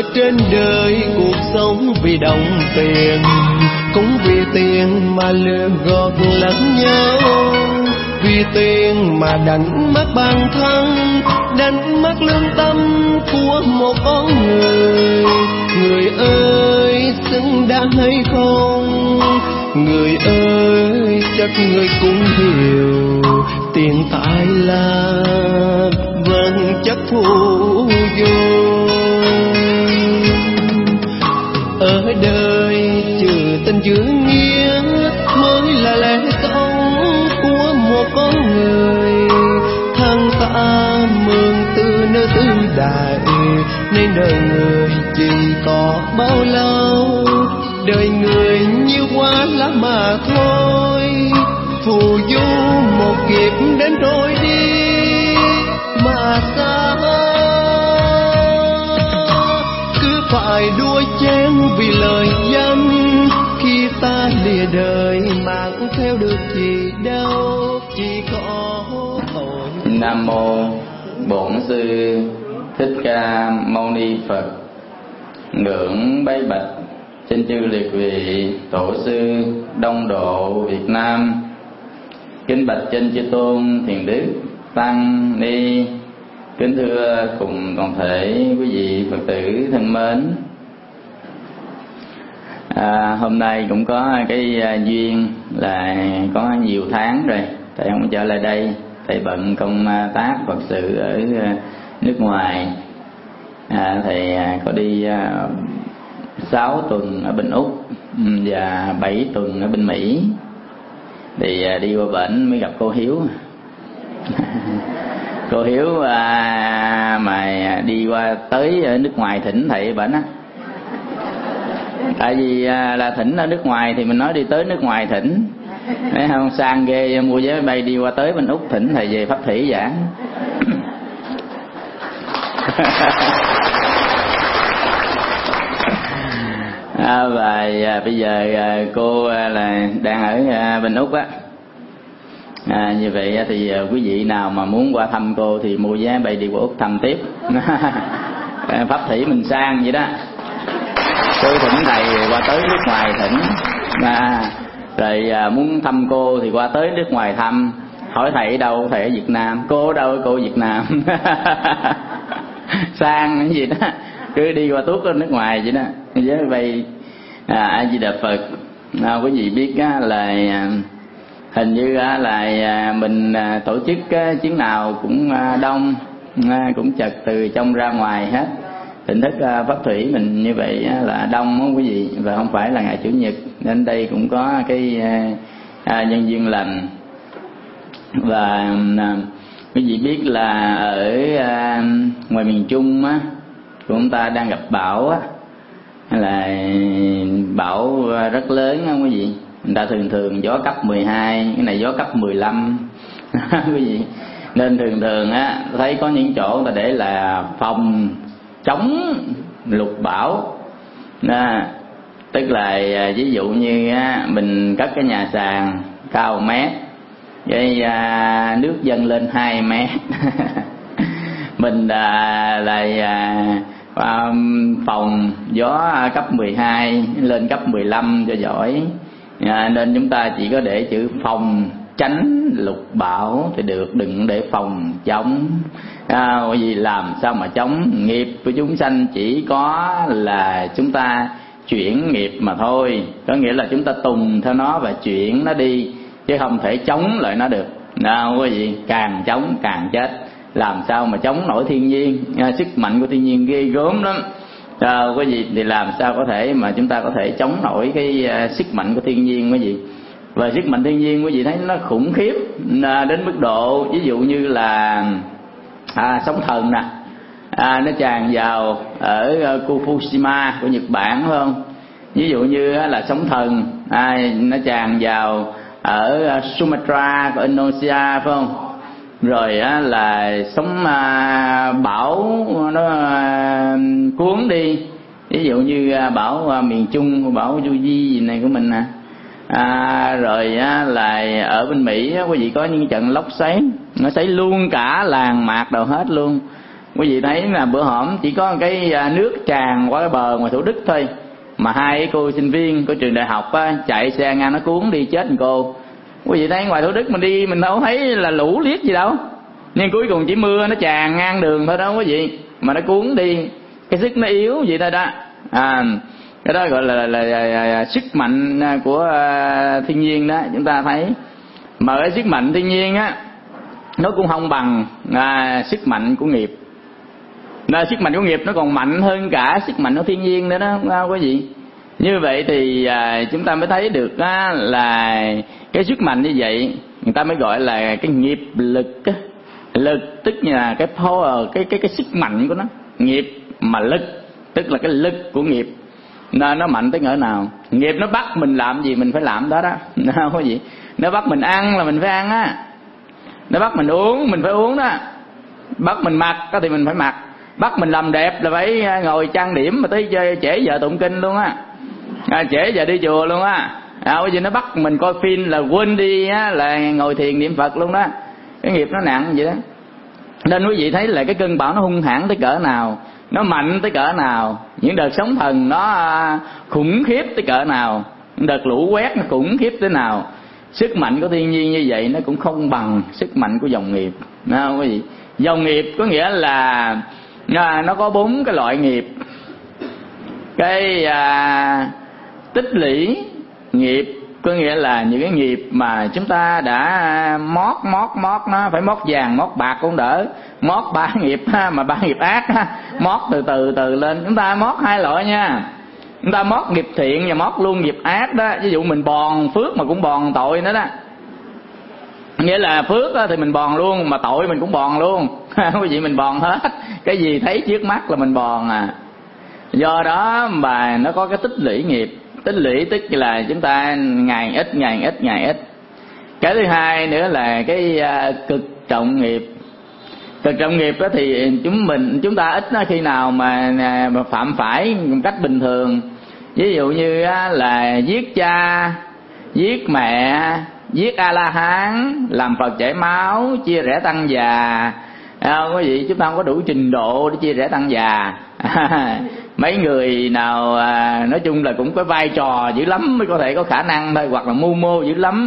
trên đời cuộc sống vì đồng tiền, cũng vì tiền mà lừa gạt lẫn nhau, vì tiền mà đánh mất bản thân, đánh mất lương tâm của một con người. Người ơi xứng đáng hay không? Người ơi chắc người cũng hiểu, tiền tài là vật chất phù du. Ở đời trừ tình chữ nghĩa mới là lẽ sống của một con người. Thân ta mượn từ nơi tư đại, nên đời người chỉ có bao lâu. Đời người như hoa lá mà thôi, phù du một kiếp đến rồi đi mà xa. Cứ phải đua chen vì lời danh, khi ta lìa đời mang theo được gì đâu, chỉ có tội. Nam mô Bổn Sư Thích Ca Mâu Ni Phật. Ngưỡng bái bạch trên chư liệt vị tổ sư Đông Độ Việt Nam. Kính bạch trên chư tôn thiền đức tăng ni. Kính thưa cùng toàn thể quý vị Phật tử thân mến. Hôm nay cũng có cái duyên là có nhiều tháng rồi thầy không trở lại đây, thầy bận công tác Phật sự ở nước ngoài. Thầy có đi 6 tuần ở bên Úc và 7 tuần ở bên Mỹ. Thì đi qua bển mới gặp cô Hiếu. Cô Hiếu mà đi qua tới ở nước ngoài thỉnh thầy bển á. Tại vì là thỉnh ở nước ngoài thì mình nói đi tới nước ngoài thỉnh, thấy không, sang ghê, mua vé máy bay đi qua tới bên Úc thỉnh thầy về pháp thủy giảng. Và bây giờ cô là đang ở bên Úc á. Như vậy thì quý vị nào mà muốn qua thăm cô thì mua vé bay đi qua Úc thăm tiếp. Pháp thủy mình sang vậy đó. Tôi thỉnh thầy qua tới nước ngoài thỉnh. Rồi muốn thăm cô thì qua tới nước ngoài thăm. Hỏi thầy ở đâu? Thầy ở Việt Nam. Cô ở đâu? Cô ở Việt Nam. Sang cái gì đó, cứ đi qua tuốt ở nước ngoài vậy đó. Với vậy A Di Đà Phật. Quý vị biết là hình như là mình tổ chức chuyến nào cũng đông, cũng chật từ trong ra ngoài hết. Hình thức pháp thủy mình như vậy là đông đó quý vị, và không phải là ngày Chủ nhật, nên đây cũng có cái nhân duyên lành. Và quý vị biết là ở ngoài miền Trung á, của chúng ta đang gặp bão á, là bão rất lớn á quý vị. Người ta thường gió cấp 12, cái này gió cấp 15 quý vị. Nên thường á thấy có những chỗ người ta để là phòng chống lụt bão. Tức là ví dụ như mình cất cái nhà sàn cao 1 mét, với nước dâng lên 2 mét. Mình lại phòng gió cấp 12 lên cấp 15 cho giỏi. Nên chúng ta chỉ có để chữ phòng tránh lụt bão thì được, đừng để phòng chống. Bởi vì làm sao mà chống? Nghiệp của chúng sanh chỉ có là chúng ta chuyển nghiệp mà thôi. Có nghĩa là chúng ta tùng theo nó và chuyển nó đi, chứ không thể chống lại nó được. Quý vị, càng chống càng chết. Làm sao mà chống nổi thiên nhiên? Sức mạnh của thiên nhiên ghê gớm lắm. Quý vị, thì làm sao có thể mà chúng ta có thể chống nổi cái sức mạnh của thiên nhiên quý vị? Và sức mạnh thiên nhiên quý vị thấy nó khủng khiếp đến mức độ ví dụ như là sóng thần nè, nó tràn vào ở Fukushima của Nhật Bản, phải không? Ví dụ như là sóng thần nó tràn vào ở Sumatra của Indonesia, phải không? Rồi là sóng bão nó cuốn đi, ví dụ như bão miền Trung, bão Yuji gì này của mình nè. Rồi là ở bên Mỹ quý vị có những trận lốc xoáy, nó xoáy luôn cả làng mạc đầu hết luôn. Quý vị thấy là bữa hổm chỉ có cái nước tràn qua cái bờ ngoài Thủ Đức thôi, mà hai cô sinh viên của trường đại học á, chạy xe ngang nó cuốn đi chết một cô. Quý vị thấy ngoài Thủ Đức mình đi mình đâu thấy là lũ liếc gì đâu, nhưng cuối cùng chỉ mưa nó tràn ngang đường thôi đó quý vị, mà nó cuốn đi. Cái sức nó yếu vậy thôi đó. Cái đó gọi là sức mạnh của thiên nhiên đó, chúng ta thấy. Mà cái sức mạnh thiên nhiên á, nó cũng không bằng sức mạnh của nghiệp. Sức mạnh của nghiệp nó còn mạnh hơn cả sức mạnh của thiên nhiên nữa đó, không quý vị. Như vậy thì chúng ta mới thấy được là cái sức mạnh như vậy, người ta mới gọi là cái nghiệp lực á. Lực tức là cái power, cái sức mạnh của nó. Nghiệp mà lực tức là cái lực của nghiệp, nên nó mạnh tới cỡ nào. Nghiệp nó bắt mình làm gì mình phải làm đó đó, không có gì. Nó bắt mình ăn là mình phải ăn á, nó bắt mình uống mình phải uống đó, bắt mình mặc thì mình phải mặc, bắt mình làm đẹp là phải ngồi trang điểm mà tới trễ giờ tụng kinh luôn á, trễ giờ đi chùa luôn á. Cái gì nó bắt mình coi phim là quên đi á, là ngồi thiền niệm Phật luôn đó. Cái nghiệp nó nặng vậy đó. Nên quý vị thấy là cái cơn bão nó hung hãn tới cỡ nào, nó mạnh tới cỡ nào, những đợt sóng thần nó khủng khiếp tới cỡ nào, đợt lũ quét nó khủng khiếp tới nào. Sức mạnh của thiên nhiên như vậy nó cũng không bằng sức mạnh của dòng nghiệp, đúng không quý vị? Dòng nghiệp có nghĩa là nó có 4 cái loại nghiệp. Cái tích lũy nghiệp có nghĩa là những cái nghiệp mà chúng ta đã mót nó, phải mót vàng mót bạc cũng đỡ, mót 3 nghiệp mà 3 nghiệp ác mót từ lên. Chúng ta mót 2 loại nha, chúng ta mót nghiệp thiện và mót luôn nghiệp ác đó. Ví dụ mình bòn phước mà cũng bòn tội nữa đó, nghĩa là phước thì mình bòn luôn, mà tội mình cũng bòn luôn. Quý vị, mình bòn hết, cái gì thấy trước mắt là mình bòn à. Do đó mà nó có cái tích lũy nghiệp. Tích lũy tức là chúng ta ngày ít. Cái thứ hai nữa là cái cực trọng nghiệp. Cực trọng nghiệp đó thì chúng ta ít khi nào mà phạm phải một cách bình thường. Ví dụ như là giết cha, giết mẹ, giết A-la-hán, làm Phật chảy máu, chia rẽ tăng già. Quý vị, chúng ta không có đủ trình độ để chia rẽ tăng già. Mấy người nào nói chung là cũng có vai trò dữ lắm mới có thể có khả năng thôi, hoặc là mưu mô dữ lắm,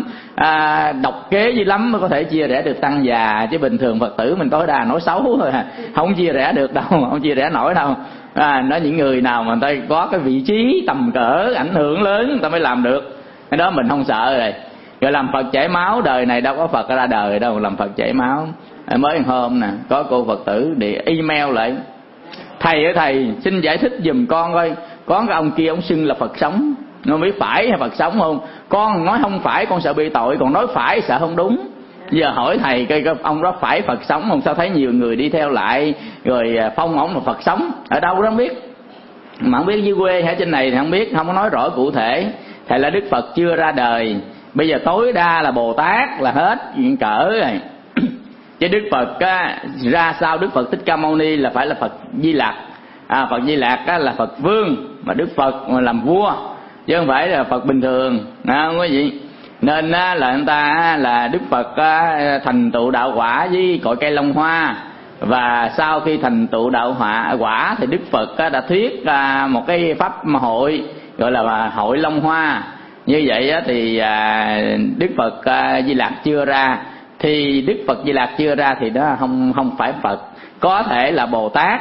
độc kế dữ lắm mới có thể chia rẽ được tăng già. Chứ bình thường Phật tử mình tối đa nói xấu thôi, không chia rẽ được đâu, không chia rẽ nổi đâu. Nói những người nào mà người ta có cái vị trí tầm cỡ ảnh hưởng lớn người ta mới làm được, cái đó mình không sợ rồi. Rồi làm Phật chảy máu, đời này đâu có Phật ra đời đâu làm Phật chảy máu. Mới hôm nè có cô Phật tử để email lại: thầy ơi thầy, xin giải thích giùm con coi, có cái ông kia ông xưng là Phật sống, nó biết phải hay Phật sống không? Con nói không phải con sợ bị tội, còn nói phải sợ không đúng. Giờ hỏi thầy coi ông đó phải Phật sống không? Sao thấy nhiều người đi theo lại rồi phong ổng là Phật sống, ở đâu đó không biết, mà không biết dưới quê hay trên này thì không biết, không có nói rõ cụ thể. Thầy là Đức Phật chưa ra đời, bây giờ tối đa là Bồ Tát là hết chuyện cỡ rồi. Chứ Đức Phật ra sau Đức Phật Thích Ca Mâu Ni là phải là Phật Di Lặc. Phật Di Lặc là Phật vương, mà Đức Phật mà làm vua chứ không phải là Phật bình thường, không có gì. Nên là người ta là Đức Phật thành tựu đạo quả với cội cây Long Hoa, và sau khi thành tựu đạo quả thì Đức Phật đã thuyết một cái pháp hội gọi là hội Long Hoa. Như vậy thì Đức Phật Di Lặc chưa ra. Thì Đức Phật Di Lặc chưa ra thì đó không phải Phật, có thể là Bồ Tát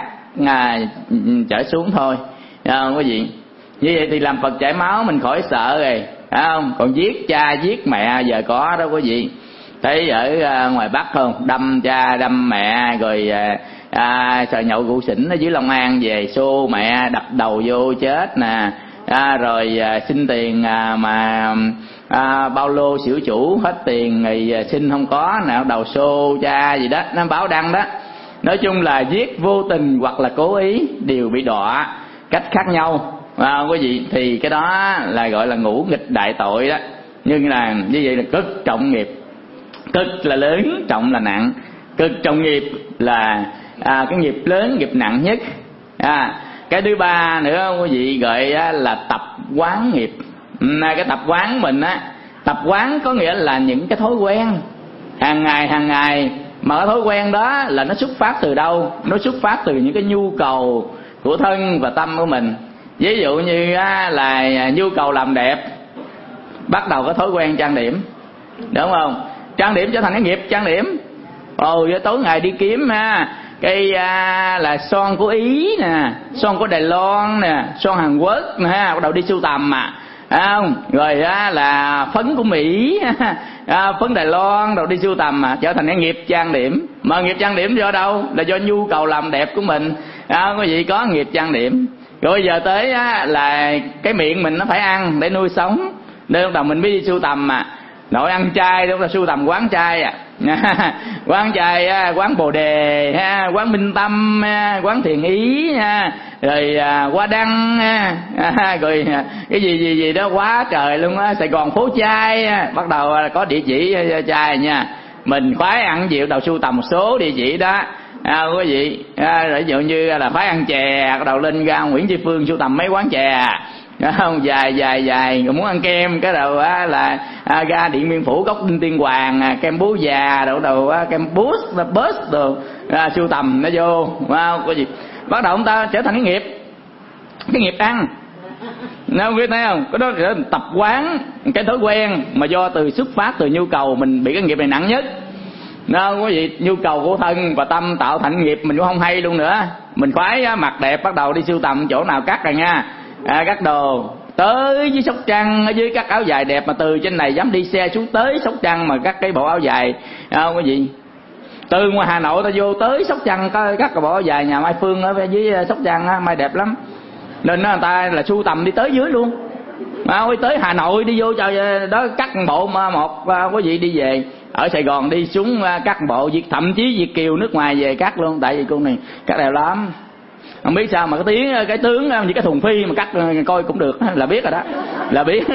trở xuống thôi, không quý vị. Như vậy thì làm Phật chảy máu mình khỏi sợ rồi, phải không? Còn giết cha giết mẹ giờ có đó quý vị. Thấy ở ngoài Bắc không, đâm cha đâm mẹ rồi sợi nhậu rượu xỉn ở dưới Long An về xô mẹ đập đầu vô chết nè. Rồi xin tiền mà bao lô xỉu chủ hết tiền rồi xin không có, nào đầu xô cha gì đó, nó báo đăng đó. Nói chung là giết vô tình hoặc là cố ý đều bị đọa cách khác nhau, quý vị. Thì cái đó là gọi là ngũ nghịch đại tội đó. Nhưng là như vậy là cực trọng nghiệp. Cực là lớn, trọng là nặng. Cực trọng nghiệp là cái nghiệp lớn, nghiệp nặng nhất. Cái thứ ba nữa quý vị gọi là tập quán nghiệp. Cái tập quán mình tập quán có nghĩa là những cái thói quen hàng ngày Mà cái thói quen đó là nó xuất phát từ đâu? Nó xuất phát từ những cái nhu cầu của thân và tâm của mình. Ví dụ như là nhu cầu làm đẹp, bắt đầu có thói quen trang điểm, đúng không? Trang điểm trở thành cái nghiệp trang điểm. Tối ngày đi kiếm cái là son của Ý nè, son của Đài Loan nè, son Hàn Quốc nè, bắt đầu đi sưu tầm không? Rồi là phấn của Mỹ, phấn Đài Loan, rồi đi sưu tầm trở thành cái nghiệp trang điểm. Mà nghiệp trang điểm do đâu? Là do nhu cầu làm đẹp của mình. Quý vị có nghiệp trang điểm. Rồi bây giờ tới là cái miệng mình nó phải ăn để nuôi sống, nên bắt đầu mình mới đi sưu tầm nội ăn chay, đúng là sưu tầm quán chay quán chay, quán Bồ Đề, quán Minh Tâm, quán Thiền Ý, rồi Hoa Đăng, rồi cái gì đó quá trời luôn á. Sài Gòn phố chay, bắt đầu có địa chỉ chay nha. Mình khoái ăn gì bắt đầu sưu tầm một số địa chỉ đó. Quý vị, ví dụ như là khoái ăn chè, bắt đầu lên ra Nguyễn Tri Phương sưu tầm mấy quán chè, không? Dài rồi muốn ăn kem cái đầu là ra Điện Biên Phủ, Cốc Đinh Tiên Hoàng, kem bú già, đầu kem bus đồ sưu tầm nó vô, có gì bắt đầu ông ta trở thành cái nghiệp ăn. Nó không biết thấy không? Cái đó là tập quán, cái thói quen mà do xuất phát từ nhu cầu. Mình bị cái nghiệp này nặng nhất. Nó quý vị, nhu cầu của thân và tâm tạo thành nghiệp mình cũng không hay luôn nữa. Mình khoái mặc đẹp, bắt đầu đi sưu tầm chỗ nào cắt rồi nha, cắt đồ. Tới với Sóc Trăng, ở dưới cắt áo dài đẹp, mà từ trên này dám đi xe xuống tới Sóc Trăng mà cắt cái bộ áo dài, không quý vị. Từ ngoài Hà Nội ta vô tới Sóc Trăng cắt cái bộ áo dài nhà Mai Phương ở dưới Sóc Trăng, Mai đẹp lắm. Nên người ta là sưu tầm đi tới dưới luôn. Tới Hà Nội đi vô cho đó cắt bộ một quý vị đi về. Ở Sài Gòn đi xuống cắt bộ, thậm chí Việt kiều nước ngoài về cắt luôn. Tại vì cô này cắt đẹp lắm. Không biết sao mà cái tướng như cái thùng phi mà cắt coi cũng được, là biết rồi đó. Là biết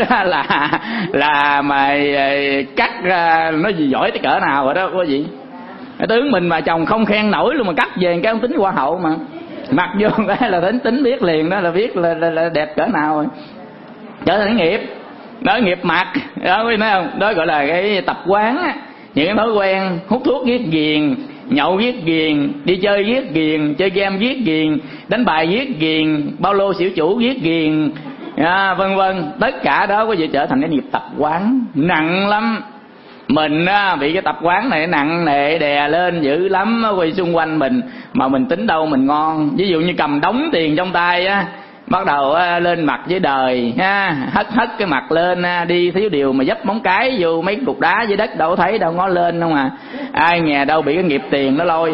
là mà cắt nó gì giỏi tới cỡ nào rồi đó quý vị. Cái tướng mình mà chồng không khen nổi luôn mà cắt về cái ông tính hoa hậu mà. Mặc vô cái là tính biết liền đó, là biết là đẹp cỡ nào rồi. Trở thành nghiệp. Đó nghiệp mặc. Đó quý vị thấy không? Đó gọi là cái tập quán á. Những cái thói quen hút thuốc viết ghiền, nhậu viết ghiền, đi chơi viết ghiền, chơi game viết ghiền, đánh bài viết ghiền, bao lô xỉu chủ viết ghiền, vân vân. Tất cả đó có thể trở thành cái nghiệp tập quán nặng lắm. Mình bị cái tập quán này nặng nề đè lên dữ lắm quay xung quanh mình, mà mình tính đâu mình ngon. Ví dụ như cầm đống tiền trong tay bắt đầu lên mặt với đời, hất cái mặt lên, đi thiếu điều mà dấp móng cái vô mấy cục đá dưới đất đâu thấy đâu, ngó lên không à. Ai nghe đâu bị cái nghiệp tiền nó lôi.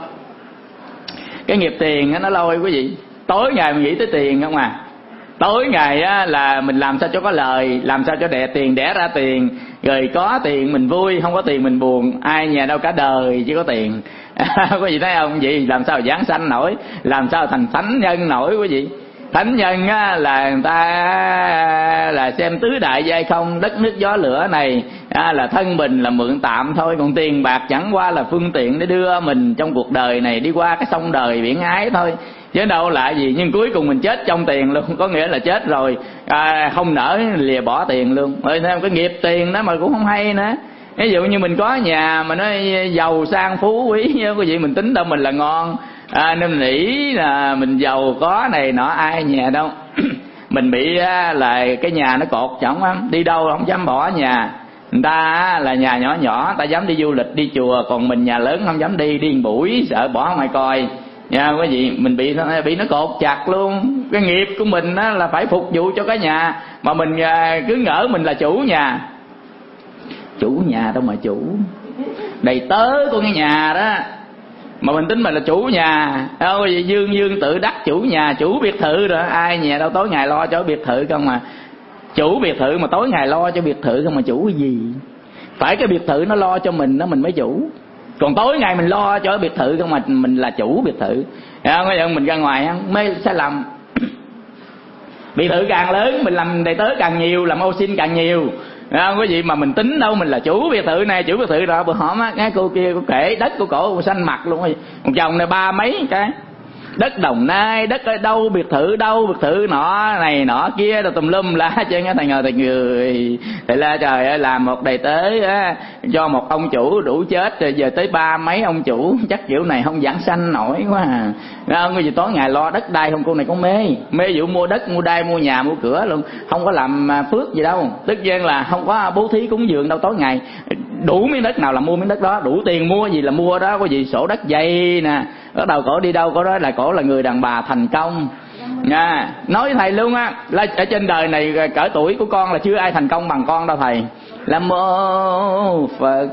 Cái nghiệp tiền nó lôi quý vị. Tối ngày mình nghĩ tới tiền không à. Tối ngày là mình làm sao cho có lời, làm sao cho tiền đẻ ra tiền, rồi có tiền mình vui, không có tiền mình buồn. Ai nhà đâu cả đời chỉ có tiền. Quý vị thấy không? Vậy làm sao giảng sanh nổi, làm sao thành thánh nhân nổi quý vị. Thánh nhân là người ta là xem tứ đại giai không, đất nước gió lửa này là thân mình là mượn tạm thôi, còn tiền bạc chẳng qua là phương tiện để đưa mình trong cuộc đời này đi qua cái sông đời biển ái thôi, chứ đâu là gì. Nhưng cuối cùng mình chết trong tiền luôn, có nghĩa là chết rồi không nỡ lìa bỏ tiền luôn. Rồi thêm cái nghiệp tiền đó mà cũng không hay nữa. Ví dụ như mình có nhà mà nó giàu sang phú quý, quý vị, mình tính đâu mình là ngon. Nên mình nghĩ là mình giàu có này nọ, ai nhà đâu. Mình bị là cái nhà nó cột chổng lắm, đi đâu không dám bỏ nhà. Người ta là nhà nhỏ nhỏ, người ta dám đi du lịch đi chùa, còn mình nhà lớn không dám đi một buổi, sợ bỏ ngoài coi. Nha quý vị, mình bị nó cột chặt luôn. Cái nghiệp của mình là phải phục vụ cho cái nhà, mà mình cứ ngỡ mình là chủ nhà. Chủ nhà đâu mà chủ, đầy tớ của cái nhà đó mà mình tính mình là chủ nhà. Đâu dương tự đắc chủ nhà, chủ biệt thự rồi. Ai nhà đâu tối ngày lo cho biệt thự không mà. Chủ biệt thự mà tối ngày lo cho biệt thự không mà chủ cái gì. Phải cái biệt thự nó lo cho mình đó mình mới chủ. Còn tối ngày mình lo cho biệt thự không mà mình là chủ biệt thự. Mình ra ngoài mê sai lầm. Biệt thự càng lớn mình làm đầy tớ càng nhiều, làm ô xin càng nhiều. Quý vị, mà mình tính đâu mình là chủ biệt thự này, chủ biệt thự đó. Bữa hổm cái cô kia cô kể đất của cổ xanh mặt luôn. Một chồng này 30 mấy cái. đất Đồng Nai, đất ở đâu, biệt thự nọ này nọ kia rồi tùm lum la trên á. Thầy ngờ thầy người thầy la trời ơi, làm một đầy tế á, cho một ông chủ đủ chết rồi, giờ tới 3 mấy ông chủ, chắc kiểu này không giảng sanh nổi quá à. Không có gì tối ngày lo đất đai không. Cô này có mê vụ mua đất, mua đai, mua nhà, mua cửa luôn, không có làm phước gì đâu. Tất nhiên là không có bố thí cúng dường đâu, tối ngày đủ miếng đất nào là mua miếng đất đó, đủ tiền mua gì là mua đó. Có gì sổ đất dày nè, bắt đầu cổ đi đâu cổ đó là cổ là người đàn bà thành công nha. Nói với thầy luôn á, là ở trên đời này cỡ tuổi của con là chưa ai thành công bằng con đâu thầy. Nam mô Phật.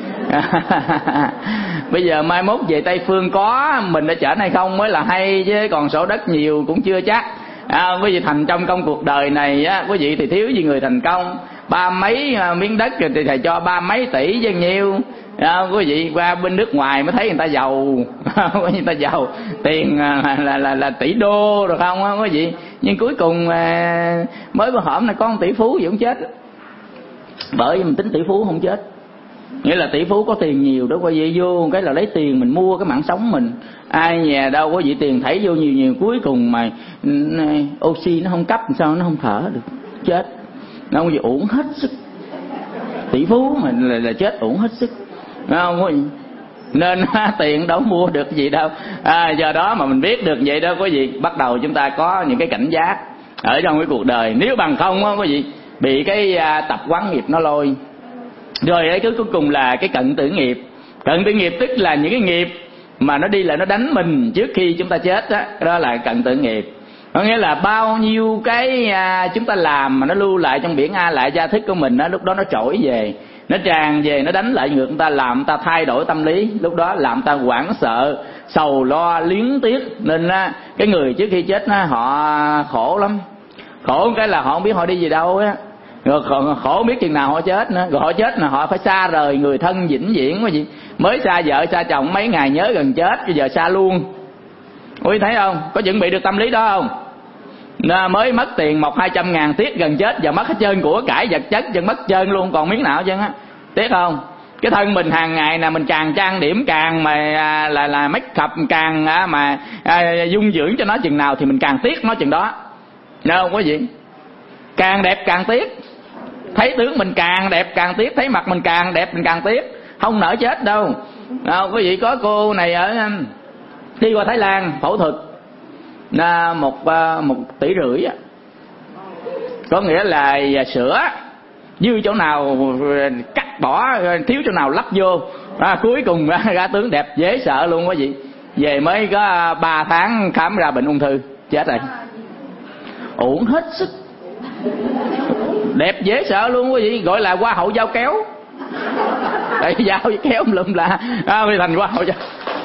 Bây giờ mai mốt về Tây Phương có mình đã chở hay không mới là hay, chứ còn sổ đất nhiều cũng chưa chắc. Quý vị thành trong công cuộc đời này á, quý vị thì thiếu gì người thành công. 3 mấy miếng đất thì thầy cho 3 mấy tỷ chứ nhiêu. Quý vị qua bên nước ngoài mới thấy người ta giàu. Người ta giàu tiền là tỷ đô rồi không quý vị. Nhưng cuối cùng mới bữa hổm này có 1 tỷ phú gì cũng chết. Bởi vì mình tính tỷ phú không chết, nghĩa là tỷ phú có tiền nhiều đó quý vị, vô cái là lấy tiền mình mua cái mạng sống mình. Ai nhà đâu có gì tiền thảy vô nhiều cuối cùng mà oxy nó không cấp sao nó không thở được, chết. Nó không gì uổng hết sức. Tỷ phú mà là chết uổng hết sức, không? Nên tiền đâu mua được gì đâu. Do đó mà mình biết được vậy đó quý vị, bắt đầu chúng ta có những cái cảnh giác ở trong cái cuộc đời. Nếu bằng không á quý vị bị cái tập quán nghiệp nó lôi. Rồi cái cuối cùng là cái cận tử nghiệp. Cận tử nghiệp tức là những cái nghiệp mà nó đi lại nó đánh mình trước khi chúng ta chết đó, đó là cận tử nghiệp. Có nghĩa là bao nhiêu cái chúng ta làm mà nó lưu lại trong biển A lại gia thức của mình đó, lúc đó nó trỗi về, nó tràn về, nó đánh lại ngược chúng ta, làm ta thay đổi tâm lý, lúc đó làm ta hoảng sợ, sầu lo, luyến tiếc. Nên cái người trước khi chết họ khổ lắm. Khổ cái là họ không biết họ đi về đâu á, rồi khổ không biết chừng nào họ chết nữa. Rồi họ chết là họ phải xa rời người thân vĩnh viễn quá gì. Mới xa vợ xa chồng mấy ngày nhớ gần chết, bây giờ xa luôn. Ui thấy không, có chuẩn bị được tâm lý đó không? Mới mất tiền 100-200 ngàn tiếc gần chết, giờ mất hết trơn của cải vật chất, chân mất trơn luôn, còn miếng nào chứ á. Tiếc không? Cái thân mình hàng ngày nè, mình càng trang điểm, càng mà là make up, càng mà dung dưỡng cho nó chừng nào thì mình càng tiếc nó chừng đó. Đâu không quý vị? Càng đẹp càng tiếc. Thấy tướng mình càng đẹp càng tiếc, thấy mặt mình càng đẹp mình càng tiếc, không nỡ chết đâu. Quý vị có cô này ở đi qua Thái Lan phẫu thuật là 1,5 tỷ. Có nghĩa là sữa dư chỗ nào cắt bỏ, thiếu chỗ nào lắp vô, cuối cùng ra tướng đẹp dễ sợ luôn quý vị. Về mới có 3 tháng khám ra bệnh ung thư, chết rồi. Uổng hết sức. Đẹp dễ sợ luôn quý vị, gọi là hoa hậu dao kéo. Tại dao với kéo lum la mới thành hoa hậu dao.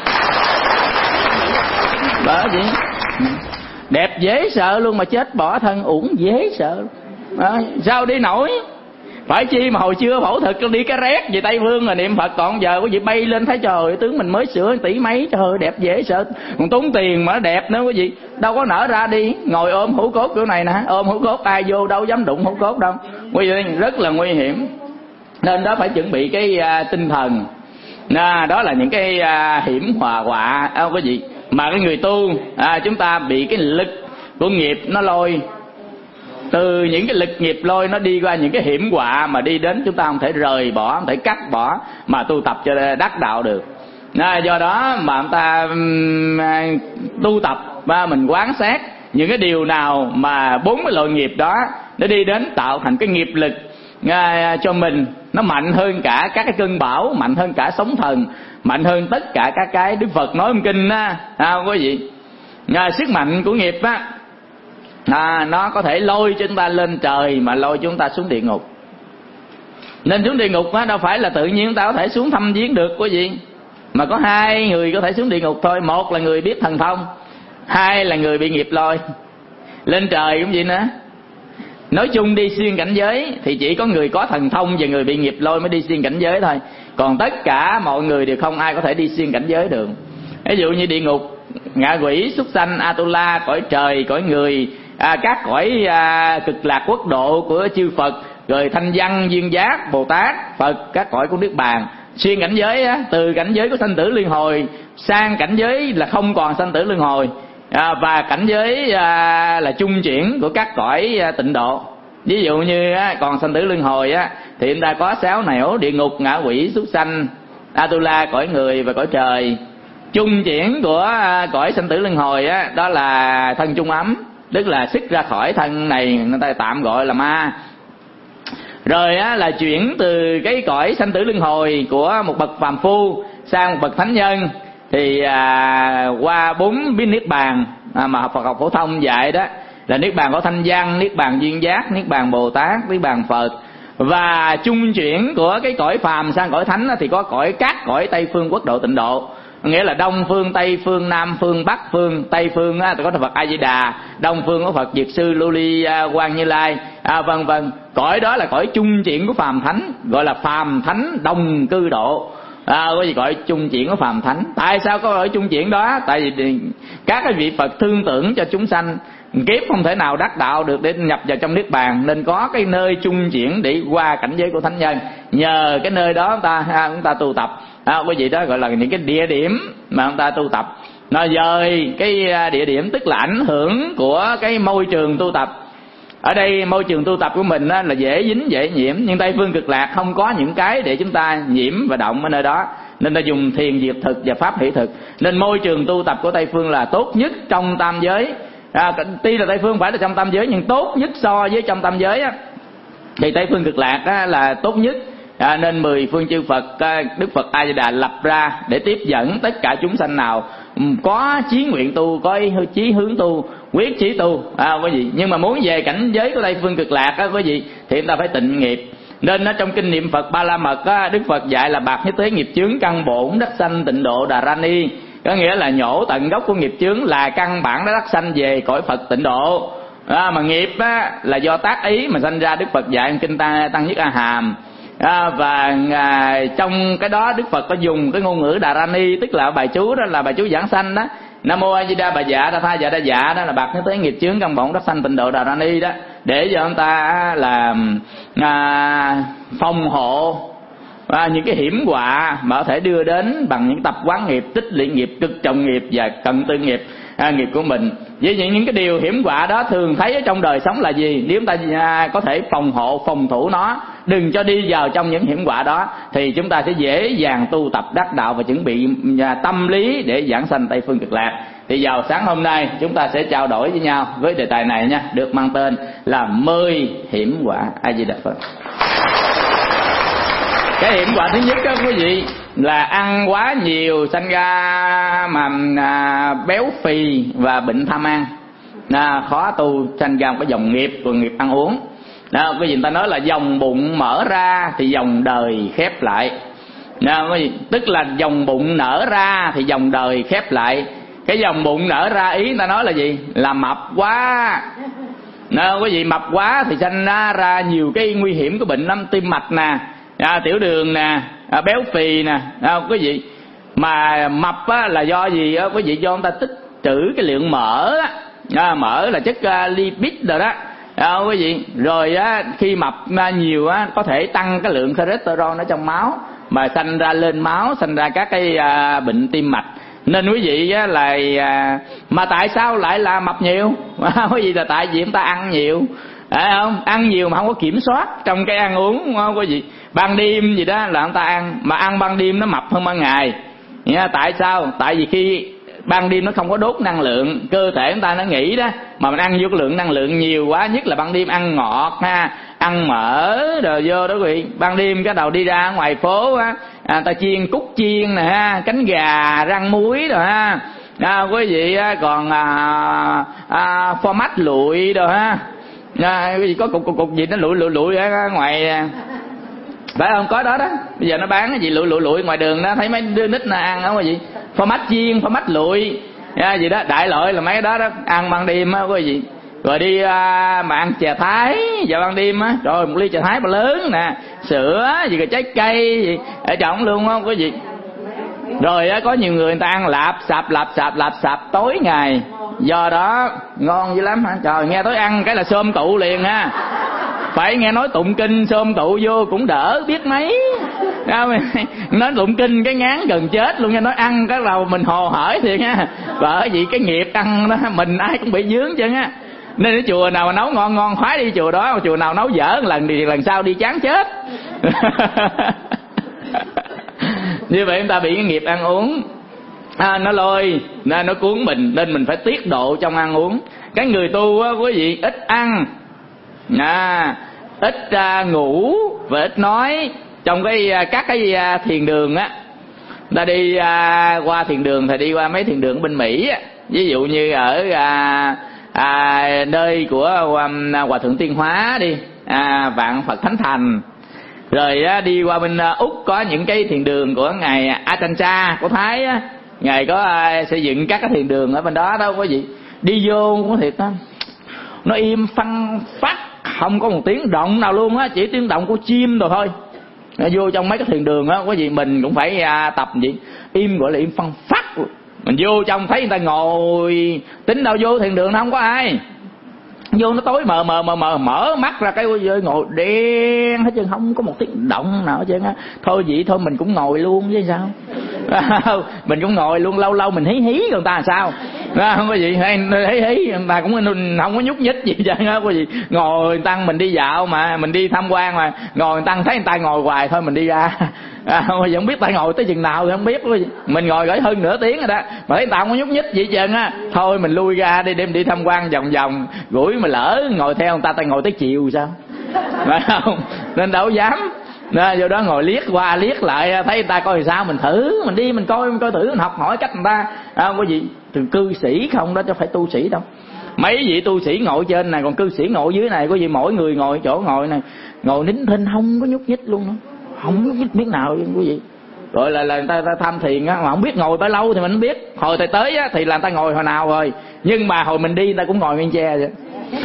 Đó vậy. Đẹp dễ sợ luôn mà chết bỏ thân uổng dễ sợ. Sao đi nổi. Phải chi mà hồi xưa phẫu thuật đi cái rét về Tây Phương rồi niệm Phật, còn giờ quý vị bay lên thấy trời tướng mình mới sửa 1 tỷ mấy, trời ơi đẹp dễ sợ, còn tốn tiền mà nó đẹp nữa quý vị, đâu có nở ra đi, ngồi ôm hũ cốt kiểu này nè, ôm hũ cốt ai vô đâu dám đụng hũ cốt đâu, quý vị rất là nguy hiểm. Nên đó phải chuẩn bị cái tinh thần, đó là những cái hiểm họa quý vị, mà cái người tu chúng ta bị cái lực của nghiệp nó lôi. Từ những cái lực nghiệp lôi nó đi qua những cái hiểm họa mà đi đến chúng ta không thể rời bỏ, không thể cắt bỏ mà tu tập cho đắc đạo được. Do đó mà chúng ta tu tập và mình quán sát những cái điều nào mà 4 cái loại nghiệp đó nó đi đến tạo thành cái nghiệp lực cho mình, nó mạnh hơn cả các cái cơn bão, mạnh hơn cả sóng thần, mạnh hơn tất cả các cái Đức Phật nói trong kinh quý vị. Sức mạnh của nghiệp nó có thể lôi chúng ta lên trời mà lôi chúng ta xuống địa ngục. Nên xuống địa ngục đâu phải là tự nhiên chúng ta có thể xuống thăm viếng được quý vị, mà có 2 người có thể xuống địa ngục thôi. Một là người biết thần thông, 2 là người bị nghiệp lôi. Lên trời cũng vậy nữa. Nói chung đi xuyên cảnh giới thì chỉ có người có thần thông và người bị nghiệp lôi mới đi xuyên cảnh giới thôi. Còn tất cả mọi người đều không ai có thể đi xuyên cảnh giới được. Ví dụ như địa ngục, ngạ quỷ, súc sanh, Atula, cõi trời, cõi người, các cõi cực lạc quốc độ của chư Phật, rồi thanh văn, duyên giác, Bồ Tát, Phật, các cõi của Niết Bàn, xuyên cảnh giới á, từ cảnh giới của sanh tử luân hồi sang cảnh giới là không còn sanh tử luân hồi, và cảnh giới là chung chuyển của các cõi tịnh độ. Ví dụ như còn sanh tử luân hồi á, thì chúng ta có 6 nẻo: địa ngục, ngạ quỷ, súc sanh, Atula, cõi người và cõi trời. Chung chuyển của cõi sanh tử luân hồi á, đó là thân chung ấm, tức là xuất ra khỏi thân này, người ta tạm gọi là ma. Rồi á, là chuyển từ cái cõi sanh tử luân hồi của một bậc phàm phu sang một bậc thánh nhân, thì qua 4 biến niết bàn mà Phật học phổ thông dạy đó, là niết bàn của thanh văn, niết bàn duyên giác, niết bàn Bồ Tát, niết bàn Phật. Và chung chuyển của cái cõi phàm sang cõi thánh thì có các cõi Tây phương quốc độ tịnh độ, nghĩa là Đông phương, Tây phương, Nam phương, Bắc phương. Tây phương có Phật A Di Đà, Đông phương có Phật Diệt Sư Lưu Ly Quang Như Lai, vân vân. Cõi đó là cõi chung chuyển của phàm thánh, gọi là phàm thánh đồng cư độ. Có gì gọi chung chuyển của phàm thánh. Tại sao có cõi chung chuyển đó? Tại vì các cái vị Phật thương tưởng cho chúng sanh kiếp không thể nào đắc đạo được để nhập vào trong niết bàn, nên có cái nơi chung chuyển để qua cảnh giới của thánh nhân. Nhờ cái nơi đó chúng ta tu tập. Quý vị đó gọi là những cái địa điểm mà chúng ta tu tập. Nó dời cái địa điểm, tức là ảnh hưởng của cái môi trường tu tập. Ở đây môi trường tu tập của mình là dễ dính, dễ nhiễm, nhưng Tây phương cực lạc không có những cái để chúng ta nhiễm và động ở nơi đó, nên ta dùng thiền diệt thực và pháp hỷ thực. Nên môi trường tu tập của Tây phương là tốt nhất trong tam giới. Tuy là Tây phương phải là trong tam giới, nhưng tốt nhất so với trong tam giới thì Tây phương cực lạc là tốt nhất. Nên 10 phương chư Phật, Đức Phật A Di Đà lập ra để tiếp dẫn tất cả chúng sanh nào có chí nguyện tu, có chí hướng tu, quyết chí tu, quý vị. Nhưng mà muốn về cảnh giới của Tây phương cực lạc quý vị, thì chúng ta phải tịnh nghiệp. Nên trong kinh niệm Phật Ba La Mật Đức Phật dạy là bạc nhất tế nghiệp chướng căn bổn đắc sanh tịnh độ Đà Ra Ni, có nghĩa là nhổ tận gốc của nghiệp chướng là căn bản đã đắc sanh về cõi Phật tịnh độ. Mà nghiệp là do tác ý mà sanh ra. Đức Phật dạy trong kinh Tăng Nhất A Hàm. Và trong cái đó Đức Phật có dùng cái ngôn ngữ Đà Ra Ni, tức là bài chú đó là bài chú giảng sanh đó. Nam mô A Di Đà Bà Dạ Đa Tha Dạ Đa Dạ, đó là bạc nhất tế nghiệp chướng căn bổn đắc sanh tịnh độ Đà Ra Ni đó, để cho chúng ta là phòng hộ những cái hiểm họa mà có thể đưa đến bằng những tập quán nghiệp, tích lũy nghiệp, cực trọng nghiệp và cận tư nghiệp nghiệp của mình. Với những cái điều hiểm họa đó thường thấy ở trong đời sống là gì? Nếu chúng ta có thể phòng hộ, phòng thủ nó, đừng cho đi vào trong những hiểm họa đó, thì chúng ta sẽ dễ dàng tu tập đắc đạo và chuẩn bị tâm lý để giảng sanh Tây phương cực lạc. Thì vào sáng hôm nay chúng ta sẽ trao đổi với nhau với đề tài này nha, được mang tên là 10 hiểm họa. A Di Đà Phật. Cái hiểm họa thứ nhất đó quý vị là ăn quá nhiều sanh ra mà béo phì và bệnh tham ăn, khó tu, sanh ra một cái dòng nghiệp của nghiệp ăn uống. Đó, quý vị, người ta nói là dòng bụng mở ra thì dòng đời khép lại. Đó, quý vị, tức là dòng bụng nở ra thì dòng đời khép lại. Cái dòng bụng nở ra ý người ta nói là gì? Là mập quá. Đó, quý vị, mập quá thì sanh ra nhiều cái nguy hiểm của bệnh lắm, tim mạch nè, tiểu đường nè, béo phì nè, quý vị. Mà mập là do gì quý vị? Do chúng ta tích trữ cái lượng mỡ mỡ là chất lipid rồi đó, quý vị. Rồi khi mập nhiều có thể tăng cái lượng cholesterol ở trong máu, mà sanh ra lên máu, sanh ra các cái bệnh tim mạch. Nên quý vị là mà tại sao lại là mập nhiều? Quý vị, là tại vì chúng ta ăn nhiều, phải không? Ăn nhiều mà không có kiểm soát trong cái ăn uống, đúng không quý vị? Ban đêm gì đó là người ta ăn, mà ăn ban đêm nó mập hơn ban ngày. Tại sao? Tại vì khi ban đêm nó không có đốt năng lượng, cơ thể chúng ta nó nghỉ đó, mà mình ăn vô cái lượng năng lượng nhiều quá, nhất là ban đêm ăn ngọt ăn mỡ rồi vô đó quý vị. Ban đêm cái đầu đi ra ngoài phố ta chiên cút chiên nè cánh gà rang muối rồi quý vị, còn pho mách lụi rồi quý vị, có cục gì nó lụi ở ngoài, phải không? Có đó đó. Bây giờ nó bán cái gì lụi ngoài đường đó, thấy mấy đứa nít nó ăn đó quý vị. Pho mách chiên, pho mách lụi gì đó, đại loại là mấy cái đó đó, ăn ban đêm á quý vị. Rồi đi mà ăn chè Thái vào ban đêm á, rồi một ly chè Thái mà lớn nè, sữa gì, rồi trái cây gì ở trong luôn không quý vị. Rồi có nhiều người ta ăn lạp sạp tối ngày, do đó ngon dữ lắm hả trời. Nghe tới ăn cái là xôm tụ liền Phải nghe nói tụng kinh xôm tụ vô cũng đỡ biết mấy. Nói tụng kinh cái ngán gần chết luôn nha. Nói ăn cái đầu mình hồ hởi thiệt nha. Bởi vì cái nghiệp ăn đó mình ai cũng bị dướng chứ á. Nên cái chùa nào mà nấu ngon ngon khoái đi chùa đó, chùa nào nấu dở lần thì lần sau đi chán chết. Như vậy chúng ta bị cái nghiệp ăn uống nó lôi, nó cuốn mình, nên mình phải tiết độ trong ăn uống. Cái người tu á quý vị ít ăn, ít ngủ và ít nói. Trong các cái thiền đường á, ta đi qua thiền đường thì đi qua mấy thiền đường bên Mỹ á, ví dụ như ở nơi của Hòa Thượng Tiên Hóa đi, Vạn Phật Thánh Thành. Rồi đi qua bên Úc có những cái thiền đường của ngài Ajahn Chah của Thái á, ngài có xây dựng các cái thiền đường ở bên đó đâu có gì. Đi vô có thiệt đó, nó im phăng phát, không có một tiếng động nào luôn á, chỉ tiếng động của chim rồi thôi. Vô trong mấy cái thiền đường á, có gì mình cũng phải tập gì im, gọi là im phăng phát. Mình vô trong thấy người ta ngồi, tính đâu vô thiền đường nó không có ai, vô nó tối mờ mở mắt ra cái ngồi đen hết trơn, không có một tiếng động nào hết trơn á. Thôi vậy thôi mình cũng ngồi luôn chứ sao. Mình cũng ngồi luôn, lâu lâu mình hí hí người ta làm sao, không có gì, hay hí người ta cũng không có nhúc nhích gì chứ, không có gì. Ngồi người ta, mình đi dạo mà, mình đi tham quan mà, ngồi người ta thấy người ta ngồi hoài thôi mình đi ra. Không biết ta ngồi tới chừng nào thì không biết. Mình ngồi gửi hơn nửa tiếng rồi đó mà thấy người ta không có nhúc nhích gì trơn á, thôi mình lui ra đi, đem đi tham quan vòng vòng. Gũi mà lỡ ngồi theo người ta ngồi tới chiều sao, phải không? Nên đâu dám. Vô đó ngồi liếc qua liếc lại, thấy người ta coi sao mình thử, mình đi mình coi thử, mình học hỏi cách người ta. Không có gì từ cư sĩ không đó, chứ phải tu sĩ đâu. Mấy vị tu sĩ ngồi trên này, còn cư sĩ ngồi dưới này, có gì mỗi người ngồi chỗ ngồi này, ngồi nín thinh không có nhúc nhích luôn nữa, không nhúc nhích biết nào quý vị. Rồi là người ta tham thiền á, mà không biết ngồi bao lâu thì mình không biết. Hồi thầy tới á thì là người ta ngồi hồi nào rồi, nhưng mà hồi mình đi người ta cũng ngồi nguyên che vậy.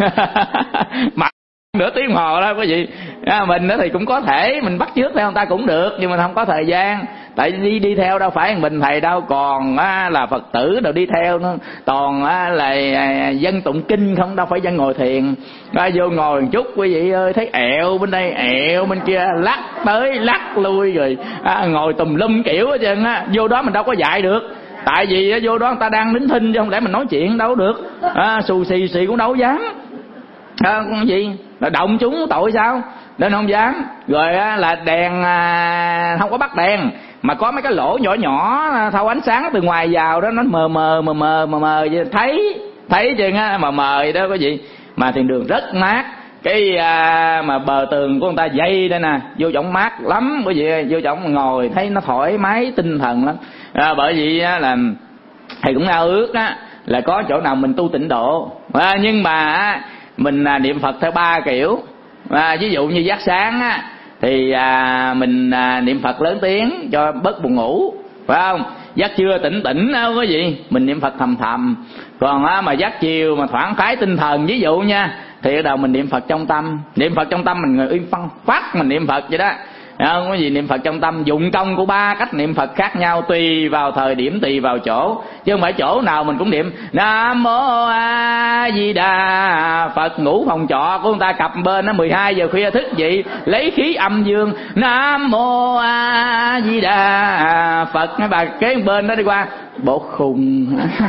Mà nửa tiếng hồ đó quý vị. Mình đó thì cũng có thể mình bắt chước theo người ta cũng được, nhưng mà không có thời gian. Tại đi theo đâu phải mình thầy đâu, còn là Phật tử đâu đi theo nó, toàn là dân tụng kinh không, đâu phải dân ngồi thiền. Vô ngồi một chút quý vị ơi, thấy ẹo bên đây ẹo bên kia, lắc tới lắc lui rồi ngồi tùm lum kiểu hết trơn á. Vô đó mình đâu có dạy được, tại vì vô đó người ta đang nín thinh chứ không lẽ mình nói chuyện đâu được. Xù xì cũng đâu dám. Con gì là động chúng tội sao, nên không dám. Rồi là đèn không có bắt đèn, mà có mấy cái lỗ nhỏ nhỏ thâu ánh sáng từ ngoài vào đó, nó mờ thấy chứ mờ đó có gì. Mà thiền đường rất mát, cái mà bờ tường của người ta dây đây nè, vô trọng mát lắm quý vị. Vô trọng ngồi thấy nó thoải mái tinh thần lắm. Bởi vì là thầy cũng ao ước là có chỗ nào mình tu tịnh độ. Nhưng mà mình niệm Phật theo 3 kiểu. Ví dụ như giác sáng thì mình niệm Phật lớn tiếng cho bớt buồn ngủ, phải không? Giác trưa tỉnh đâu có gì, mình niệm Phật thầm thầm. Còn mà giác chiều mà thoảng khoái tinh thần, ví dụ nha, thì ở đầu mình niệm Phật trong tâm. Niệm Phật trong tâm mình ngồi yên phân phát mình niệm Phật vậy đó. Không có gì, niệm Phật trong tâm dụng công của 3 cách niệm Phật khác nhau, tùy vào thời điểm, tùy vào chỗ, chứ không phải chỗ nào mình cũng niệm Nam Mô A Di Đà Phật. Ngủ phòng trọ của người ta cặp bên nó 12 giờ khuya thức dậy lấy khí âm dương Nam Mô A Di Đà Phật, mấy bà kế bên đó đi qua bộ khùng.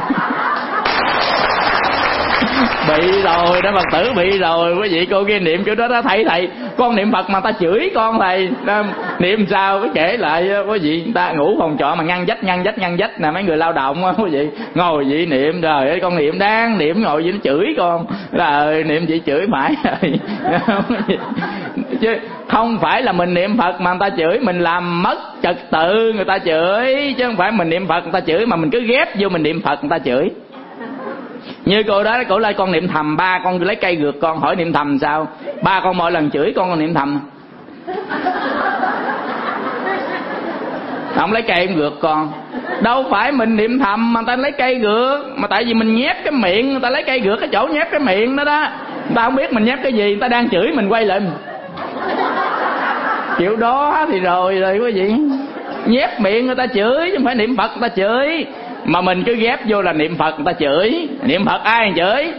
Bị rồi đó, Phật tử bị rồi quý vị. Cô kia niệm kiểu đó đó, thầy con niệm Phật mà ta chửi con thầy, niệm sao cái kể lại quý vị. Người ta ngủ phòng trọ mà ngăn dách nè, mấy người lao động quý vị ngồi vậy niệm, trời ơi con niệm đang niệm ngồi vậy nó chửi con, rồi niệm vậy chửi mãi rồi. Chứ không phải là mình niệm Phật mà người ta chửi, mình làm mất trật tự người ta chửi, chứ không phải mình niệm Phật người ta chửi mà mình cứ ghép vô mình niệm Phật người ta chửi. Như cô đó, cổ lại con niệm thầm 3 con lấy cây gượt con, hỏi niệm thầm sao? 3 con mỗi lần chửi con niệm thầm. Không lấy cây em gượt con. Đâu phải mình niệm thầm mà người ta lấy cây gượt, mà tại vì mình nhét cái miệng, người ta lấy cây gượt cái chỗ nhét cái miệng đó đó. Người ta không biết mình nhét cái gì, người ta đang chửi mình quay lại mình. Kiểu đó thì rồi quý vị. Nhét miệng người ta chửi chứ không phải niệm Phật người ta chửi. Mà mình cứ ghép vô là niệm Phật người ta chửi. Niệm Phật ai chửi?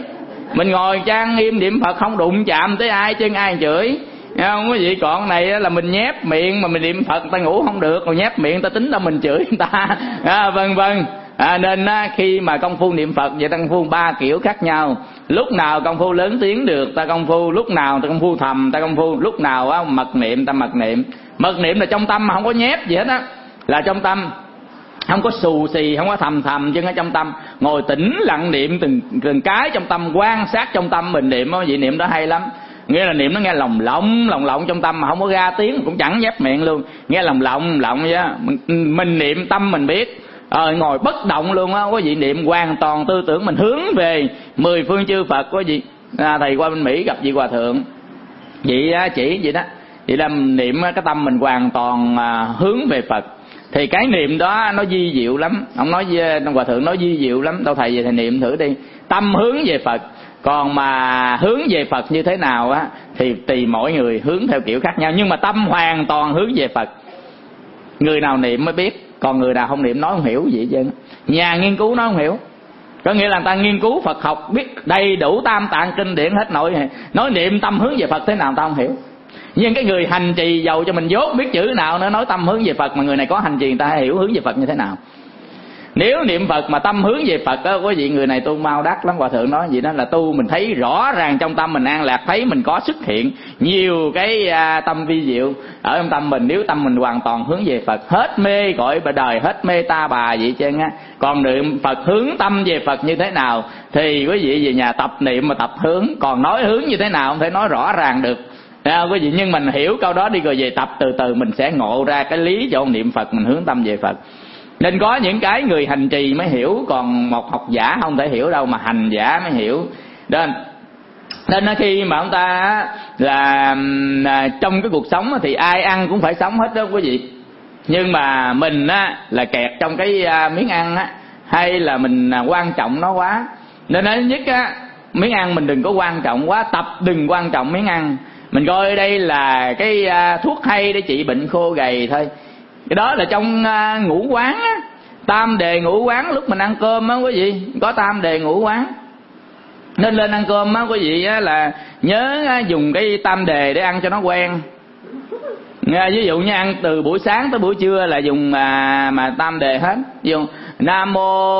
Mình ngồi trang nghiêm niệm Phật không đụng chạm tới ai chứ ai chửi, nghe không quý vị? Còn này là mình nhép miệng mà mình niệm Phật, người ta ngủ không được, còn nhép miệng ta tính ra mình chửi người ta, vân vân. Nên khi mà công phu niệm Phật vậy, ta công phu 3 kiểu khác nhau. Lúc nào công phu lớn tiếng được ta công phu, lúc nào ta công phu thầm ta công phu, lúc nào mật niệm ta mật niệm. Mật niệm là trong tâm mà không có nhép gì hết á, là trong tâm, không có xù xì, không có thầm thầm, chứ ở trong tâm ngồi tĩnh lặng niệm từng cái trong tâm, quan sát trong tâm mình niệm. Vậy niệm đó hay lắm, nghĩa là niệm nó nghe lồng lộng trong tâm mà không có ra tiếng, cũng chẳng nhép miệng luôn, nghe lồng lộng vậy á. Mình niệm tâm mình biết, ngồi bất động luôn á, quý vị. Niệm hoàn toàn tư tưởng mình hướng về 10 phương chư Phật. Quý vị thầy qua bên Mỹ gặp vị hòa thượng, vị chỉ vậy đó, vậy là niệm cái tâm mình hoàn toàn hướng về Phật. Thì cái niệm đó nó vi diệu lắm. Ông nói với hòa thượng, nói vi diệu lắm. Đâu thầy về thầy niệm thử đi, tâm hướng về Phật. Còn mà hướng về Phật như thế nào á thì tùy mỗi người hướng theo kiểu khác nhau, nhưng mà tâm hoàn toàn hướng về Phật. Người nào niệm mới biết, còn người nào không niệm nói không hiểu gì chứ. Nhà nghiên cứu nói không hiểu, có nghĩa là người ta nghiên cứu Phật học biết đầy đủ tam tạng kinh điển hết nội, nói niệm tâm hướng về Phật thế nào người ta không hiểu. Nhưng cái người hành trì giàu cho mình dốt biết chữ nào nó nói tâm hướng về Phật, mà người này có hành trì người ta hiểu hướng về Phật như thế nào. Nếu niệm Phật mà tâm hướng về Phật á, quý vị, người này tu mau đắc lắm. Hòa thượng nói vậy đó, là tu mình thấy rõ ràng trong tâm mình an lạc, thấy mình có xuất hiện nhiều cái tâm vi diệu ở trong tâm mình. Nếu tâm mình hoàn toàn hướng về Phật, hết mê cõi đời, hết mê ta bà vậy chứ á. Còn niệm Phật hướng tâm về Phật như thế nào thì quý vị về nhà tập niệm mà tập hướng. Còn nói hướng như thế nào không thể nói rõ ràng được, quý vị. Nhưng mình hiểu câu đó đi rồi về tập, từ từ mình sẽ ngộ ra cái lý cho niệm Phật mình hướng tâm về Phật. Nên có những cái người hành trì mới hiểu, còn một học giả không thể hiểu đâu, mà hành giả mới hiểu. Nên khi mà ông ta là trong cái cuộc sống thì ai ăn cũng phải sống hết đó quý vị. Nhưng mà mình là kẹt trong cái miếng ăn hay là mình quan trọng nó quá. Nên nói nhất miếng ăn mình đừng có quan trọng quá, tập đừng quan trọng miếng ăn. Mình coi đây là cái thuốc hay để trị bệnh khô gầy thôi. Cái đó là trong ngũ quán á, tam đề ngũ quán. Lúc mình ăn cơm á quý vị, có tam đề ngũ quán. Nên lên ăn cơm á quý vị á, là nhớ dùng cái tam đề để ăn cho nó quen. Ví dụ như ăn từ buổi sáng tới buổi trưa là dùng mà tam đề hết. Dùng Nam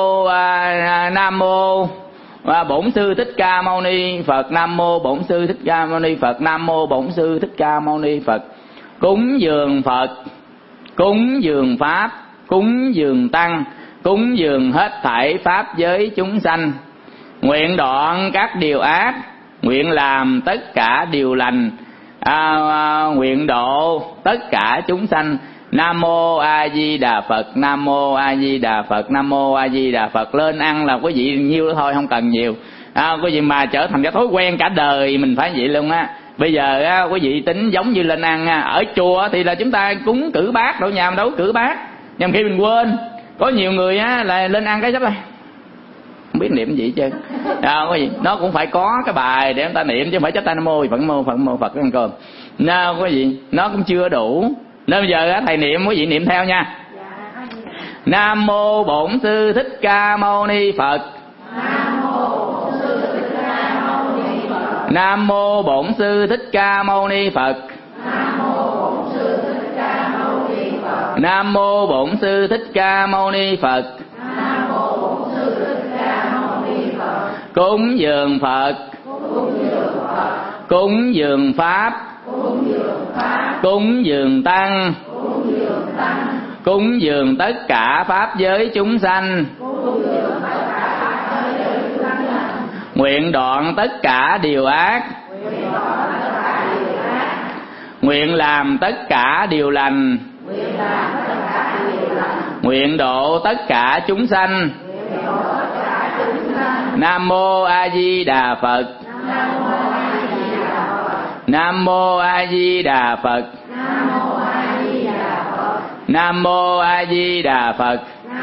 mô Bổn Sư Thích Ca Mâu Ni Phật, Nam mô Bổn Sư Thích Ca Mâu Ni Phật, Nam mô Bổn Sư Thích Ca Mâu Ni Phật. Cúng dường Phật, cúng dường Pháp, cúng dường Tăng, cúng dường hết thảy pháp giới chúng sanh. Nguyện đoạn các điều ác, nguyện làm tất cả điều lành, nguyện độ tất cả chúng sanh. Nam mô A Di Đà Phật, Nam mô A Di Đà Phật, Nam mô A Di Đà Phật. Lên ăn là quý vị nhiêu đó thôi, không cần nhiều. Quý vị mà trở thành cái thói quen cả đời mình phải vậy luôn á. Bây giờ quý vị tính giống như lên ăn ở chùa thì là chúng ta cúng cử bát, đâu nhà mình đâu cử bát. Nhưng khi mình quên, có nhiều người là lên ăn cái sắp đây không biết niệm gì chứ. Quý vị, nó cũng phải có cái bài để chúng ta niệm chứ không phải chắp tay Nam mô Phật Phật ăn cơm. Quý vị, nó cũng chưa đủ. Nên bây giờ thầy niệm, quý vị niệm theo nha. Nam mô Bổn Sư Thích Ca Mâu Ni Phật, Nam mô Bổn Sư Thích Ca Mâu Ni Phật, Nam mô Bổn Sư Thích Ca Mâu Ni Phật. Cúng dường Phật, cúng dường Pháp, cúng dường Tăng, cúng dường tất cả pháp giới chúng sanh. Nguyện đoạn tất cả điều ác, nguyện làm tất cả điều lành, nguyện độ tất cả chúng sanh. Nam mô A Di Đà Phật, Nam mô A Di Đà Phật, Nam mô A Di Đà Phật.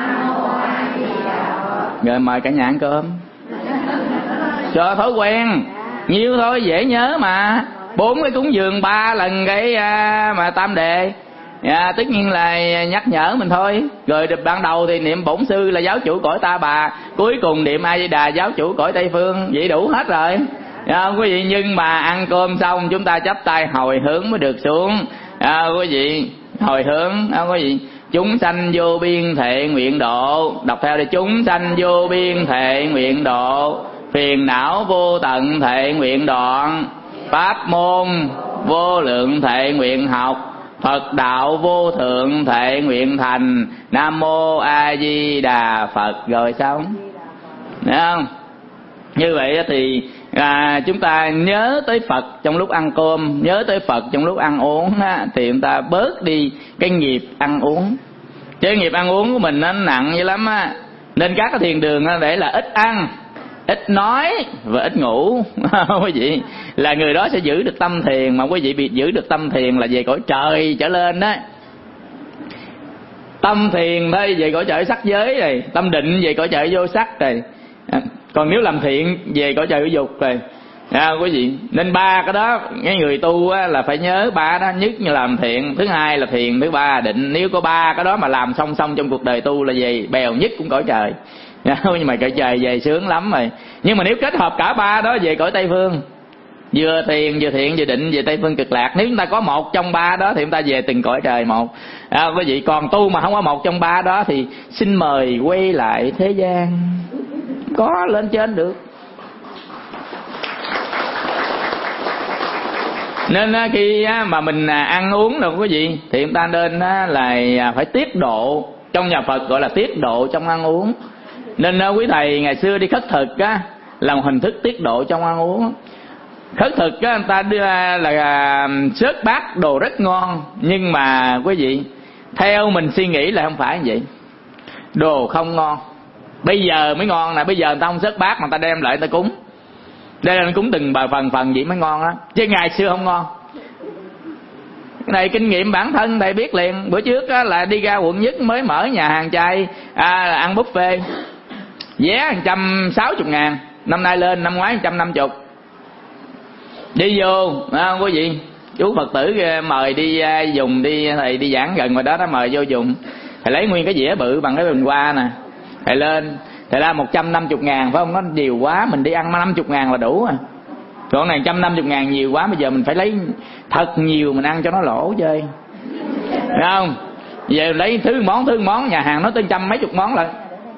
Rồi mời cả nhà ăn cơm cho thói quen nhiêu thôi, dễ nhớ mà. 4 cái cúng dường 3 lần cái mà tam đề. Tất nhiên là nhắc nhở mình thôi. Rồi ban đầu thì niệm bổn sư là giáo chủ cõi Ta Bà, cuối cùng niệm A Di Đà giáo chủ cõi Tây Phương, vậy đủ hết rồi. Quý vị, nhưng mà ăn cơm xong chúng ta chắp tay hồi hướng mới được xuống. Quý vị, hồi hướng quý vị, chúng sanh vô biên thệ nguyện độ, đọc theo đi. Chúng sanh vô biên thệ nguyện độ, phiền não vô tận thệ nguyện đoạn, pháp môn vô lượng thệ nguyện học, Phật đạo vô thượng thệ nguyện thành. Nam mô A Di Đà Phật. Rồi xong, thấy không? Như vậy thì chúng ta nhớ tới Phật trong lúc ăn cơm, nhớ tới Phật trong lúc ăn uống thì chúng ta bớt đi cái nghiệp ăn uống. Chứ nghiệp ăn uống của mình nó nặng dữ lắm á. Nên các cái thiền đường để là ít ăn, ít nói và ít ngủ. Quý vị, là người đó sẽ giữ được tâm thiền. Mà quý vị bị giữ được tâm thiền là về cõi trời trở lên đó. Tâm thiền thôi về cõi trời sắc giới rồi, tâm định về cõi trời vô sắc rồi. Còn nếu làm thiện về cõi trời vô dục rồi. Quý vị, nên ba cái đó cái người tu là phải nhớ ba đó. Nhất như làm thiện, thứ hai là thiền, thứ ba là định. Nếu có ba cái đó mà làm song song trong cuộc đời tu là về bèo nhất cũng cõi trời. Nhưng mà cõi trời về sướng lắm rồi. Nhưng mà nếu kết hợp cả ba đó về cõi Tây Phương, vừa thiền vừa thiện vừa định về Tây Phương Cực Lạc. Nếu chúng ta có một trong ba đó thì chúng ta về từng cõi trời một. Quý vị, còn tu mà không có một trong ba đó thì xin mời quay lại thế gian, có lên trên được. Nên khi mà mình ăn uống rồi quý vị, thì chúng ta nên là phải tiết độ. Trong nhà Phật gọi là tiết độ trong ăn uống. Nên quý thầy ngày xưa đi khất thực là một hình thức tiết độ trong ăn uống. Khất thực người ta đưa là xớt bát đồ rất ngon, nhưng mà quý vị, theo mình suy nghĩ là không phải như vậy. Đồ không ngon, bây giờ mới ngon nè. Bây giờ người ta không xớt bát mà người ta đem lại người ta cúng. Đây là cúng từng phần vậy mới ngon á, chứ ngày xưa không ngon. Cái này kinh nghiệm bản thân thầy biết liền. Bữa trước là đi ra quận Nhất mới mở nhà hàng chay ăn buffet, vé 160.000, năm nay lên, năm ngoái 150. Đi vô quý vị, chú Phật tử mời đi dùng đi, thầy đi giảng gần ngoài đó, nó mời vô dùng. Thầy lấy nguyên cái dĩa bự bằng cái bình hoa nè, thầy lên, thầy ra 150.000 phải không? Nó nhiều quá, mình đi ăn 50.000 là đủ à. Còn này 150.000 nhiều quá, bây giờ mình phải lấy thật nhiều mình ăn cho nó lỗ chơi, thấy không? Về lấy thứ món, nhà hàng nó tới 100 mấy chục món lại,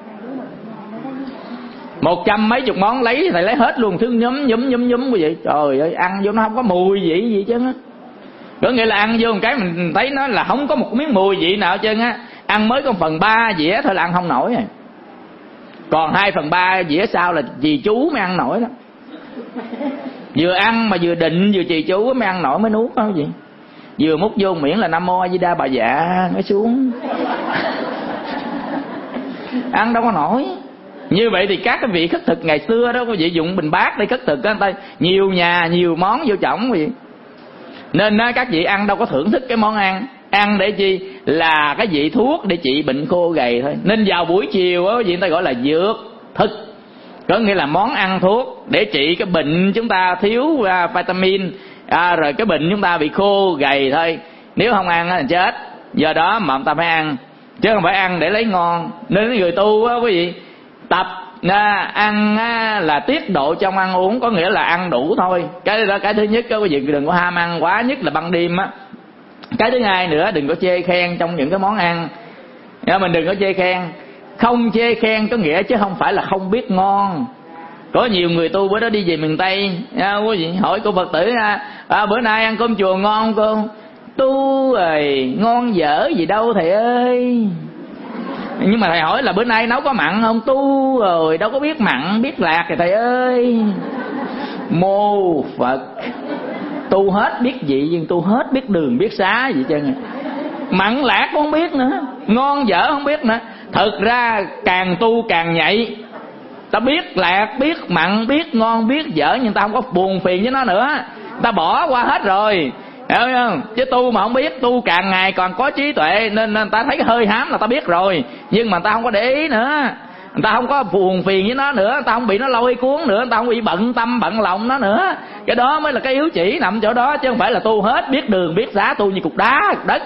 100 mấy chục món lấy, thầy lấy hết luôn, thứ nhúm quý vị. Trời ơi, ăn vô nó không có mùi vị gì chứ á. Có nghĩa là ăn vô một cái mình thấy nó là không có một miếng mùi vị nào hết trơn á. Ăn mới có 1/3 dĩa thôi là ăn không nổi rồi. Còn 2/3 dĩa sau là trì chú mới ăn nổi đó. Vừa ăn mà vừa định vừa trì chú mới ăn nổi, mới nuốt đó gì. Vừa múc vô miệng là Nam Mô A Di Đà Bà Dạ nó xuống. Ăn đâu có nổi. Như vậy thì các cái vị khất thực ngày xưa đó quý vị dùng bình bát để khất thực á, người ta nhiều nhà nhiều món vô trọng quý vị. Nên các vị ăn đâu có thưởng thức cái món ăn. Ăn để chi? Là cái vị thuốc để trị bệnh khô gầy thôi. Nên vào buổi chiều á quý vị, người ta gọi là dược thực, có nghĩa là món ăn thuốc để trị cái bệnh chúng ta thiếu vitamin, rồi cái bệnh chúng ta bị khô gầy thôi. Nếu không ăn là chết. Do đó mà chúng ta phải ăn, chứ không phải ăn để lấy ngon. Nên người tu á quý vị, tập ăn là tiết độ trong ăn uống, có nghĩa là ăn đủ thôi. Cái đó cái thứ nhất đó quý vị, đừng có ham ăn quá, nhất là ban đêm á. Cái thứ hai nữa, đừng có chê khen trong những cái món ăn. Mình đừng có chê khen. Không chê khen có nghĩa chứ không phải là không biết ngon. Có nhiều người tu bữa đó đi về miền Tây, quý vị hỏi cô Phật tử bữa nay ăn cơm chùa ngon cô? Tu rồi ngon dở gì đâu thầy ơi. Nhưng mà thầy hỏi là bữa nay nấu có mặn không? Tu rồi đâu có biết mặn biết lạc thì thầy ơi. Mô Phật, tu hết biết vị nhưng tu hết biết đường biết xá vậy chứ. Mặn lạc cũng không biết nữa, ngon dở không biết nữa. Thực ra càng tu càng nhạy. Ta biết lạc, biết mặn, biết ngon, biết dở, nhưng ta không có buồn phiền với nó nữa. Ta bỏ qua hết rồi, hiểu không? Chứ tu mà không biết, tu càng ngày còn có trí tuệ, nên ta thấy cái hơi hám là ta biết rồi, nhưng mà ta không có để ý nữa. Người ta không có buồn phiền với nó nữa, người ta không bị nó lôi cuốn nữa, người ta không bị bận tâm bận lòng nó nữa. Cái đó mới là cái yếu chỉ nằm chỗ đó, chứ không phải là tu hết biết đường biết giá, tu như cục đá cục đất.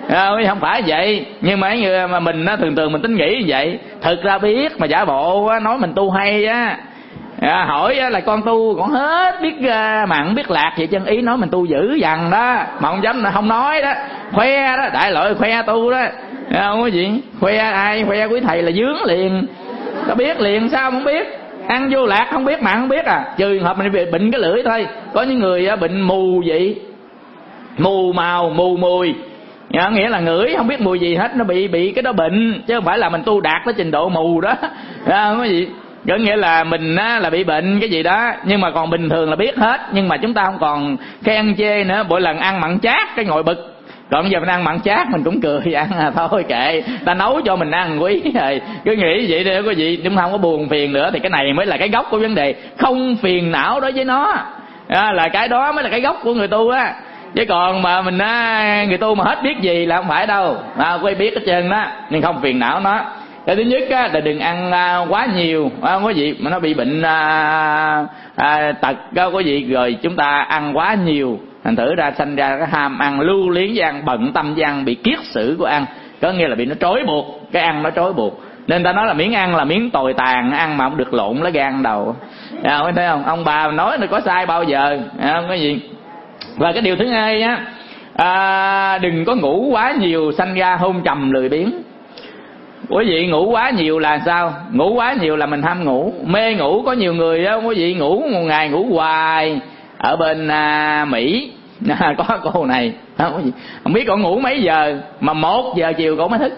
Không phải vậy. Nhưng mà người mà mình á, thường mình tính nghĩ như vậy. Thực ra biết mà giả bộ á, nói mình tu hay á. Hỏi là con tu còn hết biết mặn biết lạc vậy chân, ý nói mình tu dữ dằn đó mà không dám không nói đó, khoe đó, đại loại khoe tu đó. Không có gì khoe, ai khoe quý thầy là dướng liền, có biết liền sao không biết. Ăn vô lạc không biết mặn không biết à, trừ trường hợp mình bị bệnh cái lưỡi thôi. Có những người bệnh mù vậy, mù màu mù mùi, nghĩa là ngửi không biết mùi gì hết, nó bị cái đó bệnh, chứ không phải là mình tu đạt tới trình độ mù đó. Không có gì, có nghĩa là mình á, là bị bệnh cái gì đó, nhưng mà còn bình thường là biết hết. Nhưng mà chúng ta không còn khen chê nữa, mỗi lần ăn mặn chát cái ngồi bực. Còn giờ mình ăn mặn chát mình cũng cười ăn thôi kệ, ta nấu cho mình ăn quý rồi, cứ nghĩ vậy đi, có gì chúng ta không có buồn phiền nữa. Thì cái này mới là cái gốc của vấn đề, không phiền não đối với nó, là cái đó mới là cái gốc của người tu á. Chứ còn mà mình người tu mà hết biết gì là không phải đâu, quay biết hết trơn đó, nhưng không phiền não nó. Cái thứ nhất á, là đừng ăn quá nhiều, không có gì mà nó bị bệnh tật có gì, rồi chúng ta ăn quá nhiều thành thử ra sanh ra cái ham ăn, lưu luyến với ăn, bận tâm với ăn, bị kiết sử của ăn, có nghĩa là bị nó trói buộc, cái ăn nó trói buộc. Nên ta nói là miếng ăn là miếng tồi tàn, ăn mà không được lộn lá gan đầu. Thấy không? Ông bà nói nó có sai bao giờ, không có gì. Và cái điều thứ hai á, đừng có ngủ quá nhiều sanh ra hôn trầm lười biếng. Quý vị ngủ quá nhiều là sao? Ngủ quá nhiều là mình ham ngủ, mê ngủ. Có nhiều người á, quý vị ngủ một ngày ngủ hoài. Ở bên Mỹ có cô này không biết còn ngủ mấy giờ mà 1 giờ chiều cổ mới thức.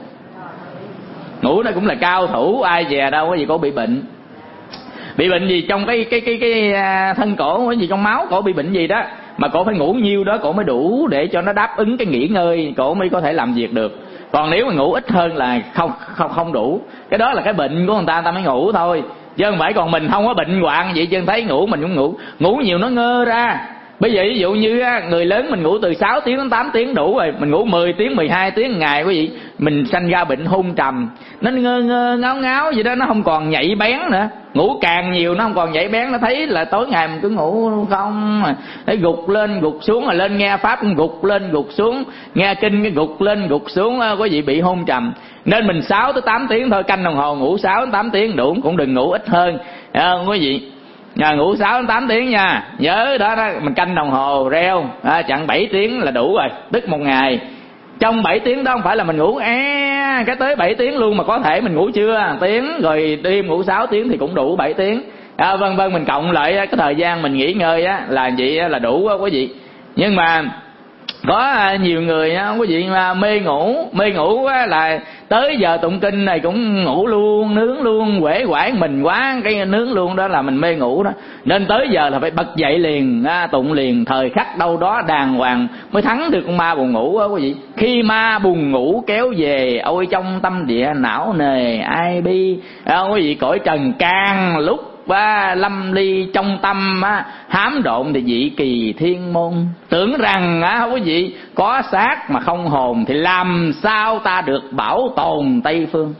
Ngủ nó cũng là cao thủ, ai về đâu có gì cổ bị bệnh. Bị bệnh gì trong cái thân cổ, cái gì trong máu cổ bị bệnh gì đó mà cổ phải ngủ nhiêu đó cổ mới đủ để cho nó đáp ứng cái nghỉ ngơi, cổ mới có thể làm việc được. Còn nếu mà ngủ ít hơn là không đủ. Cái đó là cái bệnh của người ta mới ngủ thôi, chứ không phải còn mình không có bệnh hoạn vậy chứ thấy ngủ mình cũng ngủ nhiều nó ngơ ra. Bây giờ ví dụ như người lớn mình ngủ từ 6 tiếng đến 8 tiếng đủ rồi, mình ngủ 10 tiếng 12 tiếng một ngày, quý vị, mình sanh ra bệnh hôn trầm. Nó ngơ ngáo ngáo vậy đó, nó không còn nhạy bén nữa. Ngủ càng nhiều nó không còn nhạy bén, nó thấy là tối ngày mình cứ ngủ không, thấy gục lên gục xuống, rồi lên nghe pháp cũng gục lên gục xuống, nghe kinh cái gục lên gục xuống, có gì bị hôn trầm. Nên mình 6 tới 8 tiếng thôi, canh đồng hồ ngủ 6 đến 8 tiếng đủ, cũng đừng ngủ ít hơn, không có gì. Ngủ 6 đến 8 tiếng nha, nhớ đó, mình canh đồng hồ reo, chặn 7 tiếng là đủ rồi, tức một ngày. Trong 7 tiếng đó không phải là mình ngủ cái tới 7 tiếng luôn, mà có thể mình ngủ trưa tiếng, rồi đêm ngủ 6 tiếng thì cũng đủ 7 tiếng. Vân vân, mình cộng lại cái thời gian mình nghỉ ngơi là vậy là đủ quý vị. Nhưng mà có nhiều người quý vị mê ngủ là tới giờ tụng kinh này cũng ngủ luôn, nướng luôn, quể quải mình quá, cái nướng luôn đó là mình mê ngủ đó. Nên tới giờ là phải bật dậy liền, tụng liền, thời khắc đâu đó đàng hoàng mới thắng được con ma buồn ngủ đó quý vị. Khi ma buồn ngủ kéo về, ôi trong tâm địa não nề ai bi, quý vị, cõi trần can lúc lâm ly trong tâm hám độn thì dị kỳ thiên môn. Tưởng rằng quý vị có xác mà không hồn thì làm sao ta được bảo tồn Tây Phương.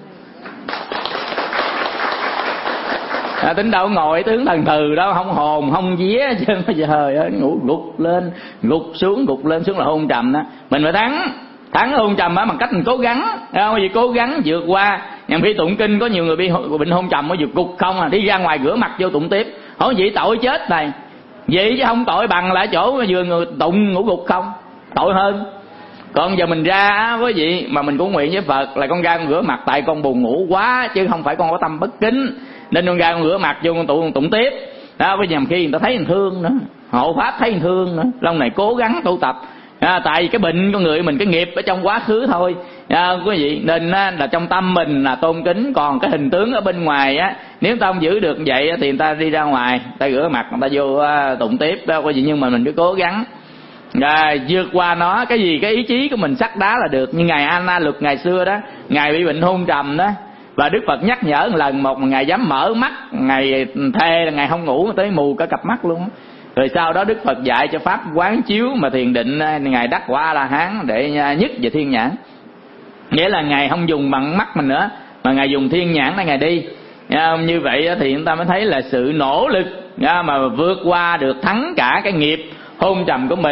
Tính đâu ngồi tướng thần thừ đó, không hồn không vía chứ bây giờ ngủ gục lên gục xuống là hôn trầm đó. Mình phải thắng hôn trầm bằng cách mình cố gắng, không gì cố gắng vượt qua. Nhằm khi tụng kinh có nhiều người bị bệnh hôn trầm mới vượt gục không đi ra ngoài rửa mặt vô tụng tiếp. Hỏi vậy tội chết này, vậy chứ không tội bằng lại chỗ vừa người tụng ngủ gục không, tội hơn. Còn giờ mình ra với vị mà mình cũng nguyện với Phật là con ra con rửa mặt, tại con buồn ngủ quá chứ không phải con có tâm bất kính, nên con ra con rửa mặt vô con tụng tiếp đó. Với nhằm khi người ta thấy mình thương nữa, hộ pháp thấy mình thương nữa, lâu này cố gắng tu tập. Tại vì cái bệnh con người mình, cái nghiệp ở trong quá khứ thôi, quý vị. Nên là trong tâm mình là tôn kính, còn cái hình tướng ở bên ngoài nếu ta không giữ được vậy thì người ta đi ra ngoài, ta rửa mặt, người ta vô tụng tiếp đó quý vị. Nhưng mà mình cứ cố gắng vượt qua nó. Cái gì cái ý chí của mình sắt đá là được. Như ngài Anna Luật ngày xưa đó, ngài bị bệnh hôn trầm đó, và Đức Phật nhắc nhở một lần một mà ngài dám mở mắt, ngài thề là ngài không ngủ tới mù cả cặp mắt luôn. Rồi sau đó Đức Phật dạy cho pháp quán chiếu mà thiền định, ngài đắc quả A La Hán để nhất về thiên nhãn. Nghĩa là ngài không dùng bằng mắt mình nữa, mà ngài dùng thiên nhãn để ngài đi. Như vậy thì chúng ta mới thấy là sự nỗ lực mà vượt qua được, thắng cả cái nghiệp hôn trầm của mình.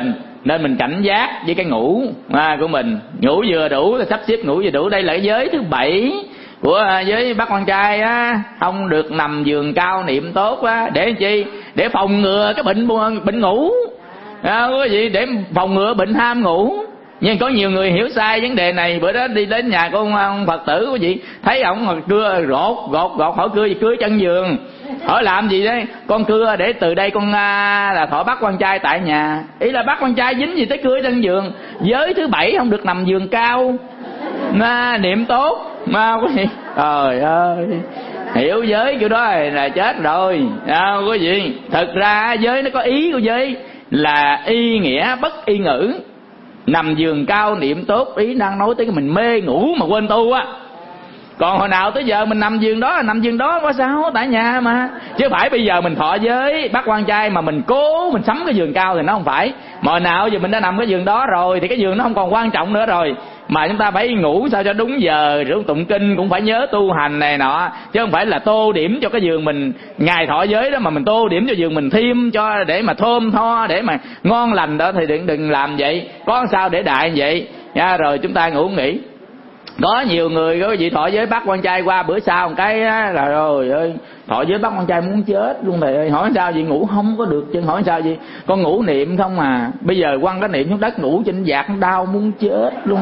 Nên mình cảnh giác với cái ngủ của mình. Ngủ vừa đủ thì sắp xếp ngủ vừa đủ. Đây là cái giới thứ 7 của giới bác quan trai á, không được nằm giường cao niệm tốt á. Để làm chi? Để phòng ngừa cái bệnh ngủ, quý vị, để phòng ngừa bệnh ham ngủ. Nhưng có nhiều người hiểu sai vấn đề này. Bữa đó đi đến nhà của ông Phật tử, quý vị thấy ổng cưa gột hỏi cưa gì? Cưa chân giường. Hỏi làm gì đấy? Con cưa để từ đây con là thọ bắt quan trai tại nhà. Ý là bắt quan trai dính gì tới cưa chân giường. Giới thứ 7 không được nằm giường cao, niệm tốt mà quý vị. Trời ơi, hiểu giới kiểu đó là chết rồi. Quý vị, thật ra giới nó có ý của giới là y nghĩa bất y ngữ. Nằm giường cao niệm tốt, ý đang nói tới cái mình mê ngủ mà quên tu á. Còn hồi nào tới giờ mình nằm giường đó là nằm giường đó, có sao, tại nhà mà. Chứ phải bây giờ mình thọ giới bắt quan trai mà mình cố mình sắm cái giường cao thì nó không phải. Mà hồi nào giờ mình đã nằm cái giường đó rồi thì cái giường nó không còn quan trọng nữa rồi. Mà chúng ta phải ngủ sao cho đúng giờ, rồi tụng kinh cũng phải nhớ tu hành này nọ. Chứ không phải là tô điểm cho cái giường mình ngày thọ giới đó mà mình tô điểm cho giường mình thêm cho để mà thơm tho, để mà ngon lành đó thì đừng làm vậy. Có sao để đại vậy nha. Rồi chúng ta ngủ nghỉ. Có nhiều người có vị thọ giới bắt quan trai qua bữa sau một cái là rồi ơi, thọ giới bắt quan trai muốn chết luôn thầy ơi. Hỏi sao gì ngủ không có được chứ? Hỏi sao gì con ngủ niệm không à? Bây giờ quăng cái niệm xuống đất ngủ trên vạt đau muốn chết luôn.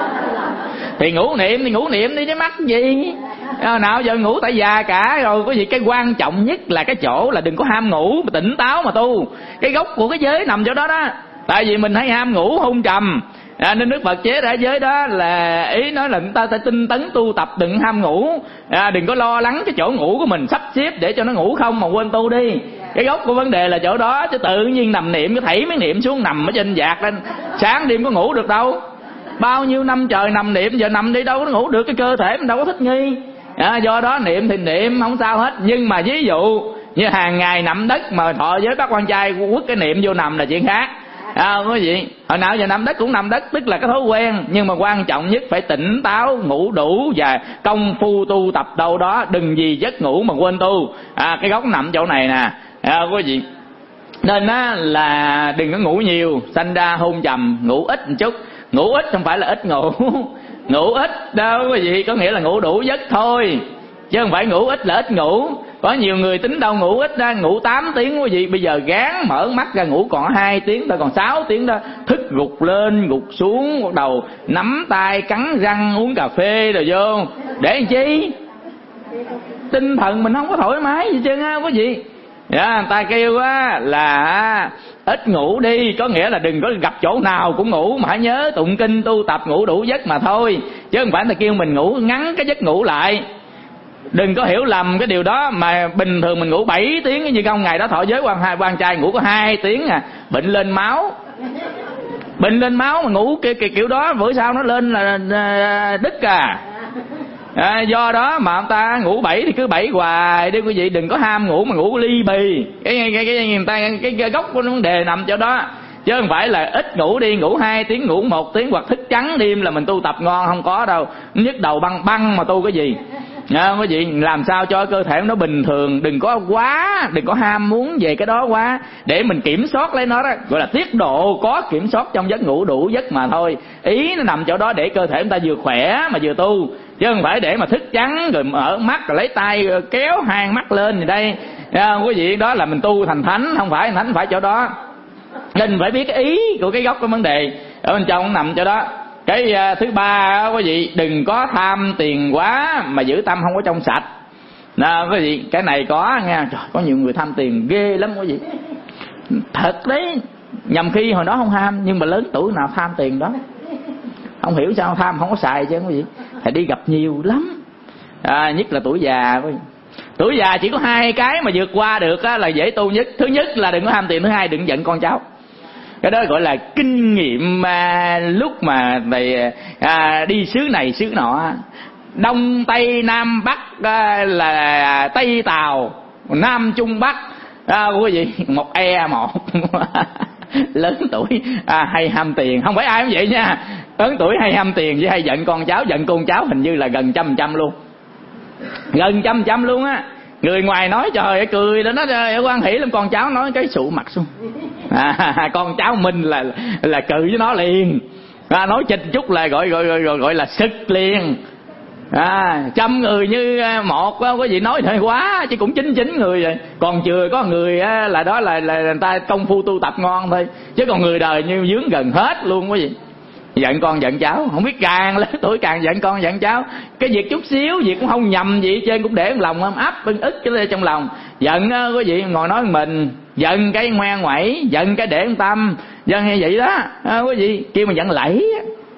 Thì ngủ niệm đi chứ mắc gì. Nào giờ ngủ tại già cả rồi. Có gì cái quan trọng nhất là cái chỗ là đừng có ham ngủ, mà tỉnh táo mà tu. Cái gốc của cái giới nằm chỗ đó đó. Tại vì mình hay ham ngủ hôn trầm, nên Đức Phật chế ra giới đó là ý nói là chúng ta phải tinh tấn tu tập, đừng ham ngủ, đừng có lo lắng cái chỗ ngủ của mình, sắp xếp để cho nó ngủ không mà quên tu đi. Cái gốc của vấn đề là chỗ đó, chứ tự nhiên nằm niệm cái thảy mấy niệm xuống nằm ở trên vạt lên, sáng đêm có ngủ được đâu. Bao nhiêu năm trời nằm niệm, giờ nằm đi đâu có ngủ được, cái cơ thể mình đâu có thích nghi. Do đó niệm thì niệm không sao hết. Nhưng mà ví dụ như hàng ngày nằm đất mà thọ giới bắt quan trai quất cái niệm vô nằm là chuyện khác. Quý vị, hồi nào giờ nằm đất cũng nằm đất, tức là cái thói quen. Nhưng mà quan trọng nhất phải tỉnh táo, ngủ đủ và công phu tu tập đâu đó. Đừng vì giấc ngủ mà quên tu. Cái gốc nằm chỗ này nè, quý vị. Nên là đừng có ngủ nhiều, sanh ra hôn trầm. Ngủ ít một chút. Ngủ ít không phải là ít ngủ. Ngủ ít đâu quý vị, có nghĩa là ngủ đủ giấc thôi, chứ không phải ngủ ít là ít ngủ. Có nhiều người tính đâu ngủ ít ra, ngủ 8 tiếng quý vị. Bây giờ gán mở mắt ra ngủ còn 2 tiếng, ta còn 6 tiếng đó. Thức gục lên gục xuống, bắt đầu nắm tay cắn răng uống cà phê rồi vô. Để làm chi? Tinh thần mình không có thoải mái gì chứ quý vị. Người ta kêu là ít ngủ đi, có nghĩa là đừng có gặp chỗ nào cũng ngủ, mà hãy nhớ tụng kinh tu tập ngủ đủ giấc mà thôi. Chứ không phải người ta kêu mình ngủ ngắn cái giấc ngủ lại. Đừng có hiểu lầm cái điều đó. Mà bình thường mình ngủ 7 tiếng như không, ngày đó thọ giới quan trai ngủ có 2 tiếng bệnh lên máu. Bệnh lên máu mà ngủ kiểu đó bữa sau nó lên là đứt do đó mà ông ta ngủ 7 thì cứ 7 hoài đi quý vị. Đừng có ham ngủ mà ngủ ly bì. Cái gốc của vấn đề nằm chỗ đó. Chứ không phải là ít ngủ đi, ngủ 2 tiếng, ngủ 1 tiếng hoặc thức trắng đêm là mình tu tập ngon, không có đâu. Nhức đầu băng mà tu cái gì. Quý vị, làm sao cho cơ thể nó bình thường, đừng có ham muốn về cái đó quá, để mình kiểm soát lấy nó đó, gọi là tiết độ có kiểm soát trong giấc ngủ đủ giấc mà thôi. Ý nó nằm chỗ đó để cơ thể chúng ta vừa khỏe mà vừa tu, chứ không phải để mà thức trắng rồi mở mắt rồi lấy tay kéo hai mắt lên gì đây. Quý vị, đó là mình tu thành thánh, không phải thánh phải chỗ đó. Nên phải biết cái ý của cái gốc của vấn đề ở bên trong nằm chỗ đó. Cái thứ ba quý vị, đừng có tham tiền quá mà giữ tâm không có trong sạch. Quý vị, cái này có nghe. Trời, có nhiều người tham tiền ghê lắm quý vị. Thật đấy, nhầm khi hồi đó không tham, nhưng mà lớn tuổi nào tham tiền đó. Không hiểu sao tham không có xài chứ quý vị. Thầy đi gặp nhiều lắm. Nhất là tuổi già quý vị. Tuổi già chỉ có 2 cái mà vượt qua được là dễ tu nhất. Thứ nhất là đừng có tham tiền, thứ hai đừng giận con cháu. Cái đó gọi là kinh nghiệm lúc mà thầy đi xứ này xứ nọ, Đông Tây Nam Bắc, là Tây Tàu Nam Trung Bắc. Quý vị, một lớn tuổi hay ham tiền. Không phải ai cũng vậy nha. Lớn tuổi hay ham tiền với hay giận con cháu. Giận con cháu hình như là gần 100% luôn. Gần 100% luôn á. Người ngoài nói trời ơi cười đó, nó hoan hỉ lắm, con cháu nói cái sụ mặt xuống. Con cháu mình là cự với nó liền. Nói chịch chút là gọi là sức liền. 100 người như một có gì nói hơi quá, chứ cũng 99 người rồi. Còn chừa có người là đó là người ta công phu tu tập ngon thôi, chứ còn người đời như dướng gần hết luôn quý vị. Giận con giận cháu, không biết càng lớn tuổi càng giận con giận cháu. Cái việc chút xíu việc cũng không nhầm gì trên cũng để trong lòng, ấp ức cái lên trong lòng. Giận quý vị ngồi nói mình, giận cái ngoan ngoẩy, giận cái để tâm, giận như vậy đó quý vị, kêu mình giận lẫy.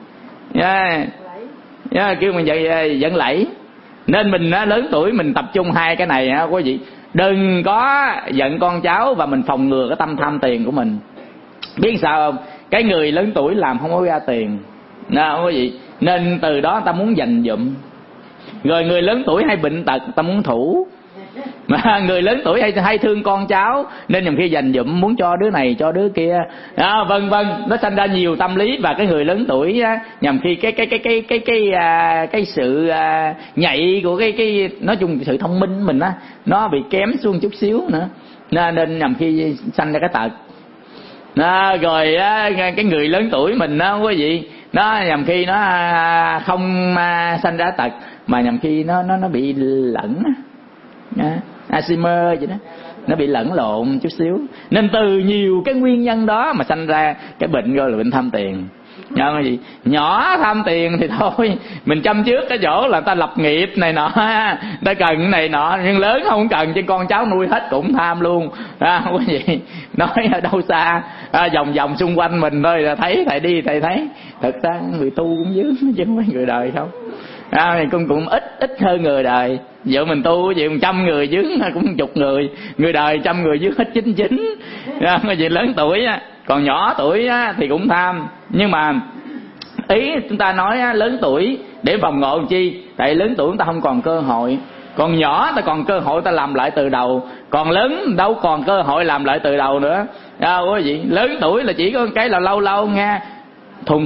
Kêu mình giận lẫy. Nên mình lớn tuổi mình tập trung hai cái này quý vị. Đừng có giận con cháu và mình phòng ngừa cái tâm tham tiền của mình. Biết sao không? Cái người lớn tuổi làm không có ra tiền quý vị, nên từ đó ta muốn dành dụm. Rồi người lớn tuổi hay bệnh tật ta muốn thủ. Mà người lớn tuổi hay thương con cháu, nên nhiều khi dành dụm muốn cho đứa này cho đứa kia, vân vân. Nó sanh ra nhiều tâm lý. Và cái người lớn tuổi nhằm khi cái sự nhạy của cái nói chung sự thông minh của mình nó bị kém xuống chút xíu nữa, nên nhằm khi sanh ra cái tật. Rồi cái người lớn tuổi mình đó quý vị, nó nhằm khi nó không sanh ra tật, mà nhằm khi nó bị lẫn Alzheimer vậy đó, nó bị lẫn lộn chút xíu. Nên từ nhiều cái nguyên nhân đó mà sanh ra cái bệnh gọi là bệnh tham tiền. Cái gì nhỏ tham tiền thì thôi mình chăm trước cái chỗ là ta lập nghiệp này nọ, ta cần cái này nọ, nhưng lớn không cần, cho con cháu nuôi hết cũng tham luôn. Quý vị nói ở đâu xa, vòng vòng xung quanh mình thôi là thấy thầy đi thầy thấy. Thật ra người tu cũng dướng chứ không phải người đời không. Cũng ít hơn người đời. Giờ mình tu gì 100 người dướng cũng 10 người, người đời 100 người dướng hết 99. Cái gì lớn tuổi còn nhỏ tuổi thì cũng tham. Nhưng mà ý chúng ta nói lớn tuổi để phòng ngộ làm chi? Tại lớn tuổi chúng ta không còn cơ hội. Còn nhỏ ta còn cơ hội ta làm lại từ đầu. Còn lớn đâu còn cơ hội làm lại từ đầu nữa. Quý vị, lớn tuổi là chỉ có cái là lâu lâu nghe thùng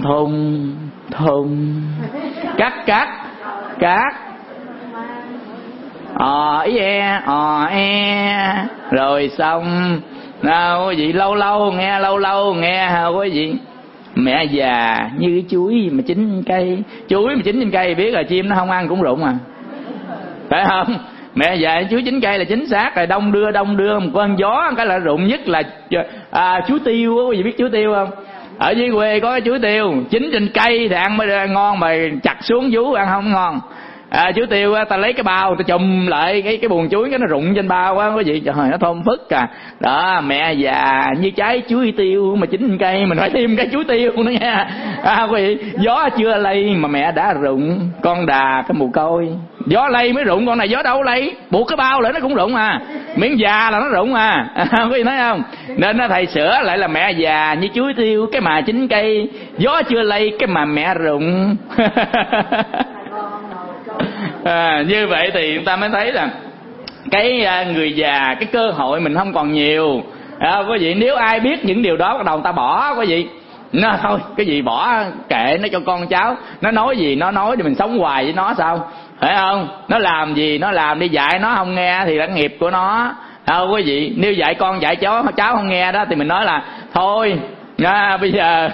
cắt ý e rồi xong. Quý vị lâu lâu nghe quý vị. Mẹ già như cái chuối mà chín cây, chuối mà chín trên cây biết là chim nó không ăn cũng rụng phải không? Mẹ già chuối chín cây là chính xác rồi. Đông đưa một cơn gió cái là rụng. Nhất là chuối tiêu quý vị biết chuối tiêu không? Ở dưới quê có cái chuối tiêu chín trên cây thì ăn mới ngon, mà chặt xuống vú ăn không ngon. Chuối tiêu ta lấy cái bao ta chùm lại cái buồng chuối, cái nó rụng trên bao quá quý vị, trời nó thơm phức đó. Mẹ già như trái chuối tiêu mà chín trên cây, mình phải thêm cái chuối tiêu nữa nha. Quý vị, gió chưa lây mà mẹ đã rụng. Con đà cái mồ côi, gió lây mới rụng, con này gió đâu lây, buộc cái bao lại nó cũng rụng miếng già là nó rụng quý vị thấy không? Nên thầy sửa lại là mẹ già như chuối tiêu, cái mà chín cây, gió chưa lây cái mà mẹ rụng. Như vậy thì chúng ta mới thấy là cái người già cái cơ hội mình không còn nhiều. Quý vị, nếu ai biết những điều đó bắt đầu người ta bỏ quý vị. Nó thôi cái gì bỏ kệ nó cho con cháu, nó nói gì nó nói thì mình sống hoài với nó sao, phải không? Nó làm gì nó làm đi, dạy nó không nghe thì là nghiệp của nó. Quý vị, nếu dạy con dạy cháu không nghe đó thì mình nói là thôi bây giờ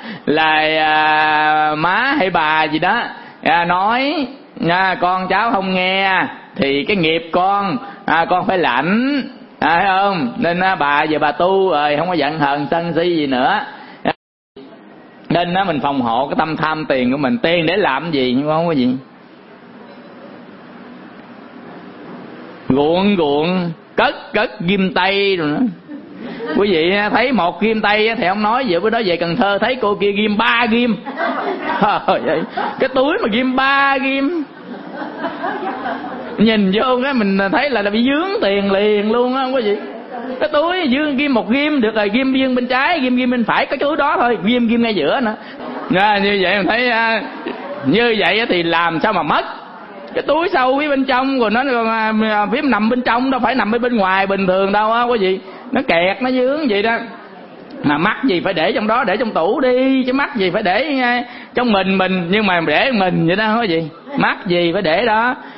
là má hay bà gì đó nói con cháu không nghe thì cái nghiệp con phải lãnh, phải không? Nên bà giờ bà tu rồi không có giận hờn sân si gì nữa. Nên mình phòng hộ cái tâm tham tiền của mình. Tiền để làm gì nhưng không có gì. Ruộng cất ghim tây rồi nữa. Quý vị thấy một ghim tây thì không nói gì, bữa đó về Cần Thơ thấy cô kia ghim 3 ghim. Vậy cái túi mà ghim 3 ghim, nhìn vô cái mình thấy là bị dướng tiền liền luôn á quý vị. Cái túi dướng ghim một ghim được rồi, ghim bên trái, ghim bên phải, cái túi đó thôi, ghim ngay giữa nữa. Như vậy mình thấy như vậy thì làm sao mà mất. Cái túi sâu phía bên trong rồi nó phía nằm bên trong, đâu phải nằm bên ngoài bình thường đâu á quý vị. Nó kẹt nó dướng vậy đó. Mà mắc gì phải để trong đó, để trong tủ đi, chứ mắc gì phải để trong mình. Nhưng mà để mình vậy đó quý vị, mắc gì phải để đó.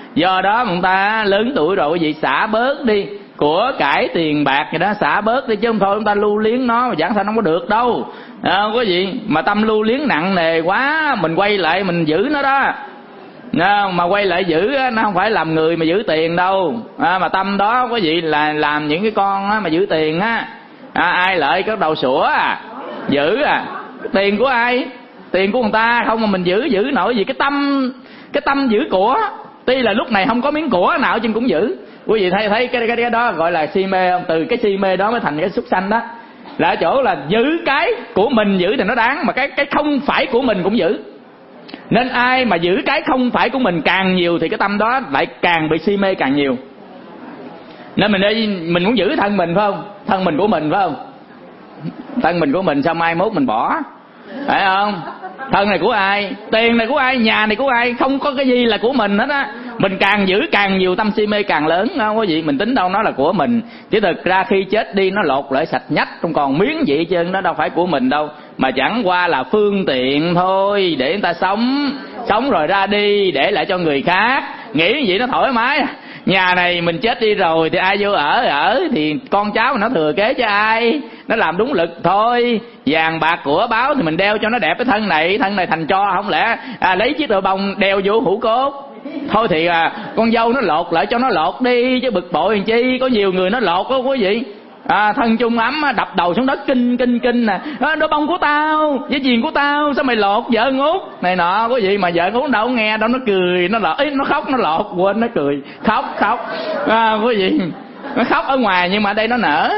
Do đó người ta lớn tuổi rồi quý vị xả bớt đi, của cải tiền bạc gì đó xả bớt đi, chứ không thôi chúng ta lưu liếng nó mà giảng sanh không có được đâu. Quý vị, mà tâm lưu liếng nặng nề quá, mình quay lại mình giữ nó đó. Mà quay lại giữ nó không phải làm người mà giữ tiền đâu. Mà tâm đó quý vị là làm những cái con mà giữ tiền á. Ai lợi cái đầu sủa giữ tiền của ai? Tiền của người ta không mà mình giữ nổi gì. Cái tâm giữ của, tuy là lúc này không có miếng của nào chứ cũng giữ. Quý vị thấy cái đó gọi là si mê không? Từ cái si mê đó mới thành cái súc sanh đó. Là ở chỗ là giữ cái của mình giữ thì nó đáng, mà cái không phải của mình cũng giữ. Nên ai mà giữ cái không phải của mình càng nhiều thì cái tâm đó lại càng bị si mê càng nhiều. Nên mình muốn giữ thân mình phải không? Thân mình của mình phải không? Thân mình của mình sao mai mốt mình bỏ, phải không? Thân này của ai? Tiền này của ai? Nhà này của ai? Không có cái gì là của mình hết á. Mình càng giữ càng nhiều, tâm si mê càng lớn, không có gì. Mình tính đâu nó là của mình, chứ thực ra khi chết đi nó lột lại sạch nhách, không còn miếng gì chứ, nó đâu phải của mình đâu, mà chẳng qua là phương tiện thôi để người ta sống rồi ra đi để lại cho người khác. Nghĩ vậy nó thoải mái. Nhà này mình chết đi rồi thì ai vô ở thì con cháu nó thừa kế cho ai, nó làm đúng lực thôi. Vàng bạc của báo thì mình đeo cho nó đẹp. Cái thân này thành cho, không lẽ lấy chiếc đôi bông đeo vô hũ cốt thôi thì con dâu nó lột lại cho nó lột đi, chứ bực bội làm chi. Có nhiều người nó lột đó quý vị. Thân chung ấm đập đầu xuống đất kinh nè, đôi bông của tao, dây chuyền của tao, sao mày lột vợ ngút này nọ quý vị. Mà vợ ngút đâu nghe đâu, nó cười nó lột, nó khóc nó lột, quên nó cười khóc quý vị. Nó khóc ở ngoài nhưng mà ở đây nó nở.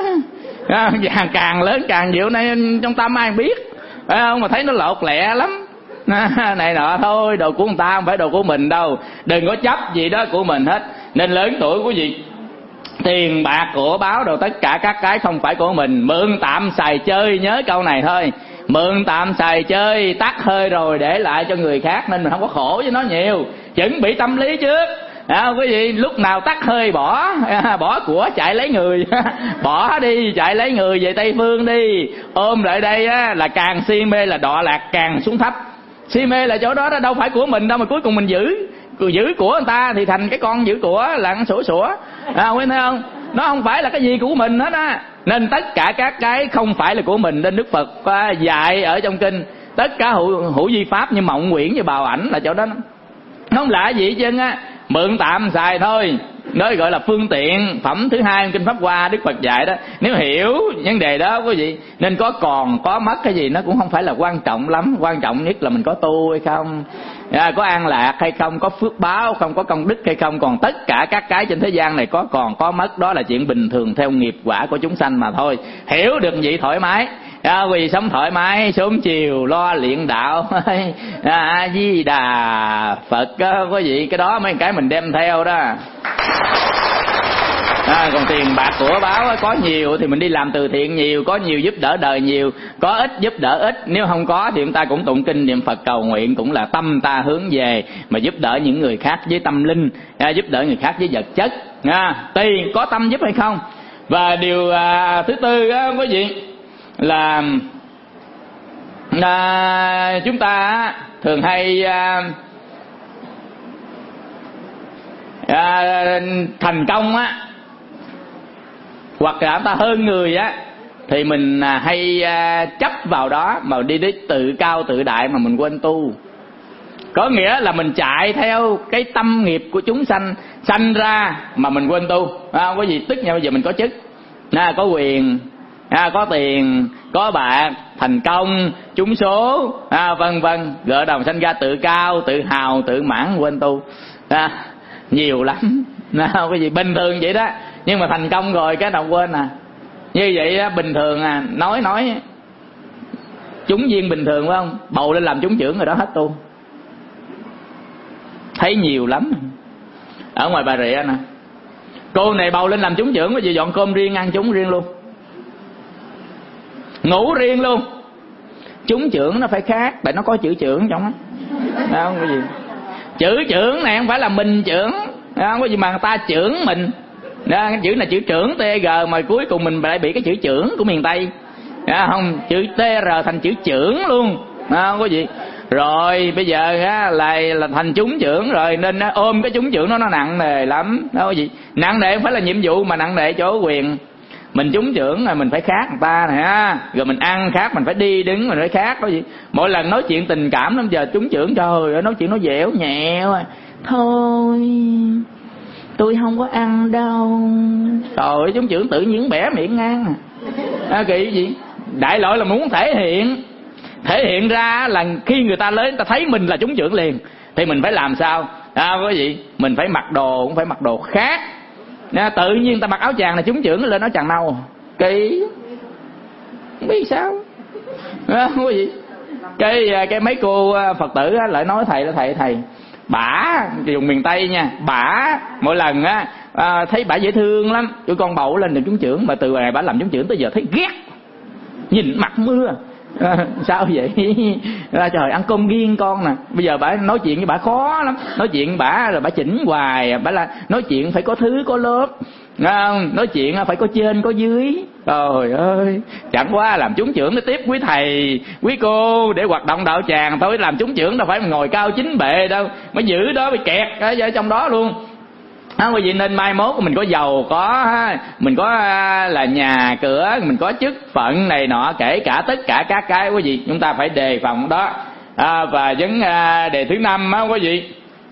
Càng lớn càng nhiều, này trong tâm ai biết, phải không? Mà thấy nó lột lẹ lắm này nọ thôi. Đồ của người ta không phải đồ của mình đâu, đừng có chấp gì đó của mình hết. Nên lớn tuổi quý vị, tiền bạc của báo đồ tất cả các cái không phải của mình, mượn tạm xài chơi. Nhớ câu này thôi, mượn tạm xài chơi, tắt hơi rồi để lại cho người khác, nên mình không có khổ với nó nhiều. Chuẩn bị tâm lý trước quý vị, lúc nào tắt hơi bỏ của chạy lấy người bỏ đi, chạy lấy người về Tây Phương đi. Ôm lại đây là càng si mê là đọa lạc càng xuống thấp. Si mê là chỗ đó đâu phải của mình đâu, mà cuối cùng mình giữ của người ta thì thành cái con giữ của là con sủa quý thấy không? Nó không phải là cái gì của mình hết á. Nên tất cả các cái không phải là của mình. Nên Đức Phật dạy ở trong kinh tất cả hữu vi pháp như mộng quyển như bào ảnh là chỗ đó. Nó không lạ gì chứ mượn tạm xài thôi. Nó gọi là phương tiện phẩm thứ hai kinh Pháp Hoa Đức Phật dạy đó. Nếu hiểu vấn đề đó quý vị, nên có mất cái gì nó cũng không phải là quan trọng lắm. Quan trọng nhất là mình có tu hay không, có an lạc hay không, có phước báo không, có công đức hay không. Còn tất cả các cái trên thế gian này có mất, đó là chuyện bình thường theo nghiệp quả của chúng sanh mà thôi. Hiểu được vậy thoải mái. Vì sống thoải mái, sớm chiều lo luyện đạo A Di Đà Phật quý vị. Cái đó mấy cái mình đem theo đó. Còn tiền bạc của báo có nhiều thì mình đi làm từ thiện nhiều, có nhiều giúp đỡ đời nhiều, có ít giúp đỡ ít. Nếu không có thì chúng ta cũng tụng kinh niệm Phật cầu nguyện, cũng là tâm ta hướng về mà giúp đỡ những người khác với tâm linh, giúp đỡ người khác với vật chất. Tiền có tâm giúp hay không. Và điều thứ tư quý vị là chúng ta thường hay thành công hoặc là chúng ta hơn người thì mình hay chấp vào đó mà đi đến tự cao tự đại mà mình quên tu. Có nghĩa là mình chạy theo cái tâm nghiệp của chúng sanh ra mà mình quên tu. Có gì tức nha, bây giờ mình có chức, có quyền, có tiền, có bạc, thành công, trúng số, vân vân, gỡ đầu sanh ra tự cao, tự hào, tự mãn, quên tu. Nhiều lắm. Cái gì bình thường vậy đó, nhưng mà thành công rồi cái đầu quên. Như vậy bình thường nói chúng viên bình thường phải không, bầu lên làm chúng trưởng rồi đó hết tu. Thấy nhiều lắm. Ở ngoài Bà Rịa nè, cô này bầu lên làm chúng trưởng, cái gì dọn cơm riêng, ăn chúng riêng luôn, ngủ riêng luôn. Chúng trưởng nó phải khác, tại nó có chữ trưởng trong đó. Không có gì. Chữ trưởng này không phải là mình trưởng, không có gì mà người ta trưởng mình. Cái chữ này chữ trưởng TG mà cuối cùng mình lại bị cái chữ trưởng của miền Tây. Không, chữ TR thành chữ trưởng luôn. Không có gì. Rồi bây giờ á là thành chúng trưởng rồi, nên ôm cái chúng trưởng nó nặng nề lắm. Đâu có gì nặng nề, không phải là nhiệm vụ mà nặng nề chỗ quyền. Mình chúng trưởng rồi mình phải khác người ta nè, rồi mình ăn khác, mình phải đi đứng mình phải khác. Có gì mỗi lần nói chuyện tình cảm lắm, giờ chúng trưởng trời ơi nói chuyện nó dẻo nhẹo. Thôi tôi không có ăn đâu. Trời ơi, chúng trưởng tự nhiên bẻ miệng ngang kỳ gì. Đại loại là muốn thể hiện ra là khi người ta lớn, người ta thấy mình là chúng trưởng liền, thì mình phải làm sao quý vị, mình phải mặc đồ cũng phải mặc đồ khác. Tự nhiên ta mặc áo chàng là chúng trưởng lên áo chàng nâu, kỳ không biết sao quý vị. Cái mấy cô Phật tử lại nói thầy bả dùng miền Tây nha, bả mỗi lần thấy bả dễ thương lắm, tụi con bầu lên làm chúng trưởng, mà từ ngày bả làm chúng trưởng tới giờ thấy ghét, nhìn mặt mưa. Sao vậy? Trời, ăn cơm nghiêng con nè. Bây giờ bả nói chuyện với bả khó lắm, nói chuyện bả rồi bả chỉnh hoài, bả là nói chuyện phải có thứ có lớp, nói chuyện phải có trên có dưới. Trời ơi, chẳng qua làm chúng trưởng để tiếp quý thầy quý cô để hoạt động đạo tràng thôi. Làm chúng trưởng đâu phải ngồi cao chính bệ đâu, mới giữ đó bị kẹt ở trong đó luôn. Quý vị nên mai mốt mình có giàu mình có là nhà cửa, mình có chức phận này nọ, kể cả tất cả các cái quý vị, chúng ta phải đề phòng đó. Và vấn đề thứ 5 quý vị,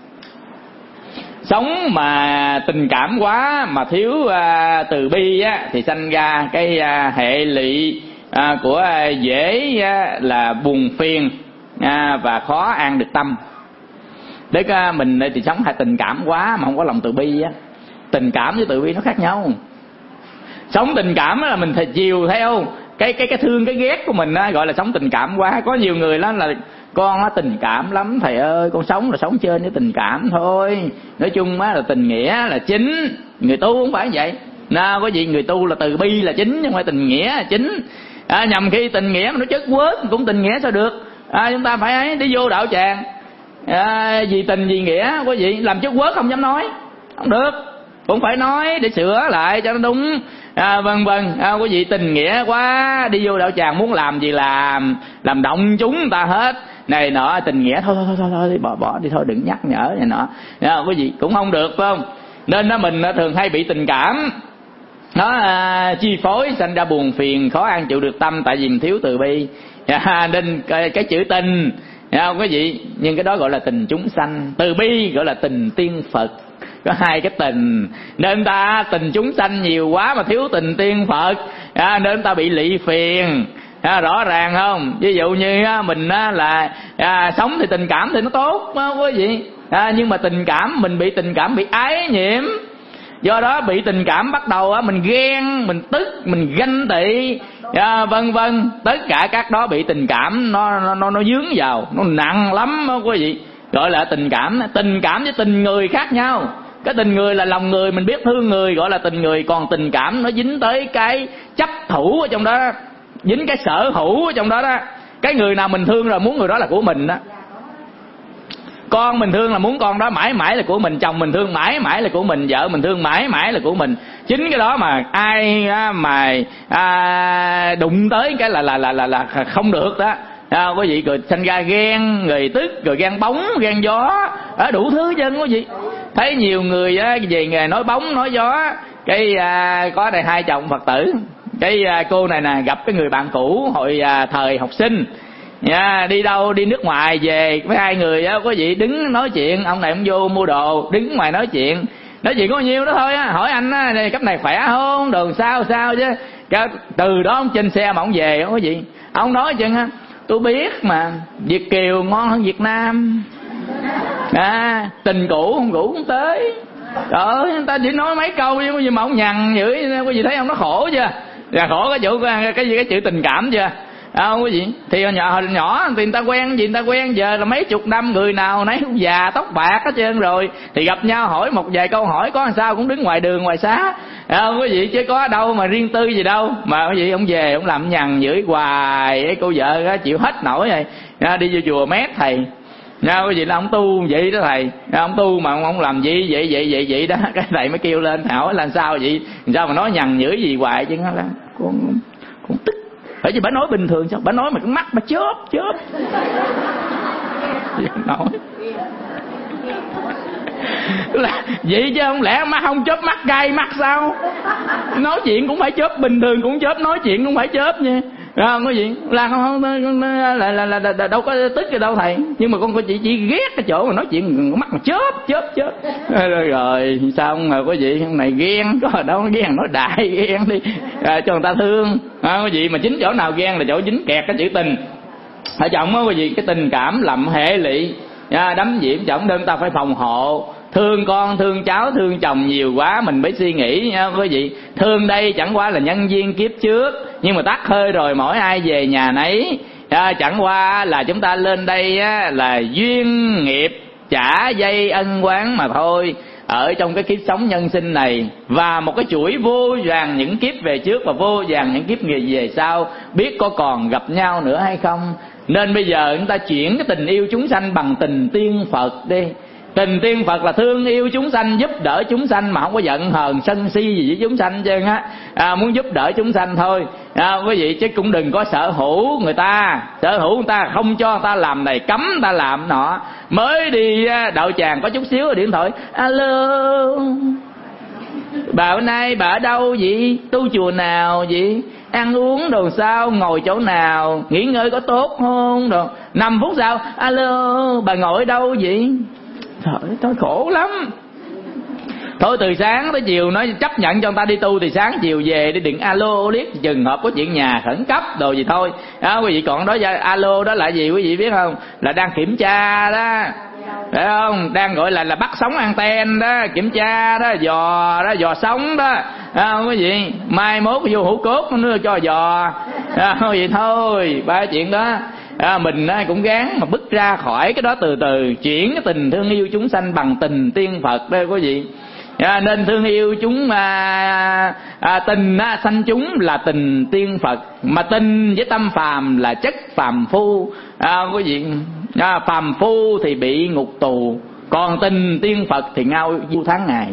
sống mà tình cảm quá mà thiếu từ bi thì sanh ra cái hệ lụy của dễ là buồn phiền và khó an được tâm. Để mình thì sống hay tình cảm quá mà không có lòng từ bi á. Tình cảm với từ bi nó khác nhau. Sống tình cảm là mình phải chiều theo cái thương cái ghét của mình á, gọi là sống tình cảm quá. Có nhiều người đó là con tình cảm lắm thầy ơi, con sống là sống trên với tình cảm thôi. Nói chung là tình nghĩa là chính. Người tu không phải vậy. Có gì người tu là từ bi là chính, chứ không phải tình nghĩa là chính. Nhằm khi tình nghĩa mà nó chất quớt cũng tình nghĩa sao được. Chúng ta phải đi vô đạo tràng. Vì tình vì nghĩa quý vị, làm chất quớt không dám nói, không được, cũng phải nói để sửa lại cho nó đúng. Vân vân, quý vị tình nghĩa quá, đi vô đạo tràng muốn làm gì làm động chúng ta hết này nọ, tình nghĩa thôi bỏ đi thôi, đừng nhắc nhở này nọ. Quý vị cũng không được, phải không? Nên mình thường hay bị tình cảm nó chi phối, sanh ra buồn phiền, khó an chịu được tâm, tại vì mình thiếu từ bi. Nên cái chữ tình không quý vị, nhưng cái đó gọi là tình chúng sanh. Từ bi gọi là tình tiên Phật. Có hai cái tình, nên ta tình chúng sanh nhiều quá mà thiếu tình tiên Phật, nên ta bị lụy phiền. Rõ ràng không? Ví dụ như mình là sống thì tình cảm thì nó tốt quý vị, nhưng mà tình cảm mình bị tình cảm bị ái nhiễm, do đó bị tình cảm bắt đầu mình ghen, mình tức, mình ganh tị, vân vân, tất cả các đó bị tình cảm nó dướng vào, nó nặng lắm quý vị. Gọi là tình cảm. Tình cảm với tình người khác nhau. Cái tình người là lòng người, mình biết thương người, gọi là tình người. Còn tình cảm nó dính tới cái chấp thủ ở trong đó, dính cái sở hữu ở trong đó đó. Cái người nào mình thương rồi muốn người đó là của mình đó. Con mình thương là muốn con đó mãi mãi là của mình, chồng mình thương mãi mãi là của mình, vợ mình thương mãi mãi là của mình. Chính cái đó mà ai mà đụng tới cái là không được đó. Quý vị, rồi sanh ra ghen, rồi tức, rồi ghen bóng, ghen gió, đủ thứ chân quý vị. Thấy nhiều người về nghề nói bóng nói gió. Cái có đây hai chồng Phật tử, cái cô này nè gặp cái người bạn cũ hồi thời học sinh. Đi đâu, đi nước ngoài về với hai người quý vị đứng nói chuyện, ông này ông vô mua đồ, đứng ngoài nói chuyện có nhiêu đó thôi hỏi anh cấp này khỏe không, đường sao chứ. Từ đó ông trên xe mà ông về quý vị, ông nói chừng tôi biết mà Việt kiều ngon hơn Việt Nam. Tình cũ không rủ không tới. Trời ơi, người ta chỉ nói mấy câu chứ mà ông nhằn dữ. Quý vị thấy ông nó khổ chưa? Khổ cái chỗ cái chữ tình cảm chưa? Quý vị, thì hồi nhỏ thì người ta quen gì người ta quen, giờ là mấy chục năm người nào nấy cũng già tóc bạc hết trơn rồi, thì gặp nhau hỏi một vài câu hỏi có làm sao cũng đứng ngoài đường ngoài xá, quý vị, chứ có đâu mà riêng tư gì đâu. Mà quý vị ông về ông làm nhằn dữ hoài, cái cô vợ đó chịu hết nổi rồi, đi vô chùa mét thầy. Quý vị là ông tu vậy đó thầy, ông tu mà ông làm gì vậy đó. Cái thầy mới kêu lên hỏi là sao vậy, sao mà nói nhằn dữ gì hoài chứ. Nó là con tức. Bởi vì bà nói bình thường sao, bà nói mà cái mắt bà chớp nói là vậy chứ không lẽ má không chớp mắt cay mắt sao? Nói chuyện cũng phải chớp, bình thường cũng chớp, nói chuyện cũng phải chớp nha. Không có gì là không là đâu có tức gì đâu thầy, nhưng mà con chỉ ghét cái chỗ mà nói chuyện mắt mà chớp rồi sao mà có gì hôm này ghen có ở đâu ghen nói đại ghen đi cho người ta thương có gì mà chính chỗ nào ghen là chỗ dính kẹt cái chữ tình ở chồng có gì cái tình cảm lầm hệ lụy đắm nhiễm chồng đơn ta phải phòng hộ. Thương con thương cháu thương chồng nhiều quá mình mới suy nghĩ nha quý vị. Thương đây chẳng qua là nhân duyên kiếp trước, nhưng mà tắt hơi rồi mỗi ai về nhà nấy. Chẳng qua là chúng ta lên đây là duyên nghiệp trả dây ân oán mà thôi, ở trong cái kiếp sống nhân sinh này. Và một cái chuỗi vô vàn những kiếp về trước và vô vàn những kiếp về sau, biết có còn gặp nhau nữa hay không. Nên bây giờ chúng ta chuyển cái tình yêu chúng sanh bằng tình tiên Phật đi. Tình tiên Phật là thương yêu chúng sanh, giúp đỡ chúng sanh mà không có giận hờn sân si gì với chúng sanh chứ muốn giúp đỡ chúng sanh thôi quý vị, chứ cũng đừng có sở hữu người ta. Sở hữu người ta không cho người ta làm này, cấm người ta làm nọ. Mới đi đạo tràng có chút xíu ở điện thoại, alo bà bữa nay bà ở đâu vậy, tu chùa nào vậy, ăn uống đồ sao, ngồi chỗ nào, nghỉ ngơi có tốt không đồ. 5 phút sau, alo bà ngồi ở đâu vậy. Trời ơi khổ lắm. Thôi từ sáng tới chiều nói chấp nhận cho người ta đi tu, thì sáng chiều về đi đừng alo liếc, chừng hợp có chuyện nhà khẩn cấp đồ gì thôi quý vị. Còn đó alo đó là gì quý vị biết không? Là đang kiểm tra đó, phải không? Đang gọi là bắt sóng anten đó, kiểm tra đó, dò sóng đó quý vị. Mai mốt vô hũ cốt nữa cho dò vậy thôi. Ba chuyện đó mình cũng gắng mà bước ra khỏi cái đó, từ từ chuyển cái tình thương yêu chúng sanh bằng tình tiên Phật đây quý vị. Nên thương yêu chúng tình sanh chúng là tình tiên Phật, mà tình với tâm phàm là chất phàm phu quý vị. Phàm phu thì bị ngục tù, còn tình tiên Phật thì ngao du tháng ngày.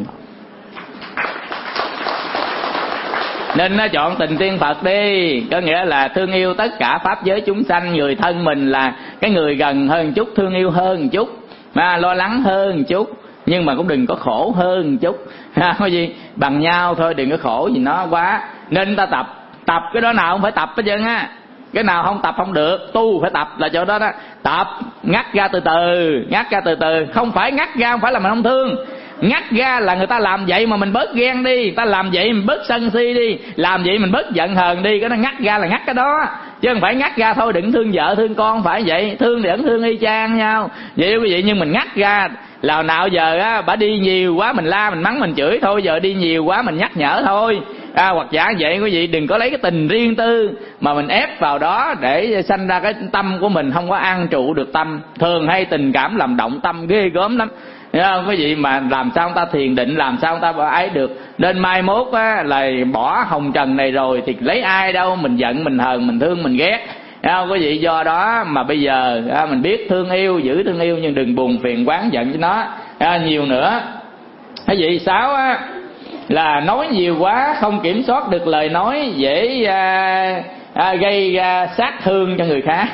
Nên nó chọn tình tiên Phật đi, có nghĩa là thương yêu tất cả pháp giới chúng sanh. Người thân mình là cái người gần hơn chút, thương yêu hơn chút, lo lắng hơn chút, nhưng mà cũng đừng có khổ hơn chút cái gì bằng nhau thôi, đừng có khổ gì nó quá. Nên ta tập cái đó nào không phải tập hết trơn cái nào không tập không được. Tu phải tập là chỗ đó đó, tập ngắt ra từ từ, không phải ngắt ra không phải là mình không thương. Ngắt ra là người ta làm vậy mà mình bớt ghen đi, ta làm vậy mình bớt sân si đi, làm vậy mình bớt giận hờn đi. Cái nó ngắt ra là ngắt cái đó, chứ không phải ngắt ra thôi đừng thương vợ thương con, phải vậy. Thương thì vẫn thương y chang nhau vậy quý vị, nhưng mình ngắt ra là nào giờ bả đi nhiều quá mình la mình mắng mình chửi thôi, giờ đi nhiều quá mình nhắc nhở thôi hoặc giả vậy quý vị. Đừng có lấy cái tình riêng tư mà mình ép vào đó để sanh ra cái tâm của mình không có an trụ được tâm. Thường hay tình cảm làm động tâm ghê gớm lắm quý vị, mà làm sao ta thiền định, làm sao ta ấy được. Nên mai mốt là bỏ hồng trần này rồi thì lấy ai đâu mình giận mình hờn mình thương mình ghét quý vị. Do đó mà bây giờ mình biết thương yêu, giữ thương yêu, nhưng đừng buồn phiền quán giận với nó nhiều nữa. Cái gì 6 là nói nhiều quá không kiểm soát được lời nói, dễ gây sát thương cho người khác.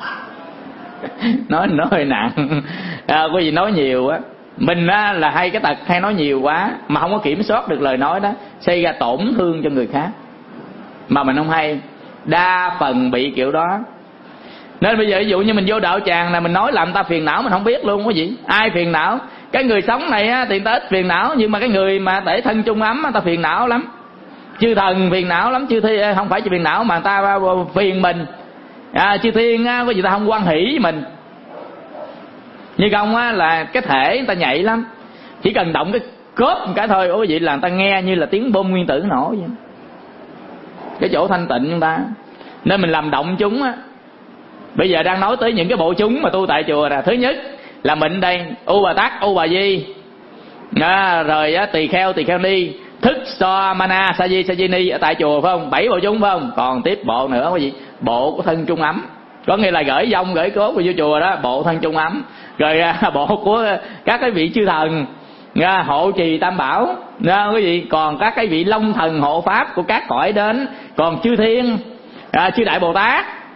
nói hơi nặng quý vị. Nói nhiều mình là hay cái tật hay nói nhiều quá mà không có kiểm soát được lời nói đó, gây ra tổn thương cho người khác mà mình không hay. Đa phần bị kiểu đó. Nên bây giờ ví dụ như mình vô đạo tràng là mình nói làm người ta phiền não mình không biết luôn quý vị. Ai phiền não? Cái người sống này thì người ta ít phiền não, nhưng mà cái người mà để thân chung ấm người ta phiền não lắm. Chư thần phiền não lắm, chư thiên không phải chỉ phiền não mà người ta phiền mình. Chư thiên có gì ta không hoan hỷ với mình. Như công là cái thể người ta nhạy lắm, chỉ cần động cái cốp một cái thôi quý vị là người ta nghe như là tiếng bom nguyên tử nổ vậy. Cái chỗ thanh tịnh chúng ta, nên mình làm động chúng Bây giờ đang nói tới những cái bộ chúng mà tu tại chùa nè. Thứ nhất là mình đây U Bà Tát, U Bà Di rồi Tỳ Kheo Ni, Thức So Mana Sa Di Ni ở tại chùa phải không? 7 bộ chúng phải không? Còn tiếp bộ nữa quý vị, bộ của thân chung ấm, có nghĩa là gửi vong gửi cốt vô chùa đó, bộ thân chung ấm. Rồi bộ của các cái vị chư thần hộ trì tam bảo quý vị. Còn các cái vị long thần hộ pháp của các cõi đến. Còn chư thiên, chư đại Bồ Tát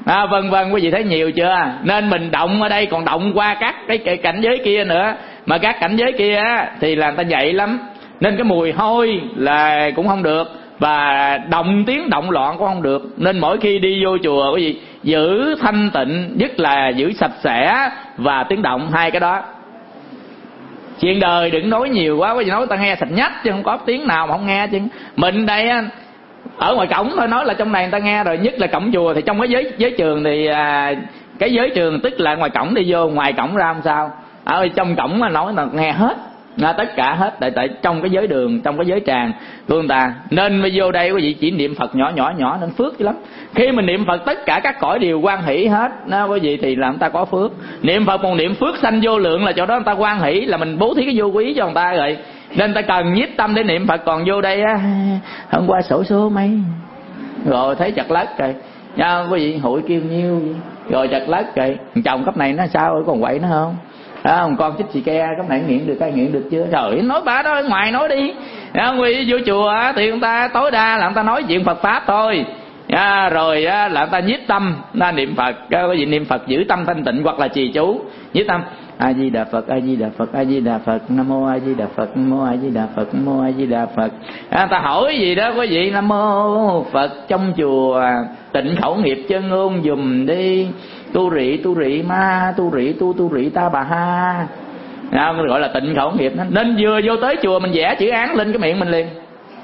Vân vân, quý vị thấy nhiều chưa? Nên mình động ở đây còn động qua các cái cảnh giới kia nữa, mà các cảnh giới kia á thì là người ta nhạy lắm, nên cái mùi hôi là cũng không được, và động tiếng động loạn cũng không được. Nên mỗi khi đi vô chùa quý vị giữ thanh tịnh, nhất là giữ sạch sẽ và tiếng động, hai cái đó. Chuyện đời đừng nói nhiều quá, quý vị nói ta nghe sạch nhách chứ không có tiếng nào mà không nghe chứ. Mình đây á, ở ngoài cổng thôi nói là trong này người ta nghe rồi, nhất là cổng chùa. Thì trong cái giới trường thì cái giới trường tức là ngoài cổng đi vô, ngoài cổng ra không sao, ở trong cổng mà nói là nghe hết, tất cả hết. Tại trong cái giới đường, trong cái giới tràng của người ta. Nên mới vô đây quý vị chỉ niệm Phật nhỏ nhỏ nên phước dữ lắm. Khi mình niệm Phật tất cả các cõi đều hoan hỷ hết đó quý vị, thì là người ta có phước. Niệm Phật một niệm phước sanh vô lượng, là chỗ đó người ta hoan hỷ, là mình bố thí cái vô quý cho người ta rồi. Nên ta cần nhiếp tâm để niệm Phật. Còn vô đây á, hôm qua sổ số mấy rồi thấy chặt lất rồi nha quý vị, hội kêu nhiêu rồi chặt lất rồi. Chồng cấp này nó sao, còn quậy nó không? Con chích xì ke cấp này nghiện được, cái nghiện được chưa? Trời, nói bà đó ở ngoài nói đi. Quý vô chùa thì người ta tối đa là người ta nói chuyện Phật pháp thôi. Rồi là người ta nhiếp tâm, ta niệm Phật. Quý vị niệm Phật giữ tâm thanh tịnh hoặc là trì chú nhiếp tâm. A Di Đà Phật, A Di Đà Phật, A Di Đà Phật, Nam mô A Di Đà Phật, Nam mô A Di Đà Phật, Nam mô A Di Đà Phật. Ta hỏi gì đó quý vị, Nam mô Phật trong chùa tịnh khẩu nghiệp chân ngôn dùm đi. Tu rị ma, tu rị ta bà ha. Gọi là tịnh khẩu nghiệp. Nên vừa vô tới chùa mình vẽ chữ án lên cái miệng mình liền.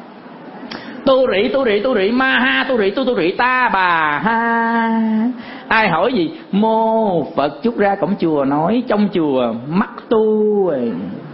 Tu rị ma ha, tu rị ta bà ha. Ai hỏi gì mô Phật chút ra cổng chùa nói trong chùa mắc tu rồi.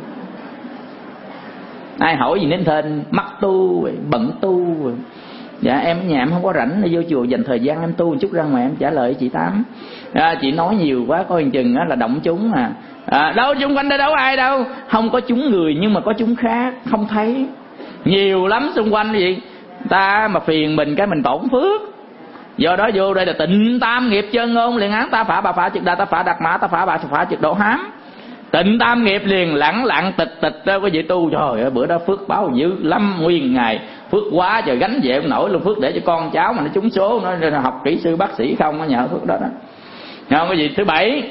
Ai hỏi gì nên thên mắc tu rồi, bận tu rồi. Dạ em ở nhà em không có rảnh, đi vô chùa dành thời gian em tu một chút ra ngoài em trả lời chị Tám. Chị nói nhiều quá coi chừng là động chúng đâu xung quanh đây đâu ai đâu. Không có chúng người nhưng mà có chúng khác, không thấy. Nhiều lắm xung quanh gì ta mà phiền mình cái mình tổn phước. Do đó vô đây là tịnh tam nghiệp chân ngôn liền án. Ta phả bà phả trực đa, ta phả đặc mã, ta phả bà phả trực độ hám. Tịnh tam nghiệp liền lẳng lặng tịch đó quý vị tu. Trời ơi bữa đó phước báo dữ lắm, nguyên ngày phước quá trời, gánh về không nổi luôn. Phước để cho con cháu mà nó trúng số, nó học kỹ sư bác sĩ không, nó nhờ phước đó đó. Không quý vị. Thứ bảy,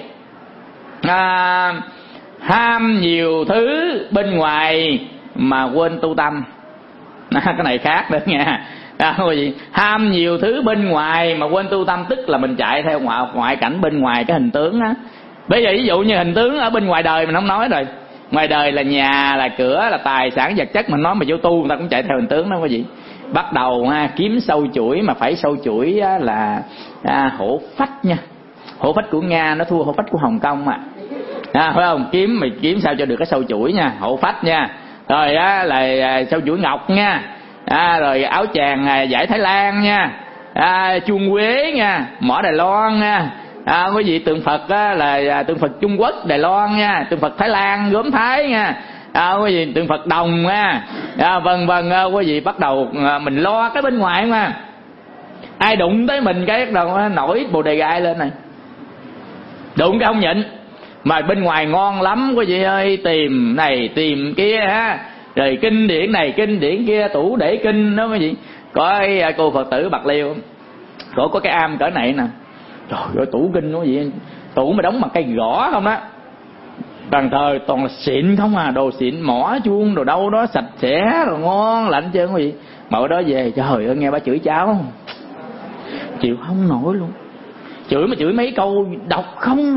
ham nhiều thứ bên ngoài mà quên tu tâm. Cái này khác nữa nha. Quý vị, ham nhiều thứ bên ngoài mà quên tu tâm, tức là mình chạy theo ngoại cảnh bên ngoài, cái hình tướng á. Bây giờ ví dụ như hình tướng ở bên ngoài đời mình không nói rồi. Ngoài đời là nhà, là cửa, là tài sản vật chất, mình nói mà vô tu người ta cũng chạy theo hình tướng đó quý vị. Bắt đầu kiếm sâu chuỗi, mà phải sâu chuỗi là hổ phách nha. Hổ phách của Nga nó thua hổ phách của Hồng Kông phải không? Kiếm sao cho được cái sâu chuỗi nha, hổ phách nha. Rồi là sâu chuỗi ngọc nha. Rồi áo chàng vải Thái Lan nha. Chuông Quế nha, mỏ Đài Loan nha. Quý vị tượng Phật là tượng Phật Trung Quốc Đài Loan nha, tượng Phật Thái Lan gốm Thái nha. Quý vị tượng Phật đồng nha. Vân vân quý vị, bắt đầu mình lo cái bên ngoài mà. Ai đụng tới mình cái bắt đầu nổi bồ đề gai lên này. Đụng cái không nhịn. Mà bên ngoài ngon lắm quý vị ơi, tìm này tìm kia rồi kinh điển này kinh điển kia, tủ để kinh đó quý vị. Có cái cô Phật tử Bạc Liêu, cổ có cái am cỡ này nè. Trời ơi tủ kinh quý vị, tủ mà đóng bằng cây gõ không đó. Bàn thờ toàn là xịn không đồ xịn, mỏ chuông đồ đâu đó sạch sẽ rồi ngon lạnh trơn quý vị. Mà ở đó về trời ơi nghe bà chửi cháu chịu không nổi luôn. Chửi mà chửi mấy câu độc không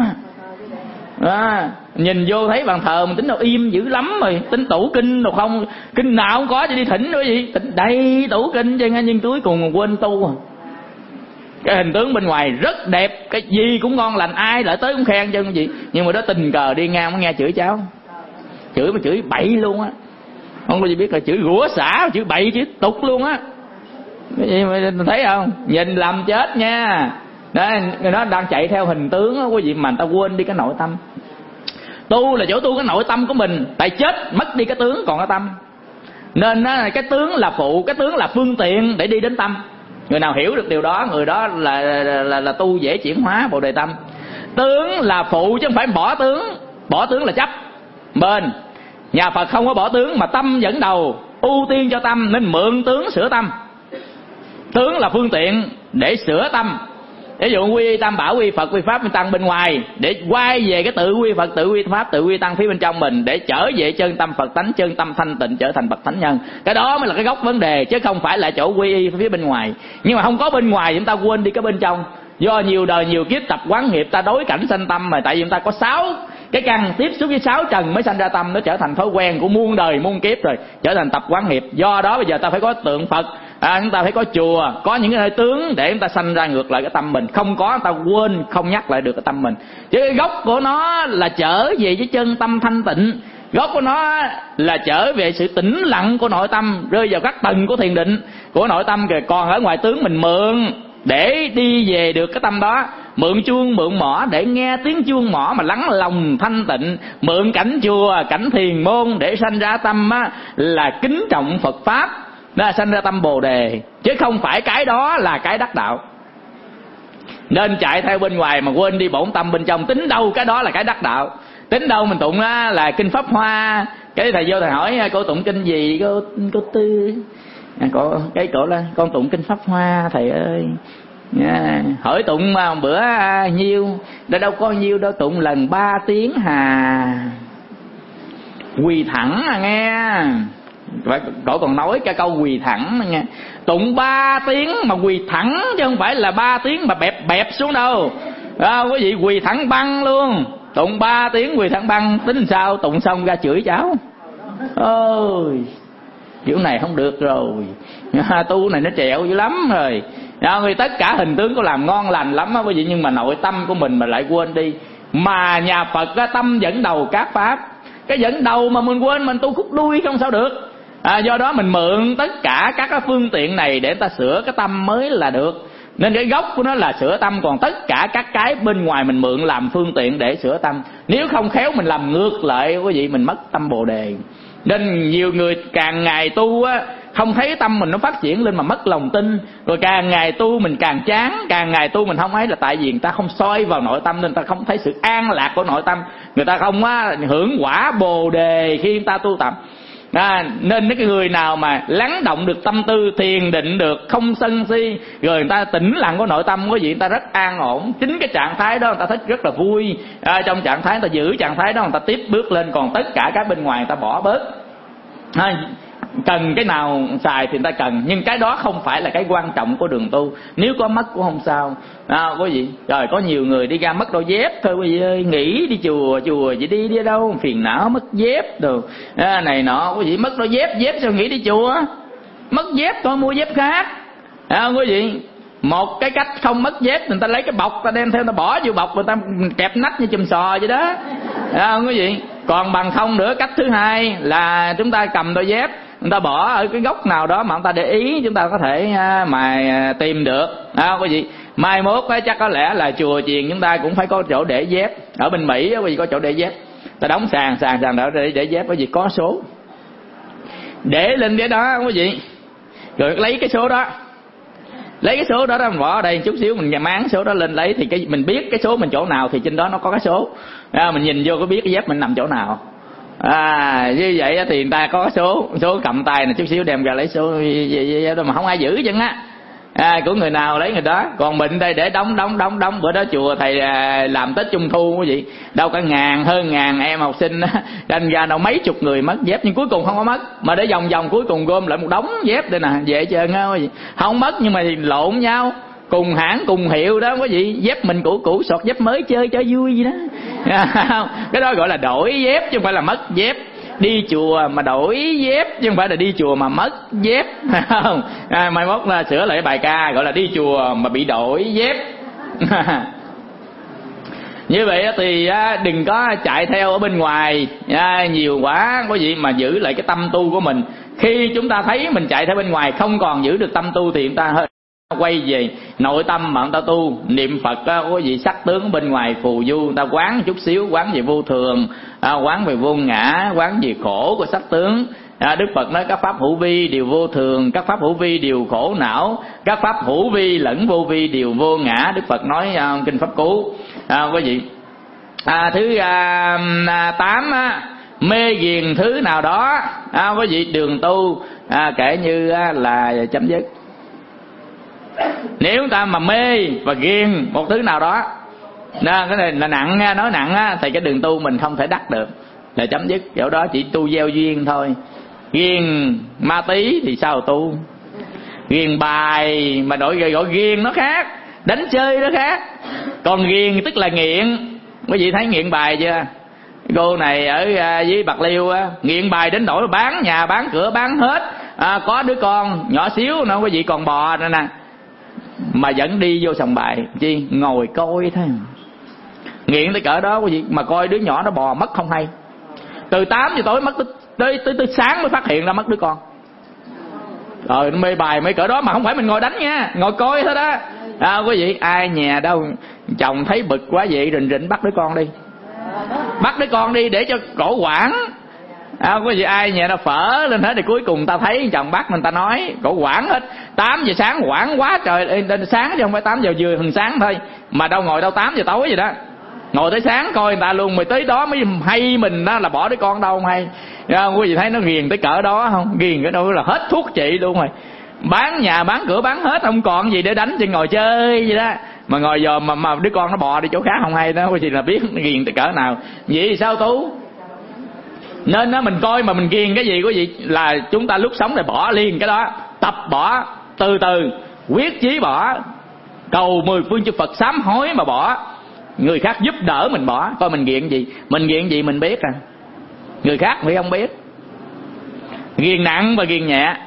nhìn vô thấy bàn thờ mình tính đâu im dữ lắm rồi, tính tủ kinh đâu không, kinh nào không có cho đi thỉnh nữa gì, thỉnh đầy tủ kinh chứ, nhưng cuối cùng quên tu. Cái hình tướng bên ngoài rất đẹp, cái gì cũng ngon lành, ai lại tới cũng khen chứ gì. Nhưng mà đó tình cờ đi ngang mới nghe chửi cháu, chửi mà chửi bậy luôn á, không có gì biết là chửi rủa xả, chửi bậy chửi tục luôn á. Cái gì mà thấy không, nhìn làm chết nha. Đó, nó đang chạy theo hình tướng á quý vị, mà người ta quên đi cái nội tâm. Tu là chỗ tu cái nội tâm của mình, tại chết mất đi cái tướng còn cái tâm. Nên cái tướng là phụ, cái tướng là phương tiện để đi đến tâm. Người nào hiểu được điều đó, người đó là tu dễ chuyển hóa bồ đề tâm. Tướng là phụ chứ không phải bỏ tướng. Bỏ tướng là chấp bên. Nhà Phật không có bỏ tướng mà tâm dẫn đầu, ưu tiên cho tâm, nên mượn tướng sửa tâm. Tướng là phương tiện để sửa tâm. Ví dụ quy y tam bảo, quy Phật, quy Pháp, quy Tăng bên ngoài, để quay về cái tự quy Phật, tự quy Pháp, tự quy Tăng phía bên trong mình, để trở về chân tâm Phật tánh, chân tâm thanh tịnh, trở thành bậc thánh nhân. Cái đó mới là cái gốc vấn đề, chứ không phải là chỗ quy y phía bên ngoài. Nhưng mà không có bên ngoài, chúng ta quên đi cái bên trong. Do nhiều đời nhiều kiếp tập quán nghiệp, ta đối cảnh sanh tâm mà, tại vì chúng ta có 6 cái căn tiếp xúc với 6 trần mới sanh ra tâm, nó trở thành thói quen của muôn đời muôn kiếp rồi, trở thành tập quán nghiệp. Do đó bây giờ ta phải có tượng Phật, chúng ta phải có chùa, có những cái nơi tướng để chúng ta sanh ra ngược lại cái tâm mình. Không có, ta quên không nhắc lại được cái tâm mình. Chứ cái gốc của nó là trở về với chân tâm thanh tịnh, gốc của nó là trở về sự tĩnh lặng của nội tâm, rơi vào các tầng của thiền định của nội tâm kìa. Còn ở ngoài tướng mình mượn để đi về được cái tâm đó, mượn chuông mượn mỏ để nghe tiếng chuông mỏ mà lắng lòng thanh tịnh, mượn cảnh chùa cảnh thiền môn để sanh ra tâm là kính trọng Phật Pháp, đó là sanh ra tâm Bồ Đề, chứ không phải cái đó là cái đắc đạo. Nên chạy theo bên ngoài mà quên đi bổn tâm bên trong. Tính đâu cái đó là cái đắc đạo, tính đâu mình tụng là kinh Pháp Hoa. Cái thầy vô thầy hỏi cô tụng kinh gì, cô Tư cái cổ là con tụng kinh Pháp Hoa thầy ơi. Hỏi tụng mà bữa nhiêu, đâu có nhiêu đâu, tụng lần 3 tiếng hà. Quỳ thẳng nghe. Cổ còn nói cái câu quỳ thẳng nghe. Tụng 3 tiếng mà quỳ thẳng, chứ không phải là 3 tiếng mà bẹp xuống đâu. Quý vị quỳ thẳng băng luôn. Tụng 3 tiếng quỳ thẳng băng, tính sao tụng xong ra chửi cháu. Ôi kiểu này không được rồi, tu này nó trẹo dữ lắm rồi. Tất cả hình tướng có làm ngon lành lắm á quý vị, nhưng mà nội tâm của mình mà lại quên đi. Mà nhà Phật tâm dẫn đầu các pháp, cái dẫn đầu mà mình quên, mình tu khúc đuôi không sao được. Do đó mình mượn tất cả các cái phương tiện này để ta sửa cái tâm mới là được. Nên cái gốc của nó là sửa tâm, còn tất cả các cái bên ngoài mình mượn làm phương tiện để sửa tâm. Nếu không khéo mình làm ngược lại quý vị, mình mất tâm Bồ Đề. Nên nhiều người càng ngày tu á, không thấy tâm mình nó phát triển lên mà mất lòng tin. Rồi càng ngày tu mình càng chán, càng ngày tu mình không ấy, là tại vì người ta không soi vào nội tâm, nên người ta không thấy sự an lạc của nội tâm. Người ta không hưởng quả Bồ Đề khi người ta tu tập. Nên cái người nào mà lắng động được tâm tư, thiền định được, không sân si, rồi người ta tĩnh lặng của nội tâm, quý vị, người ta rất an ổn. Chính cái trạng thái đó người ta thích rất là vui. Trong trạng thái người ta giữ trạng thái đó, người ta tiếp bước lên. Còn tất cả các bên ngoài người ta bỏ bớt. Cần cái nào xài thì người ta cần, nhưng cái đó không phải là cái quan trọng của đường tu. Nếu có mất cũng không sao quý vị. Rồi có nhiều người đi ra mất đôi dép thôi quý vị ơi, nghĩ đi chùa chỉ đi đâu phiền não mất dép đồ này nọ. Quý vị mất đôi dép sao nghĩ đi chùa? Mất dép thôi mua dép khác. Quý vị, một cái cách không mất dép, người ta lấy cái bọc ta đem theo, ta bỏ vô bọc, người ta kẹp nách như chùm sò vậy đó. Quý vị, còn bằng không nữa, cách thứ hai là chúng ta cầm đôi dép, người ta bỏ ở cái góc nào đó mà người ta để ý, chúng ta có thể mà tìm được. Quý vị, mai mốt chắc có lẽ là chùa chiền chúng ta cũng phải có chỗ để dép. Ở bên Mỹ quý vị có chỗ để dép, ta đóng sàn đó để dép, quý vị có số để lên cái đó quý vị, rồi lấy cái số đó mình bỏ ở đây chút xíu, mình máng số đó lên lấy, thì cái mình biết cái số mình chỗ nào thì trên đó nó có cái số. Mình nhìn vô có biết cái dép mình nằm chỗ nào. Như vậy thì người ta có số cầm tay này chút xíu đem ra lấy số mà không ai giữ chân á. Của người nào lấy người đó. Còn mình đây để đóng. Bữa đó chùa thầy làm Tết Trung Thu quý vị, đâu cả hơn ngàn em học sinh đành ra đâu mấy chục người mất dép, nhưng cuối cùng không có mất. Mà để vòng cuối cùng gom lại một đống dép đây nè, dễ trơn á quý vị. Không mất nhưng mà lộn nhau, cùng hãng cùng hiệu đó quý vị. Dép mình cũ sọt dép mới chơi cho vui gì đó. Cái đó gọi là đổi dép chứ không phải là mất dép. Đi chùa mà đổi dép chứ không phải là đi chùa mà mất dép. Không, mai mốt là sửa lại bài ca gọi là đi chùa mà bị đổi dép. Như vậy thì đừng có chạy theo ở bên ngoài nhiều quá quý vị, mà giữ lại cái tâm tu của mình. Khi chúng ta thấy mình chạy theo bên ngoài không còn giữ được tâm tu thì chúng ta quay về nội tâm mà người ta tu niệm Phật có gì sắc tướng bên ngoài phù du, người ta quán chút xíu, quán về vô thường, quán về vô ngã, quán về khổ của sắc tướng. Đức Phật nói các pháp hữu vi đều vô thường, các pháp hữu vi đều khổ não, các pháp hữu vi lẫn vô vi đều vô ngã. Đức Phật nói kinh Pháp Cú. Quý vị, thứ 8 mê ghiền thứ nào đó quý vị đường tu kể như là chấm dứt. Nếu chúng ta mà mê và ghiền một thứ nào đó, cái này là nặng nha, nói nặng á, thì cái đường tu mình không thể đắc được, là chấm dứt. Chỗ đó chỉ tu gieo duyên thôi. Ghiền ma tí thì sao tu? Ghiền bài mà gọi ghiền nó khác, đánh chơi nó khác. Còn ghiền tức là nghiện. Quý vị thấy nghiện bài chưa? Cô này ở dưới Bạc Liêu á, nghiện bài đến nỗi bán nhà bán cửa bán hết, có đứa con nhỏ xíu nữa quý vị còn bò nữa nè, mà vẫn đi vô sòng bài chi? Ngồi coi thôi. Nghiện tới cỡ đó quý vị, mà coi đứa nhỏ nó bò mất không hay. Từ 8 giờ tối mất tới sáng mới phát hiện ra mất đứa con. Rồi nó mê bài mấy cỡ đó, mà không phải mình ngồi đánh nha, ngồi coi thôi đó. Quý vị, ai nhà đâu chồng thấy bực quá vậy rình bắt đứa con đi, bắt đứa con đi để cho cổ quản. Quý vị, ai nhà đâu phở lên hết thì cuối cùng ta thấy chồng bắt mình ta nói cổ quản hết. 8 giờ sáng quản quá trời, sáng chứ không phải 8 giờ vừa hừng sáng thôi, mà đâu ngồi đâu 8 giờ tối vậy đó, ngồi tới sáng coi người ta luôn, mới tới đó mới hay mình đó là bỏ đứa con đâu không hay. Quý vị thấy nó ghiền tới cỡ đó không? Ghiền cái đâu là hết thuốc trị luôn rồi, bán nhà bán cửa bán hết, không còn gì để đánh, chỉ ngồi chơi vậy đó. Mà ngồi giờ mà đứa con nó bò đi chỗ khác không hay đó, quý vị là biết nó ghiền tới cỡ nào. Vậy thì sao tu? Nên đó, mình coi mà mình ghiền cái gì quý vị, là chúng ta lúc sống này bỏ liền cái đó, tập bỏ từ từ, quyết chí bỏ, cầu 10 phương chư Phật sám hối mà bỏ. Người khác giúp đỡ mình bỏ. Coi mình ghiền gì, mình ghiền gì mình biết người khác thì không biết. Ghiền nặng và ghiền nhẹ.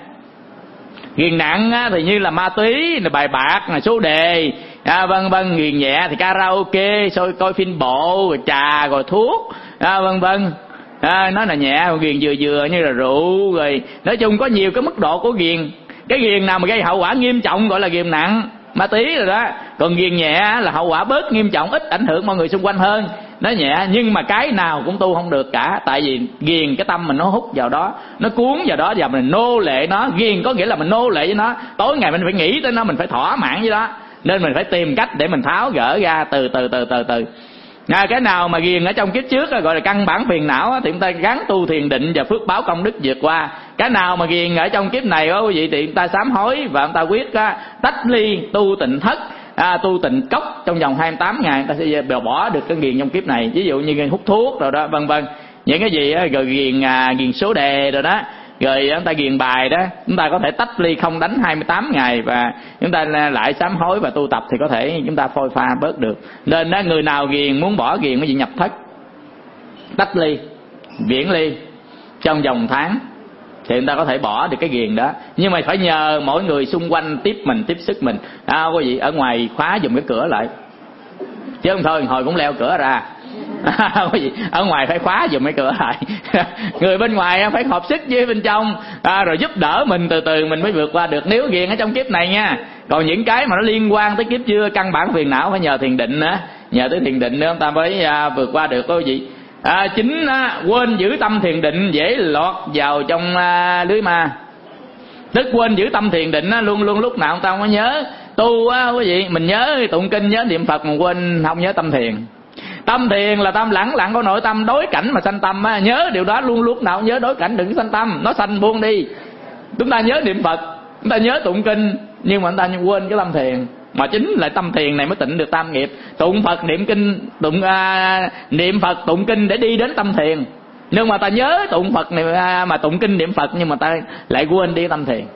Ghiền nặng thì như là ma túy, bài bạc, số đề, vân vân. Ghiền nhẹ thì karaoke, coi phim bộ, rồi trà, rồi thuốc, vân vân. Nói là nhẹ. Ghiền vừa như là rượu, rồi nói chung có nhiều cái mức độ của ghiền. Cái ghiền nào mà gây hậu quả nghiêm trọng gọi là ghiền nặng, ma túy rồi đó. Còn ghiền nhẹ là hậu quả bớt nghiêm trọng, ít ảnh hưởng mọi người xung quanh hơn. Nó nhẹ nhưng mà cái nào cũng tu không được cả. Tại vì ghiền cái tâm mình nó hút vào đó, nó cuốn vào đó và mình nô lệ nó. Ghiền có nghĩa là mình nô lệ với nó, tối ngày mình phải nghĩ tới nó, mình phải thỏa mãn với đó. Nên mình phải tìm cách để mình tháo gỡ ra từ từ. Cái nào mà ghiền ở trong kiếp trước gọi là căn bản phiền não thì chúng ta gắng tu thiền định và phước báo công đức vượt qua. Cái nào mà ghiền ở trong kiếp này quý vị thì chúng ta sám hối và chúng ta quyết tách ly tu tịnh thất, tu tịnh cốc trong vòng 28 ngày ta sẽ bỏ được cái ghiền trong kiếp này. Ví dụ như hút thuốc rồi đó, vân vân. Những cái gì rồi ghiền số đề rồi đó, rồi chúng ta ghiền bài đó, chúng ta có thể tách ly không đánh 28 ngày và chúng ta lại sám hối và tu tập thì có thể chúng ta phôi pha bớt được. Nên đó, người nào ghiền muốn bỏ ghiền cái gì nhập thất, tách ly, viễn ly trong vòng tháng thì chúng ta có thể bỏ được cái ghiền đó. Nhưng mà phải nhờ mỗi người xung quanh tiếp sức mình. Quý vị ở ngoài khóa giùm cái cửa lại, chứ không thôi hồi cũng leo cửa ra. Quý vị ở ngoài phải khóa giùm cái cửa lại. Người bên ngoài phải hợp sức với bên trong, rồi giúp đỡ mình, từ từ mình mới vượt qua được. Nếu ghiền ở trong kiếp này nha. Còn những cái mà nó liên quan tới kiếp chưa, căn bản phiền não, phải nhờ thiền định nữa. Nhờ tới thiền định nữa chúng ta mới vượt qua được quý vị. Chính quên giữ tâm thiền định dễ lọt vào trong lưới ma. Tức quên giữ tâm thiền định luôn luôn lúc nào chúng ta không có nhớ tu quý vị. Mình nhớ tụng kinh, nhớ niệm Phật mà quên không nhớ tâm thiền. Tâm thiền là tâm lẳng lặng có nội tâm, đối cảnh mà sanh tâm. Nhớ điều đó luôn, lúc nào nhớ đối cảnh đừng sanh tâm, nó sanh buông đi. Chúng ta nhớ niệm Phật, chúng ta nhớ tụng kinh, nhưng mà chúng ta quên cái tâm thiền. Mà chính là tâm thiền này mới tịnh được tam nghiệp. Tụng Phật niệm kinh, niệm Phật tụng kinh để đi đến tâm thiền. Nhưng mà ta nhớ tụng Phật này, mà tụng kinh niệm Phật, nhưng mà ta lại quên đi tâm thiền.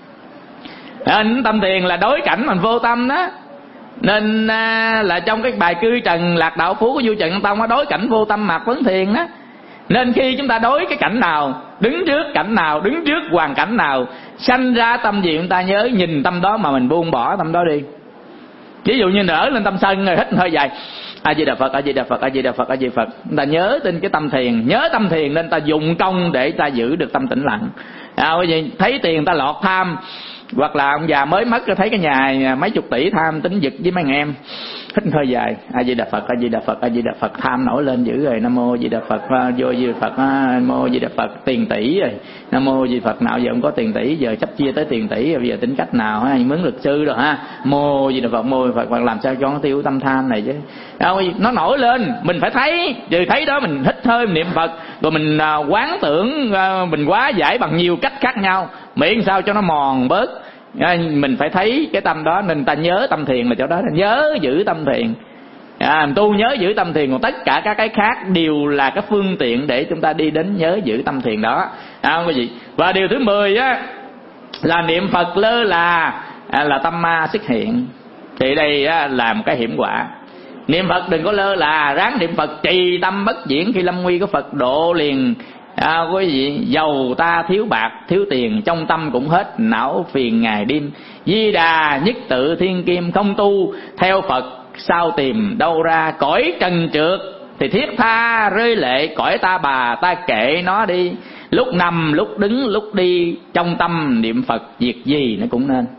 Tâm thiền là đối cảnh mình vô tâm đó. Nên là trong cái bài cư trần lạc đạo phú của vua Trần Nhân Tông, đối cảnh vô tâm mạt vấn thiền đó. Nên khi chúng ta đối cái cảnh nào, đứng trước cảnh nào, đứng trước hoàn cảnh nào, sanh ra tâm gì chúng ta nhớ, nhìn tâm đó mà mình buông bỏ tâm đó đi. Ví dụ như nở lên tâm sân rồi hít hơi dài, A Di Đà Phật, A Di Đà Phật, A Di Đà Phật, A Di Đà Phật. Chúng ta nhớ tin cái tâm thiền, nhớ tâm thiền nên ta dụng công để ta giữ được tâm tĩnh lặng. Thấy tiền ta lọt tham, hoặc là ông già mới mất thấy cái nhà mấy chục tỷ tham tính giật với mấy anh em, hít hơi dài, A Di Đà Phật, A Di Đà Phật, A Di Đà Phật, tham nổi lên dữ rồi, Nam Mô Di Đà Phật, vô Di Đà Phật, Nam Mô Di Đà Phật, tiền tỷ rồi, Nam Mô Di Đà Phật, nào giờ không có tiền tỷ, giờ sắp chia tới tiền tỷ rồi, bây giờ tính cách nào ha, mướn luật sư rồi ha, Mô Di Đà Phật, Mô Di Đà Phật, làm sao cho nó tiêu tâm tham này chứ. Nó nổi lên, mình phải thấy, rồi thấy đó mình hít hơi niệm Phật, rồi mình quán tưởng, mình hóa giải bằng nhiều cách khác nhau, miễn sao cho nó mòn bớt. Mình phải thấy cái tâm đó, nên ta nhớ tâm thiền là chỗ đó, nhớ giữ tâm thiền. Tu nhớ giữ tâm thiền, còn tất cả các cái khác đều là cái phương tiện để chúng ta đi đến nhớ giữ tâm thiền đó. Quý vị. Và điều thứ 10 á là niệm Phật lơ là tâm ma xuất hiện. Thì đây á, là một cái hiểm họa. Niệm Phật đừng có lơ là, ráng niệm Phật trì tâm bất diễn, khi lâm nguy có Phật độ liền. Quý vị, dầu ta thiếu bạc thiếu tiền, trong tâm cũng hết não phiền ngày đêm. Di Đà nhất tự thiên kim, không tu theo Phật sao tìm đâu ra. Cõi trần trượt thì thiết tha rơi lệ, cõi ta bà ta kệ nó đi. Lúc nằm lúc đứng lúc đi, trong tâm niệm Phật việc gì nó cũng nên.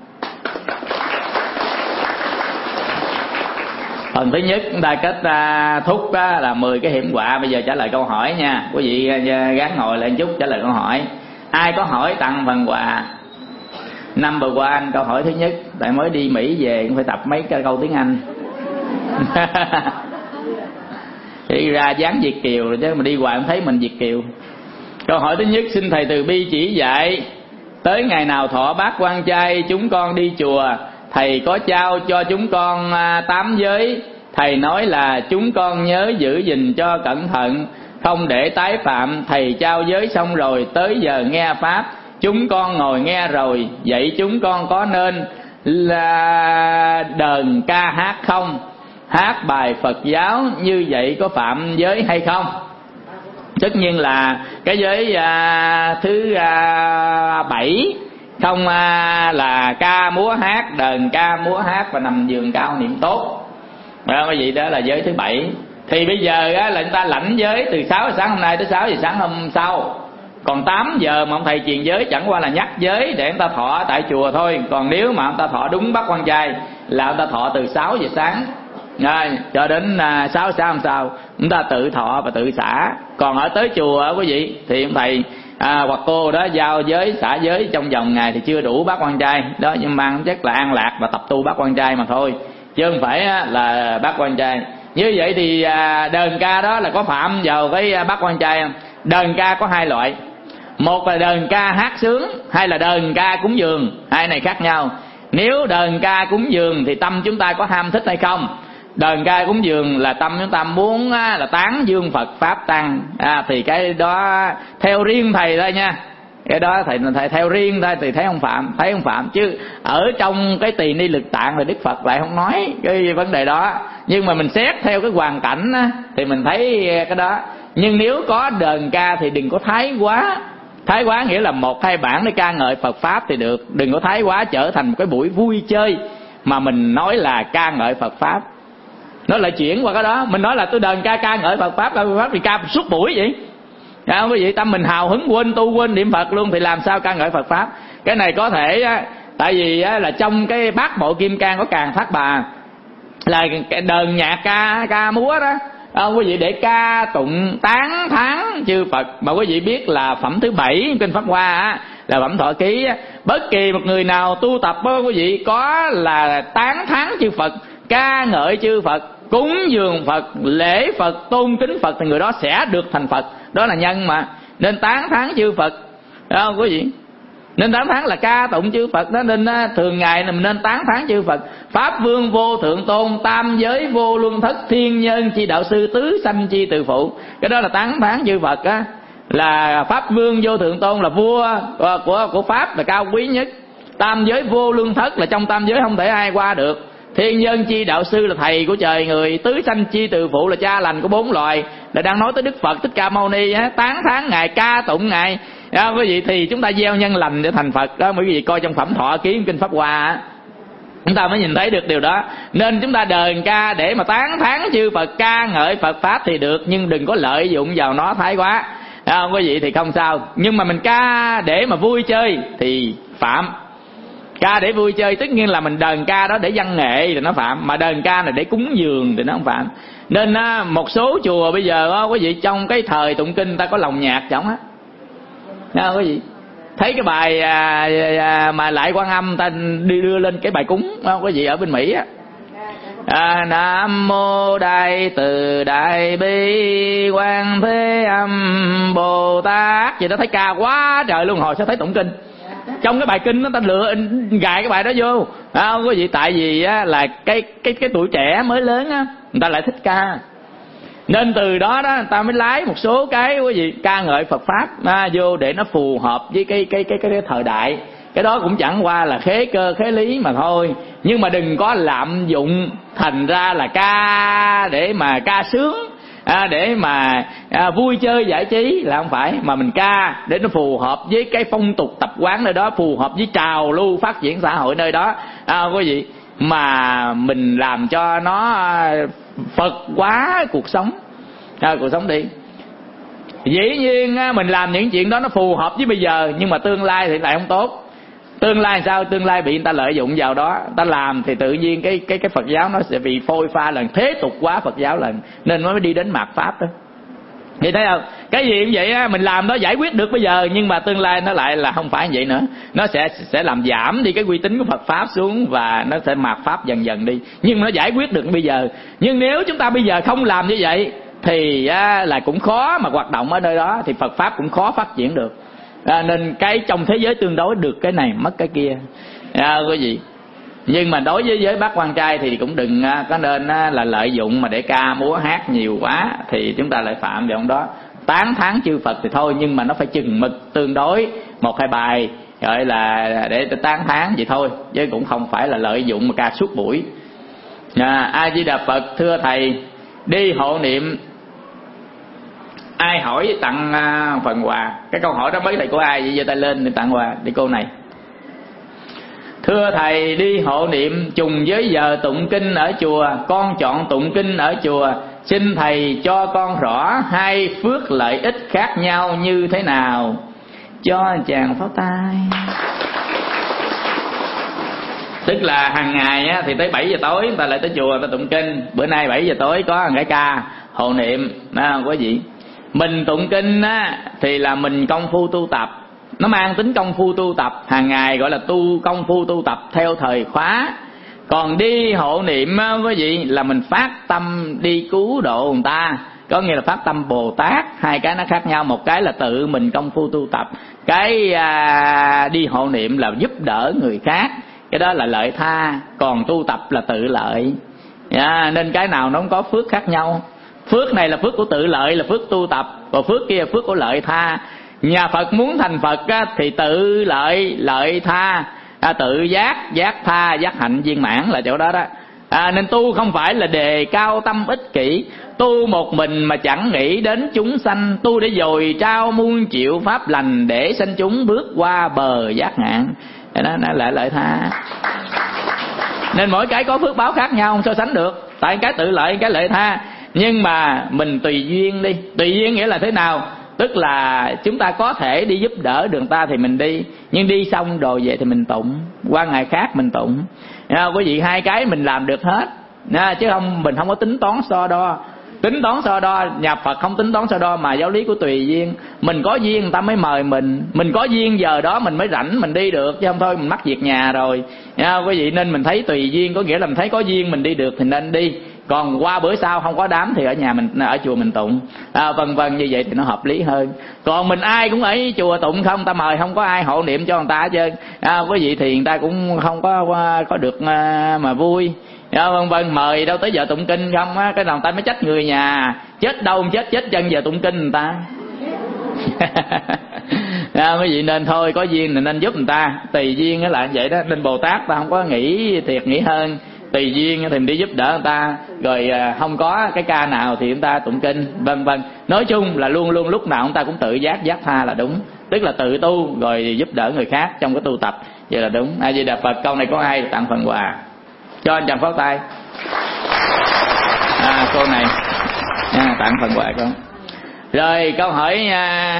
Phần thứ nhất chúng ta kết thúc là 10 cái hiểm họa. Bây giờ trả lời câu hỏi nha. Quý vị gắng ngồi lại một chút trả lời câu hỏi. Ai có hỏi tặng phần quà. Number one, câu hỏi thứ nhất. Tại mới đi Mỹ về cũng phải tập mấy cái câu tiếng Anh. Đi ra dáng Việt kiều rồi chứ mà đi hoài không thấy mình Việt kiều. Câu hỏi thứ nhất, xin thầy từ bi chỉ dạy. Tới ngày nào thọ bát quan chay chúng con đi chùa, thầy có trao cho chúng con 8 giới. Thầy nói là chúng con nhớ giữ gìn cho cẩn thận, không để tái phạm. Thầy trao giới xong rồi, tới giờ nghe pháp chúng con ngồi nghe rồi. Vậy chúng con có nên là đờn ca hát không? Hát bài Phật giáo như vậy có phạm giới hay không? Tất nhiên là cái giới thứ 7 không là ca múa hát, đờn ca múa hát và nằm giường cao niệm tốt. Cái gì đó là giới thứ 7. Thì bây giờ là chúng ta lãnh giới từ 6 giờ sáng hôm nay tới 6 giờ sáng hôm sau. Còn 8 giờ mà ông thầy truyền giới chẳng qua là nhắc giới để người ta thọ tại chùa thôi. Còn nếu mà ông ta thọ đúng bát quan chay là ông ta thọ từ 6 giờ sáng cho đến 6 sáng hôm sau. Chúng ta tự thọ và tự xả. Còn ở tới chùa quý vị thì ông thầy hoặc cô đó giao giới xả giới trong vòng ngày thì chưa đủ bát quan chay đó, nhưng mang chắc là an lạc và tập tu bát quan chay mà thôi, chứ không phải là bát quan chay. Như vậy thì đờn ca đó là có phạm vào cái bát quan chay không? Đờn ca có 2 loại, một là đờn ca hát sướng, hay là đờn ca cúng dường. Hai này khác nhau. Nếu đờn ca cúng dường thì tâm chúng ta có ham thích hay không? Đờn ca cúng dường là tâm chúng ta muốn là tán dương Phật pháp tăng, thì cái đó theo riêng thầy thôi nha. Cái đó thầy theo riêng thôi thì thấy không phạm, chứ ở trong cái Tỳ Ni Lực Tạng thì Đức Phật lại không nói cái vấn đề đó. Nhưng mà mình xét theo cái hoàn cảnh thì mình thấy cái đó. Nhưng nếu có đờn ca thì đừng có thái quá. Thái quá nghĩa là 1-2 bản để ca ngợi Phật pháp thì được, đừng có thái quá trở thành một cái buổi vui chơi mà mình nói là ca ngợi Phật pháp. Nó lại chuyển qua cái đó, mình nói là tôi đờn ca ngợi Phật pháp thì ca suốt buổi vậy. Quý vị, tâm mình hào hứng quên tu quên niệm Phật luôn thì làm sao ca ngợi Phật pháp? Cái này có thể tại vì là trong cái bát bộ kim cang có Càn Thác Bà là đờn nhạc ca múa đó. Quý vị để ca tụng tán thán chư Phật. Mà quý vị biết là phẩm thứ 7 kinh Pháp Hoa là phẩm Thọ Ký. Bất kỳ một người nào tu tập quý vị có là tán thán chư Phật, ca ngợi chư Phật, cúng dường Phật, lễ Phật, tôn kính Phật thì người đó sẽ được thành Phật. Đó là nhân mà. Nên tán thán chư Phật. Đó không quý vị? Nên tán thán là ca tụng chư Phật đó. Nên thường ngày mình nên tán thán chư Phật. Pháp vương vô thượng tôn, tam giới vô luân thất, thiên nhân chi đạo sư, tứ sanh chi từ phụ. Cái đó là tán thán chư Phật á. Là Pháp vương vô thượng tôn là vua của Pháp là cao quý nhất. Tam giới vô luân thất là trong tam giới không thể ai qua được. Thiên nhân chi đạo sư là thầy của trời người, tứ sanh chi từ phụ là cha lành của 4 loài. Là đang nói tới Đức Phật Thích Ca Mâu Ni tán thán ngài, ca tụng ngài. Quý vị thì chúng ta gieo nhân lành để thành Phật đó. Quý vị coi trong phẩm Thọ Ký kinh Pháp Hoa chúng ta mới nhìn thấy được điều đó. Nên chúng ta đờn ca để mà tán thán chư Phật, ca ngợi Phật pháp thì được, nhưng đừng có lợi dụng vào nó thái quá. Quý vị thì không sao. Nhưng mà mình ca để mà vui chơi thì phạm. Ca để vui chơi tất nhiên là mình đờn ca đó để văn nghệ thì nó phạm, mà đờn ca này để cúng dường thì nó không phạm. Nên một số chùa bây giờ quý vị trong cái thời tụng kinh ta có lồng nhạc trỏng á. Quý vị thấy cái bài mà Lại Quan Âm ta đưa lên cái bài cúng quý vị ở bên Mỹ á. Nam mô Đại Từ Đại Bi Quan Thế Âm Bồ Tát. Vậy đó thấy ca quá trời luôn, hồi sao thấy tụng kinh. trong cái bài kinh nó ta lựa gài cái bài đó vô, không có gì. Tại vì á, là cái tuổi trẻ mới lớn á, người ta lại thích ca, nên từ đó đó người ta mới lái một số cái gì ca ngợi Phật pháp vô để nó phù hợp với cái thời đại. Cái đó cũng chẳng qua là khế cơ khế lý mà thôi, nhưng mà đừng có lạm dụng thành ra là ca để mà ca sướng, để mà vui chơi giải trí là không phải, mà mình ca để nó phù hợp với cái phong tục tập quán nơi đó, phù hợp với trào lưu phát triển xã hội nơi đó, quý vị, mà mình làm cho nó Phật hóa cuộc sống, cuộc sống đi. Dĩ nhiên mình làm những chuyện đó nó phù hợp với bây giờ, nhưng mà tương lai thì lại không tốt. Tương lai sao? Tương lai bị người ta lợi dụng vào đó, người ta làm thì tự nhiên cái Phật giáo nó sẽ bị phôi pha lần, thế tục hóa Phật giáo lần, nên nó mới đi đến mạt pháp đó. Thì thấy không? Cái gì cũng vậy á, mình làm nó giải quyết được bây giờ, nhưng mà tương lai nó lại là không phải vậy nữa. Nó sẽ làm giảm đi cái uy tín của Phật pháp xuống, và nó sẽ mạt pháp dần dần đi. Nhưng mà nó giải quyết được bây giờ. Nhưng nếu chúng ta bây giờ không làm như vậy thì là cũng khó mà hoạt động ở nơi đó, thì Phật pháp cũng khó phát triển được. Nên cái trong thế giới tương đối được cái này mất cái kia, quý vị. Nhưng mà đối với giới bác quan trai thì cũng đừng có nên là lợi dụng mà để ca múa hát nhiều quá, thì chúng ta lại phạm vào đó. Tán thán chư Phật thì thôi, nhưng mà nó phải chừng mực tương đối, 1-2 bài gọi là để tán thán vậy thôi, chứ cũng không phải là lợi dụng mà ca suốt buổi. A Di Đà Phật. Thưa thầy, đi hộ niệm ai hỏi tặng phần quà. Cái câu hỏi đó mấy thầy của ai vậy? Giơ tay lên để tặng quà đi cô này. Thưa thầy, đi hộ niệm trùng với giờ tụng kinh ở chùa, con chọn tụng kinh ở chùa, xin thầy cho con rõ hai phước lợi ích khác nhau như thế nào. Cho chàng pháo tay. Tức là hàng ngày á, thì tới 7 giờ tối người ta lại tới chùa người ta tụng kinh. Bữa nay 7 giờ tối có một cái ca hộ niệm, quý vị. Mình tụng kinh á, thì là mình công phu tu tập, nó mang tính công phu tu tập hàng ngày, gọi là công phu tu tập theo thời khóa. Còn đi hộ niệm á, quý vị, là mình phát tâm đi cứu độ người ta, có nghĩa là phát tâm Bồ Tát. Hai cái nó khác nhau, một cái là tự mình công phu tu tập, cái đi hộ niệm là giúp đỡ người khác, cái đó là lợi tha. Còn tu tập là tự lợi, nên cái nào nó cũng có phước khác nhau. Phước này là phước của tự lợi, là phước tu tập, còn phước kia là phước của lợi tha. Nhà Phật muốn thành Phật á, thì tự lợi, lợi tha, tự giác, giác tha, giác hạnh viên mãn là chỗ đó đó. Nên tu không phải là đề cao tâm ích kỷ, tu một mình mà chẳng nghĩ đến chúng sanh, tu để dồi trao muôn triệu pháp lành, để sanh chúng bước qua bờ giác ngạn. Đó là lợi tha. Nên mỗi cái có phước báo khác nhau, không so sánh được. Tại cái tự lợi, cái lợi tha. Nhưng mà mình tùy duyên đi. Tùy duyên nghĩa là thế nào? Tức là chúng ta có thể đi giúp đỡ được ta thì mình đi, nhưng đi xong rồi về thì mình tụng, qua ngày khác mình tụng. Quý vị, hai cái mình làm được hết, chứ không, mình không có tính toán so đo. Tính toán so đo, nhà Phật không tính toán so đo, mà giáo lý của tùy duyên. Mình có duyên người ta mới mời mình có duyên giờ đó mình mới rảnh mình đi được, chứ không thôi mình mắc việc nhà rồi. Quý vị, nên mình thấy tùy duyên, có nghĩa là mình thấy có duyên mình đi được thì nên đi. Còn qua bữa sau không có đám thì ở nhà mình, ở chùa mình tụng, vân vân, như vậy thì nó hợp lý hơn. Còn mình ai cũng ở chùa tụng không, ta mời không có ai hộ niệm cho người ta hết trơn, quý vị, thì người ta cũng không có được mà vui. Vân vân, mời đâu tới giờ tụng kinh không á, cái nào người ta mới trách người nhà, chết đâu chết chân giờ tụng kinh người ta. Quý vị, nên thôi có duyên thì nên giúp người ta, tùy duyên là như vậy đó. Nên Bồ Tát ta không có nghĩ thiệt nghĩ hơn, tùy duyên thì mình đi giúp đỡ người ta, rồi không có cái ca nào thì chúng ta tụng kinh, vân vân. Nói chung là luôn luôn lúc nào chúng ta cũng tự giác, giác tha là đúng, tức là tự tu rồi giúp đỡ người khác trong cái tu tập, vậy là đúng. A Di Đà Phật. Câu này có ai tặng phần quà cho anh chàng pháo tay? Cô này tặng phần quà con. Rồi câu hỏi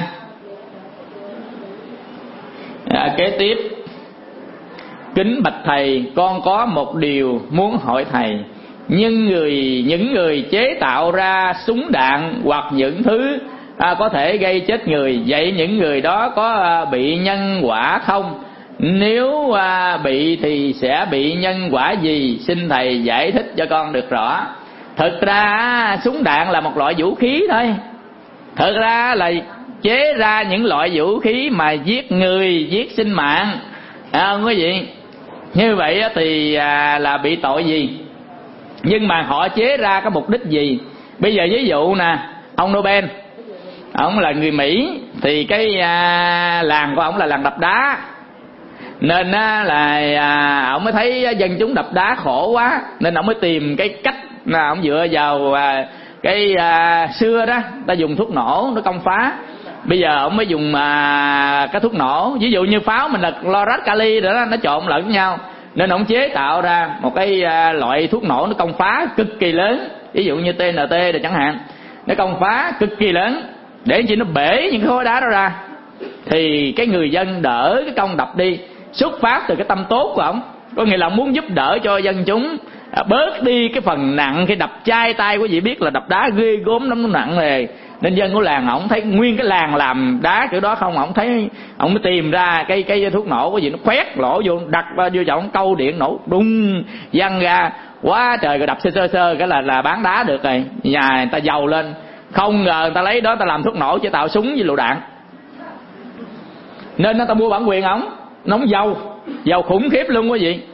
kế tiếp. Kính bạch thầy, con có một điều muốn hỏi thầy. Những người chế tạo ra súng đạn hoặc những thứ có thể gây chết người, vậy những người đó có bị nhân quả không? Nếu bị thì sẽ bị nhân quả gì? Xin thầy giải thích cho con được rõ. Thực ra súng đạn là một loại vũ khí thôi. Thực ra là chế ra những loại vũ khí mà giết người, giết sinh mạng, không quý vị? Như vậy thì là bị tội gì? Nhưng mà họ chế ra cái mục đích gì? Bây giờ ví dụ nè, ông Nobel, ông là người Mỹ, thì cái làng của ông là làng đập đá, nên là ông mới thấy dân chúng đập đá khổ quá, nên ông mới tìm cái cách là ông dựa vào cái xưa đó ta dùng thuốc nổ nó công phá. Bây giờ ông mới dùng cái thuốc nổ, ví dụ như pháo mình là chlorat kali đó, nó trộn lẫn với nhau, nên ông chế tạo ra một cái loại thuốc nổ nó công phá cực kỳ lớn, ví dụ như TNT rồi chẳng hạn, nó công phá cực kỳ lớn để chỉ nó bể những cái khối đá đó ra. Thì cái người dân đỡ cái công đập đi, xuất phát từ cái tâm tốt của ông, có nghĩa là ông muốn giúp đỡ cho dân chúng bớt đi cái phần nặng khi đập chai tay. Quý vị biết là đập đá ghê gốm lắm, nó nặng nề, nên dân của làng ổng thấy nguyên cái làng làm đá kiểu đó không, ổng thấy ổng mới tìm ra cái thuốc nổ, cái gì nó khoét lỗ vô, đặt vô cho ổng câu điện nổ đùng văng ra quá trời, rồi đập sơ cái là bán đá được rồi, nhà người ta giàu lên. Không ngờ người ta lấy đó ta làm thuốc nổ chế tạo súng với lựu đạn, nên người ta mua bản quyền ổng, nó giàu khủng khiếp luôn quý vị.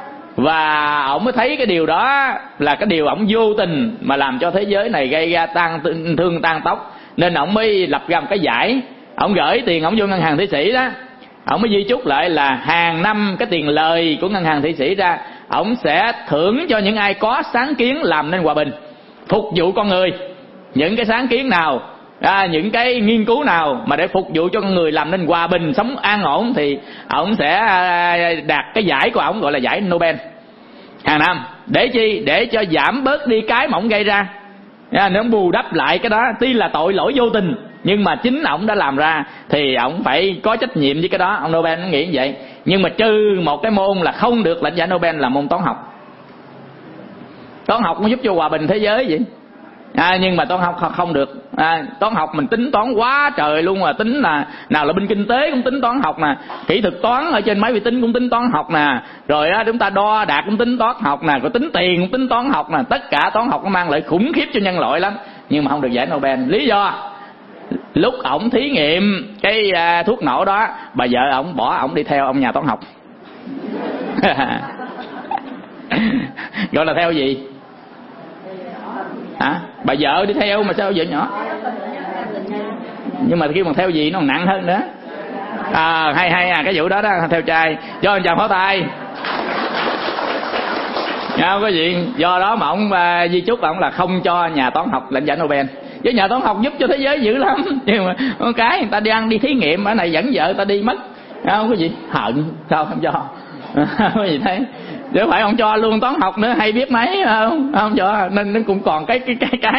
Và ổng mới thấy cái điều đó là cái điều ổng vô tình mà làm cho thế giới này gây ra thương tan tóc, nên ổng mới lập ra một cái giải. Ổng gửi tiền ổng vô ngân hàng Thụy Sĩ đó, ổng mới ghi chúc lại là hàng năm cái tiền lời của ngân hàng Thụy Sĩ ra, ổng sẽ thưởng cho những ai có sáng kiến làm nên hòa bình, phục vụ con người. Những cái sáng kiến nào, những cái nghiên cứu nào mà để phục vụ cho con người làm nên hòa bình, sống an ổn, thì ổng sẽ đạt cái giải của ổng, gọi là giải Nobel hàng năm. Để chi? Để cho giảm bớt đi cái mà ổng gây ra, nếu ổng bù đắp lại cái đó. Tuy là tội lỗi vô tình, nhưng mà chính ổng đã làm ra thì ổng phải có trách nhiệm với cái đó. Ông Nobel nó nghĩ như vậy. Nhưng mà trừ một cái môn là không được lãnh giải Nobel là môn toán học. Toán học cũng giúp cho hòa bình thế giới vậy. Nhưng mà toán học không được. Toán học mình tính toán quá trời luôn, mà tính là nào là bên kinh tế cũng tính toán học nè, kỹ thuật toán ở trên máy vi tính cũng tính toán học nè, rồi chúng ta đo đạc cũng tính toán học nè, rồi tính tiền cũng tính toán học nè. Tất cả toán học nó mang lại khủng khiếp cho nhân loại lắm, nhưng mà không được giải Nobel. Lý do lúc ổng thí nghiệm cái thuốc nổ đó, bà vợ ổng bỏ ổng đi theo ông nhà toán học. Gọi là theo gì? Bà vợ đi theo mà sao vợ nhỏ? Nhưng mà khi mà theo gì nó còn nặng hơn nữa. Hay cái vụ đó đó, theo trai. Cho anh chàng pháo tay. Không có gì. Do đó mà ông di chúc ông là không cho nhà toán học lãnh giải Nobel. Chứ nhà toán học giúp cho thế giới dữ lắm. Nhưng mà con cái người ta đi thí nghiệm ở này dẫn vợ người ta đi mất. Không có gì. Hận sao không cho. Không có gì thấy. Chứ phải ông cho luôn toán học nữa hay biết mấy không cho, nên nó cũng còn cái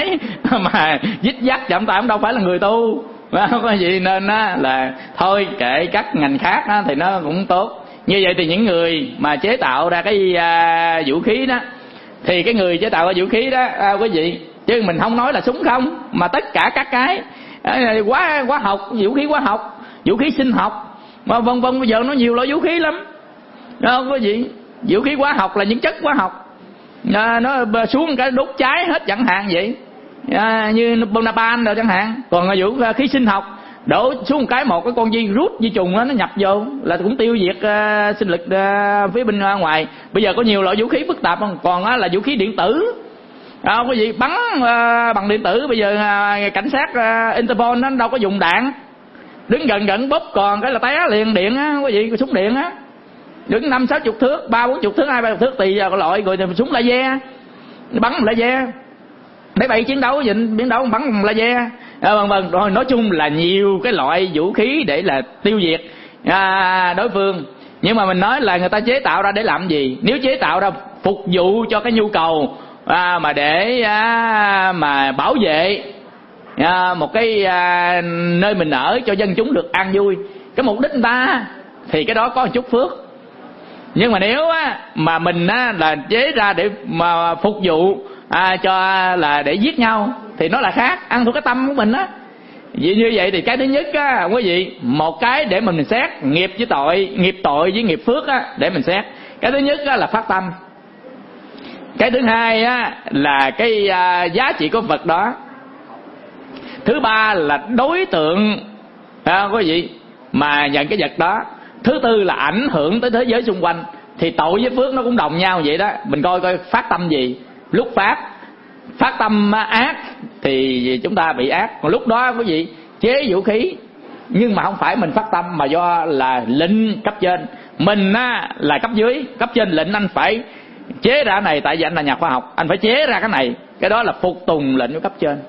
mà dích dắt chậm tay, ông đâu phải là người tu, không có gì, nên là thôi kệ các ngành khác thì nó cũng tốt. Như vậy thì những người mà chế tạo ra cái vũ khí đó, thì cái người chế tạo ra vũ khí đó quý vị, chứ mình không nói là súng không, mà tất cả các cái hóa học, vũ khí hóa học, vũ khí sinh học, mà vân vân, bây giờ nó nhiều loại vũ khí lắm, không có gì. Vũ khí hóa học là những chất hóa học, nó xuống cái đốt cháy hết chẳng hạn vậy, như napalm rồi chẳng hạn. Còn vũ khí sinh học đổ xuống một cái con virus vi trùng nó nhập vô là cũng tiêu diệt sinh lực phía bên ngoài. Bây giờ có nhiều loại vũ khí phức tạp không? Còn là vũ khí điện tử, không có gì bắn bằng điện tử. Bây giờ cảnh sát Interpol nó đâu có dùng đạn, đứng gần bóp còn cái là té liền điện á, quý vị, súng điện á, đứng 50-60 thước, 30-40 thước, 20-30 thước tùy vào loại. Rồi súng laser, bắn bằng laser, máy bay chiến đấu biến đấu bắn bằng laser, vân. Rồi nói chung là nhiều cái loại vũ khí để là tiêu diệt đối phương. Nhưng mà mình nói là người ta chế tạo ra để làm gì? Nếu chế tạo ra phục vụ cho cái nhu cầu mà để mà bảo vệ một cái nơi mình ở cho dân chúng được an vui, cái mục đích người ta, thì cái đó có một chút phước. Nhưng mà nếu mà mình là chế ra để mà phục vụ cho là để giết nhau thì nó là khác, ăn thuộc cái tâm của mình á. Vì như vậy thì cái thứ nhất quý vị, một cái để mình xét nghiệp với tội, nghiệp tội với nghiệp phước để mình xét. Cái thứ nhất là phát tâm. Cái thứ hai là cái giá trị của vật đó. Thứ ba là đối tượng quý vị mà nhận cái vật đó. Thứ tư là ảnh hưởng tới thế giới xung quanh. Thì tội với phước nó cũng đồng nhau vậy đó. Mình coi phát tâm gì. Lúc phát tâm ác thì chúng ta bị ác. Còn lúc đó quý vị chế vũ khí, nhưng mà không phải mình phát tâm, mà do là lệnh cấp trên. Mình là cấp dưới, cấp trên lệnh anh phải chế ra cái này, tại vì anh là nhà khoa học, anh phải chế ra cái này. Cái đó là phục tùng lệnh của cấp trên.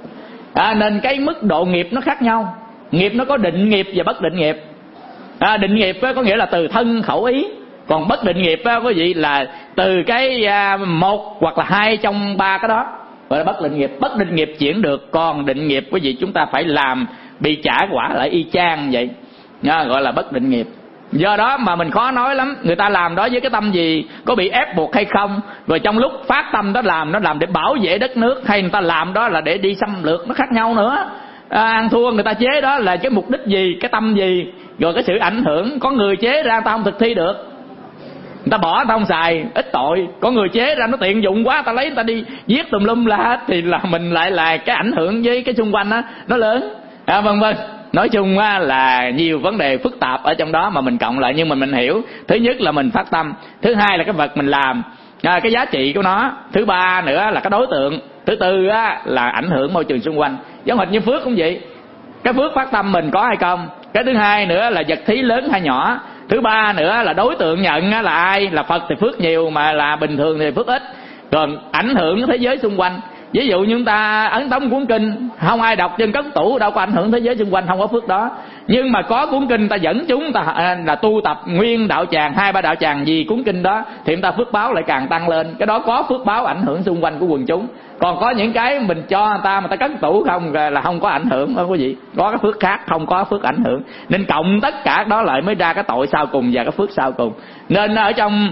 Nên cái mức độ nghiệp nó khác nhau. Nghiệp nó có định nghiệp và bất định nghiệp. Định nghiệp có nghĩa là từ thân khẩu ý. Còn bất định nghiệp quý vị là từ cái một hoặc là hai trong ba cái đó, gọi là bất định nghiệp. Bất định nghiệp chuyển được, còn định nghiệp quý vị chúng ta phải làm, bị trả quả lại y chang vậy, gọi là bất định nghiệp. Do đó mà mình khó nói lắm, người ta làm đó với cái tâm gì, có bị ép buộc hay không, rồi trong lúc phát tâm đó làm, nó làm để bảo vệ đất nước, hay người ta làm đó là để đi xâm lược, nó khác nhau nữa. Ăn thua người ta chế đó là cái mục đích gì, cái tâm gì, rồi cái sự ảnh hưởng. Có người chế ra ta không thực thi được, người ta bỏ ta không xài, ít tội. Có người chế ra nó tiện dụng quá, ta lấy người ta đi giết tùm lum la hết, thì là mình lại là cái ảnh hưởng với cái xung quanh đó, nó lớn. Vân vân. Nói chung là nhiều vấn đề phức tạp ở trong đó mà mình cộng lại, nhưng mà mình hiểu. Thứ nhất là mình phát tâm, thứ hai là cái vật mình làm, cái giá trị của nó, thứ ba nữa là cái đối tượng, thứ tư là ảnh hưởng môi trường xung quanh. Giống hệt như phước cũng vậy, cái phước phát tâm mình có hay không, cái thứ hai nữa là vật thí lớn hay nhỏ, thứ ba nữa là đối tượng nhận là ai, là Phật thì phước nhiều, mà là bình thường thì phước ít. Còn ảnh hưởng thế giới xung quanh, ví dụ như chúng ta ấn tống cuốn kinh, không ai đọc trên cất tủ, đâu có ảnh hưởng thế giới xung quanh, không có phước đó. Nhưng mà có cuốn kinh ta dẫn chúng ta là tu tập nguyên đạo tràng, 2-3 đạo tràng vì cuốn kinh đó, thì chúng ta phước báo lại càng tăng lên. Cái đó có phước báo ảnh hưởng xung quanh của quần chúng. Còn có những cái mình cho người ta mà ta cất tủ không là không có ảnh hưởng đó quý vị. Có cái phước khác, không có phước ảnh hưởng. Nên cộng tất cả đó lại mới ra cái tội sau cùng và cái phước sau cùng. Nên ở trong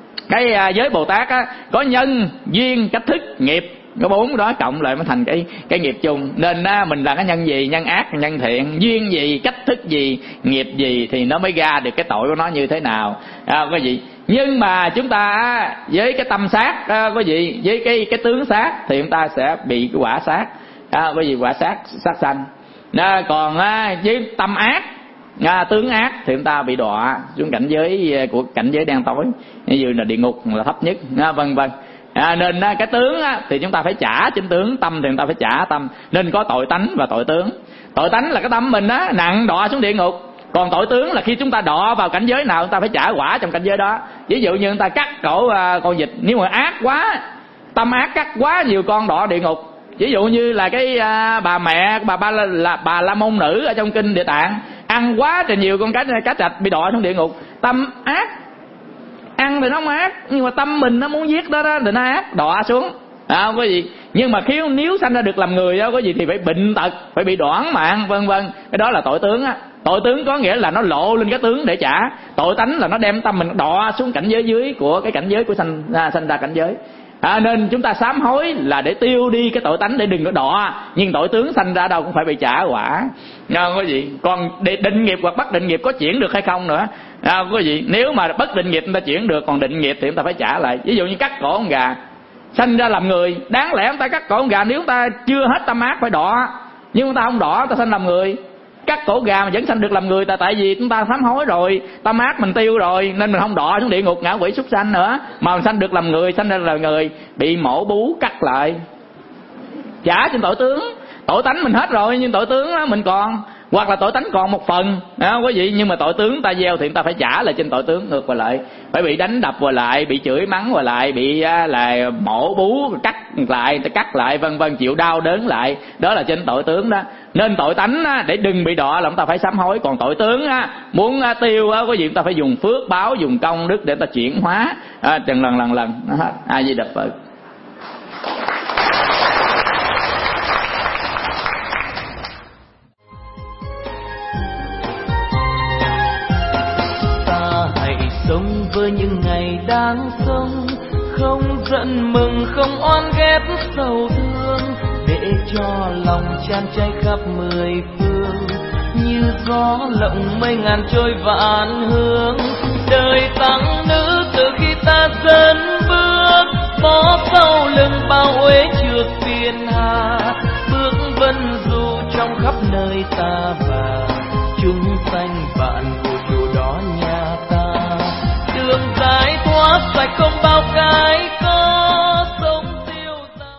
cái giới Bồ Tát có nhân, duyên, cách thức, nghiệp, có 4 đó cộng lại mới thành cái nghiệp chung. Nên mình là cái nhân gì, nhân ác, nhân thiện, duyên gì, cách thức gì, nghiệp gì, thì nó mới ra được cái tội của nó như thế nào, quý vị. Nhưng mà chúng ta với cái tâm sát, quý vị, với cái tướng sát thì chúng ta sẽ bị cái quả sát, quý vị, quả sát sanh. Còn với tâm ác, tướng ác thì chúng ta bị đọa xuống cảnh giới của cảnh giới đen tối, như là địa ngục là thấp nhất, vân vân. Nên cái tướng thì chúng ta phải trả trên tướng, tâm thì chúng ta phải trả tâm. Nên có tội tánh và tội tướng. Tội tánh là cái tâm mình nặng đọa xuống địa ngục. Còn tội tướng là khi chúng ta đọa vào cảnh giới nào chúng ta phải trả quả trong cảnh giới đó. Ví dụ như chúng ta cắt cổ con vịt, nếu mà ác quá, tâm ác cắt quá nhiều con đọa địa ngục. Ví dụ như là cái bà mẹ bà La Môn Nữ ở trong kinh Địa Tạng, ăn quá trời nhiều con cá trạch bị đọa xuống địa ngục. Tâm ác, ăn thì nó không ác, nhưng mà tâm mình nó muốn giết đó thì nó ác, đọa xuống. Quý vị. Nhưng mà nếu sanh ra được làm người đó, quý vị, thì phải bệnh tật, phải bị đoản mạng, vân vân. Cái đó là tội tướng Tội tướng có nghĩa là nó lộ lên cái tướng để trả. Tội tánh là nó đem tâm mình đọa xuống cảnh giới dưới của cái cảnh giới của sanh ra cảnh giới. Nên chúng ta sám hối là để tiêu đi cái tội tánh, để đừng có đọa. Nhưng tội tướng sanh ra đâu cũng phải bị trả quả, quý vị. Còn định nghiệp hoặc bất định nghiệp có chuyển được hay không nữa, quý vị. Nếu mà bất định nghiệp chúng ta chuyển được, còn định nghiệp thì chúng ta phải trả lại. Ví dụ như cắt cổ con gà, sanh ra làm người, đáng lẽ chúng ta cắt cổ con gà nếu chúng ta chưa hết tâm ác phải đọa, nhưng chúng ta không đọa, ta sanh làm người. Cắt cổ gà mà vẫn sanh được làm người, tại vì chúng ta sám hối rồi, tâm ác mình tiêu rồi, nên mình không đọa xuống địa ngục ngạ quỷ súc sanh nữa, mà mình sanh được làm người, sanh ra làm người, bị mổ bú cắt lại, trả trên tội tướng. Tội tánh mình hết rồi, nhưng tội tướng đó mình còn, hoặc là tội tánh còn một phần, quý vị. Nhưng mà tội tướng ta gieo thì chúng ta phải trả lại trên tội tướng ngược lại lại, phải bị đánh đập rồi lại, bị chửi mắng rồi lại, bị là mổ bú cắt lại, vân vân, chịu đau đớn lại, đó là trên tội tướng đó. Nên tội tánh để đừng bị đọa là chúng ta phải sám hối. Còn tội tướng muốn tiêu quý vị, chúng ta phải dùng phước báo, dùng công đức để ta chuyển hóa từng lần. A Di Đà Phật. Sống với những ngày đang sống, không giận mừng, không oan ghét sầu thương, để cho lòng chan cháy khắp mười phương, như gió lộng mây ngàn trôi vạn hướng. Đời tăng nữ từ khi ta dẫn bước, có sau lưng bao uế trượt phiền hà, bước vân du trong ta và chúng sanh vạn của chùa đó nhà ta. Đường giải thoát sạch không bao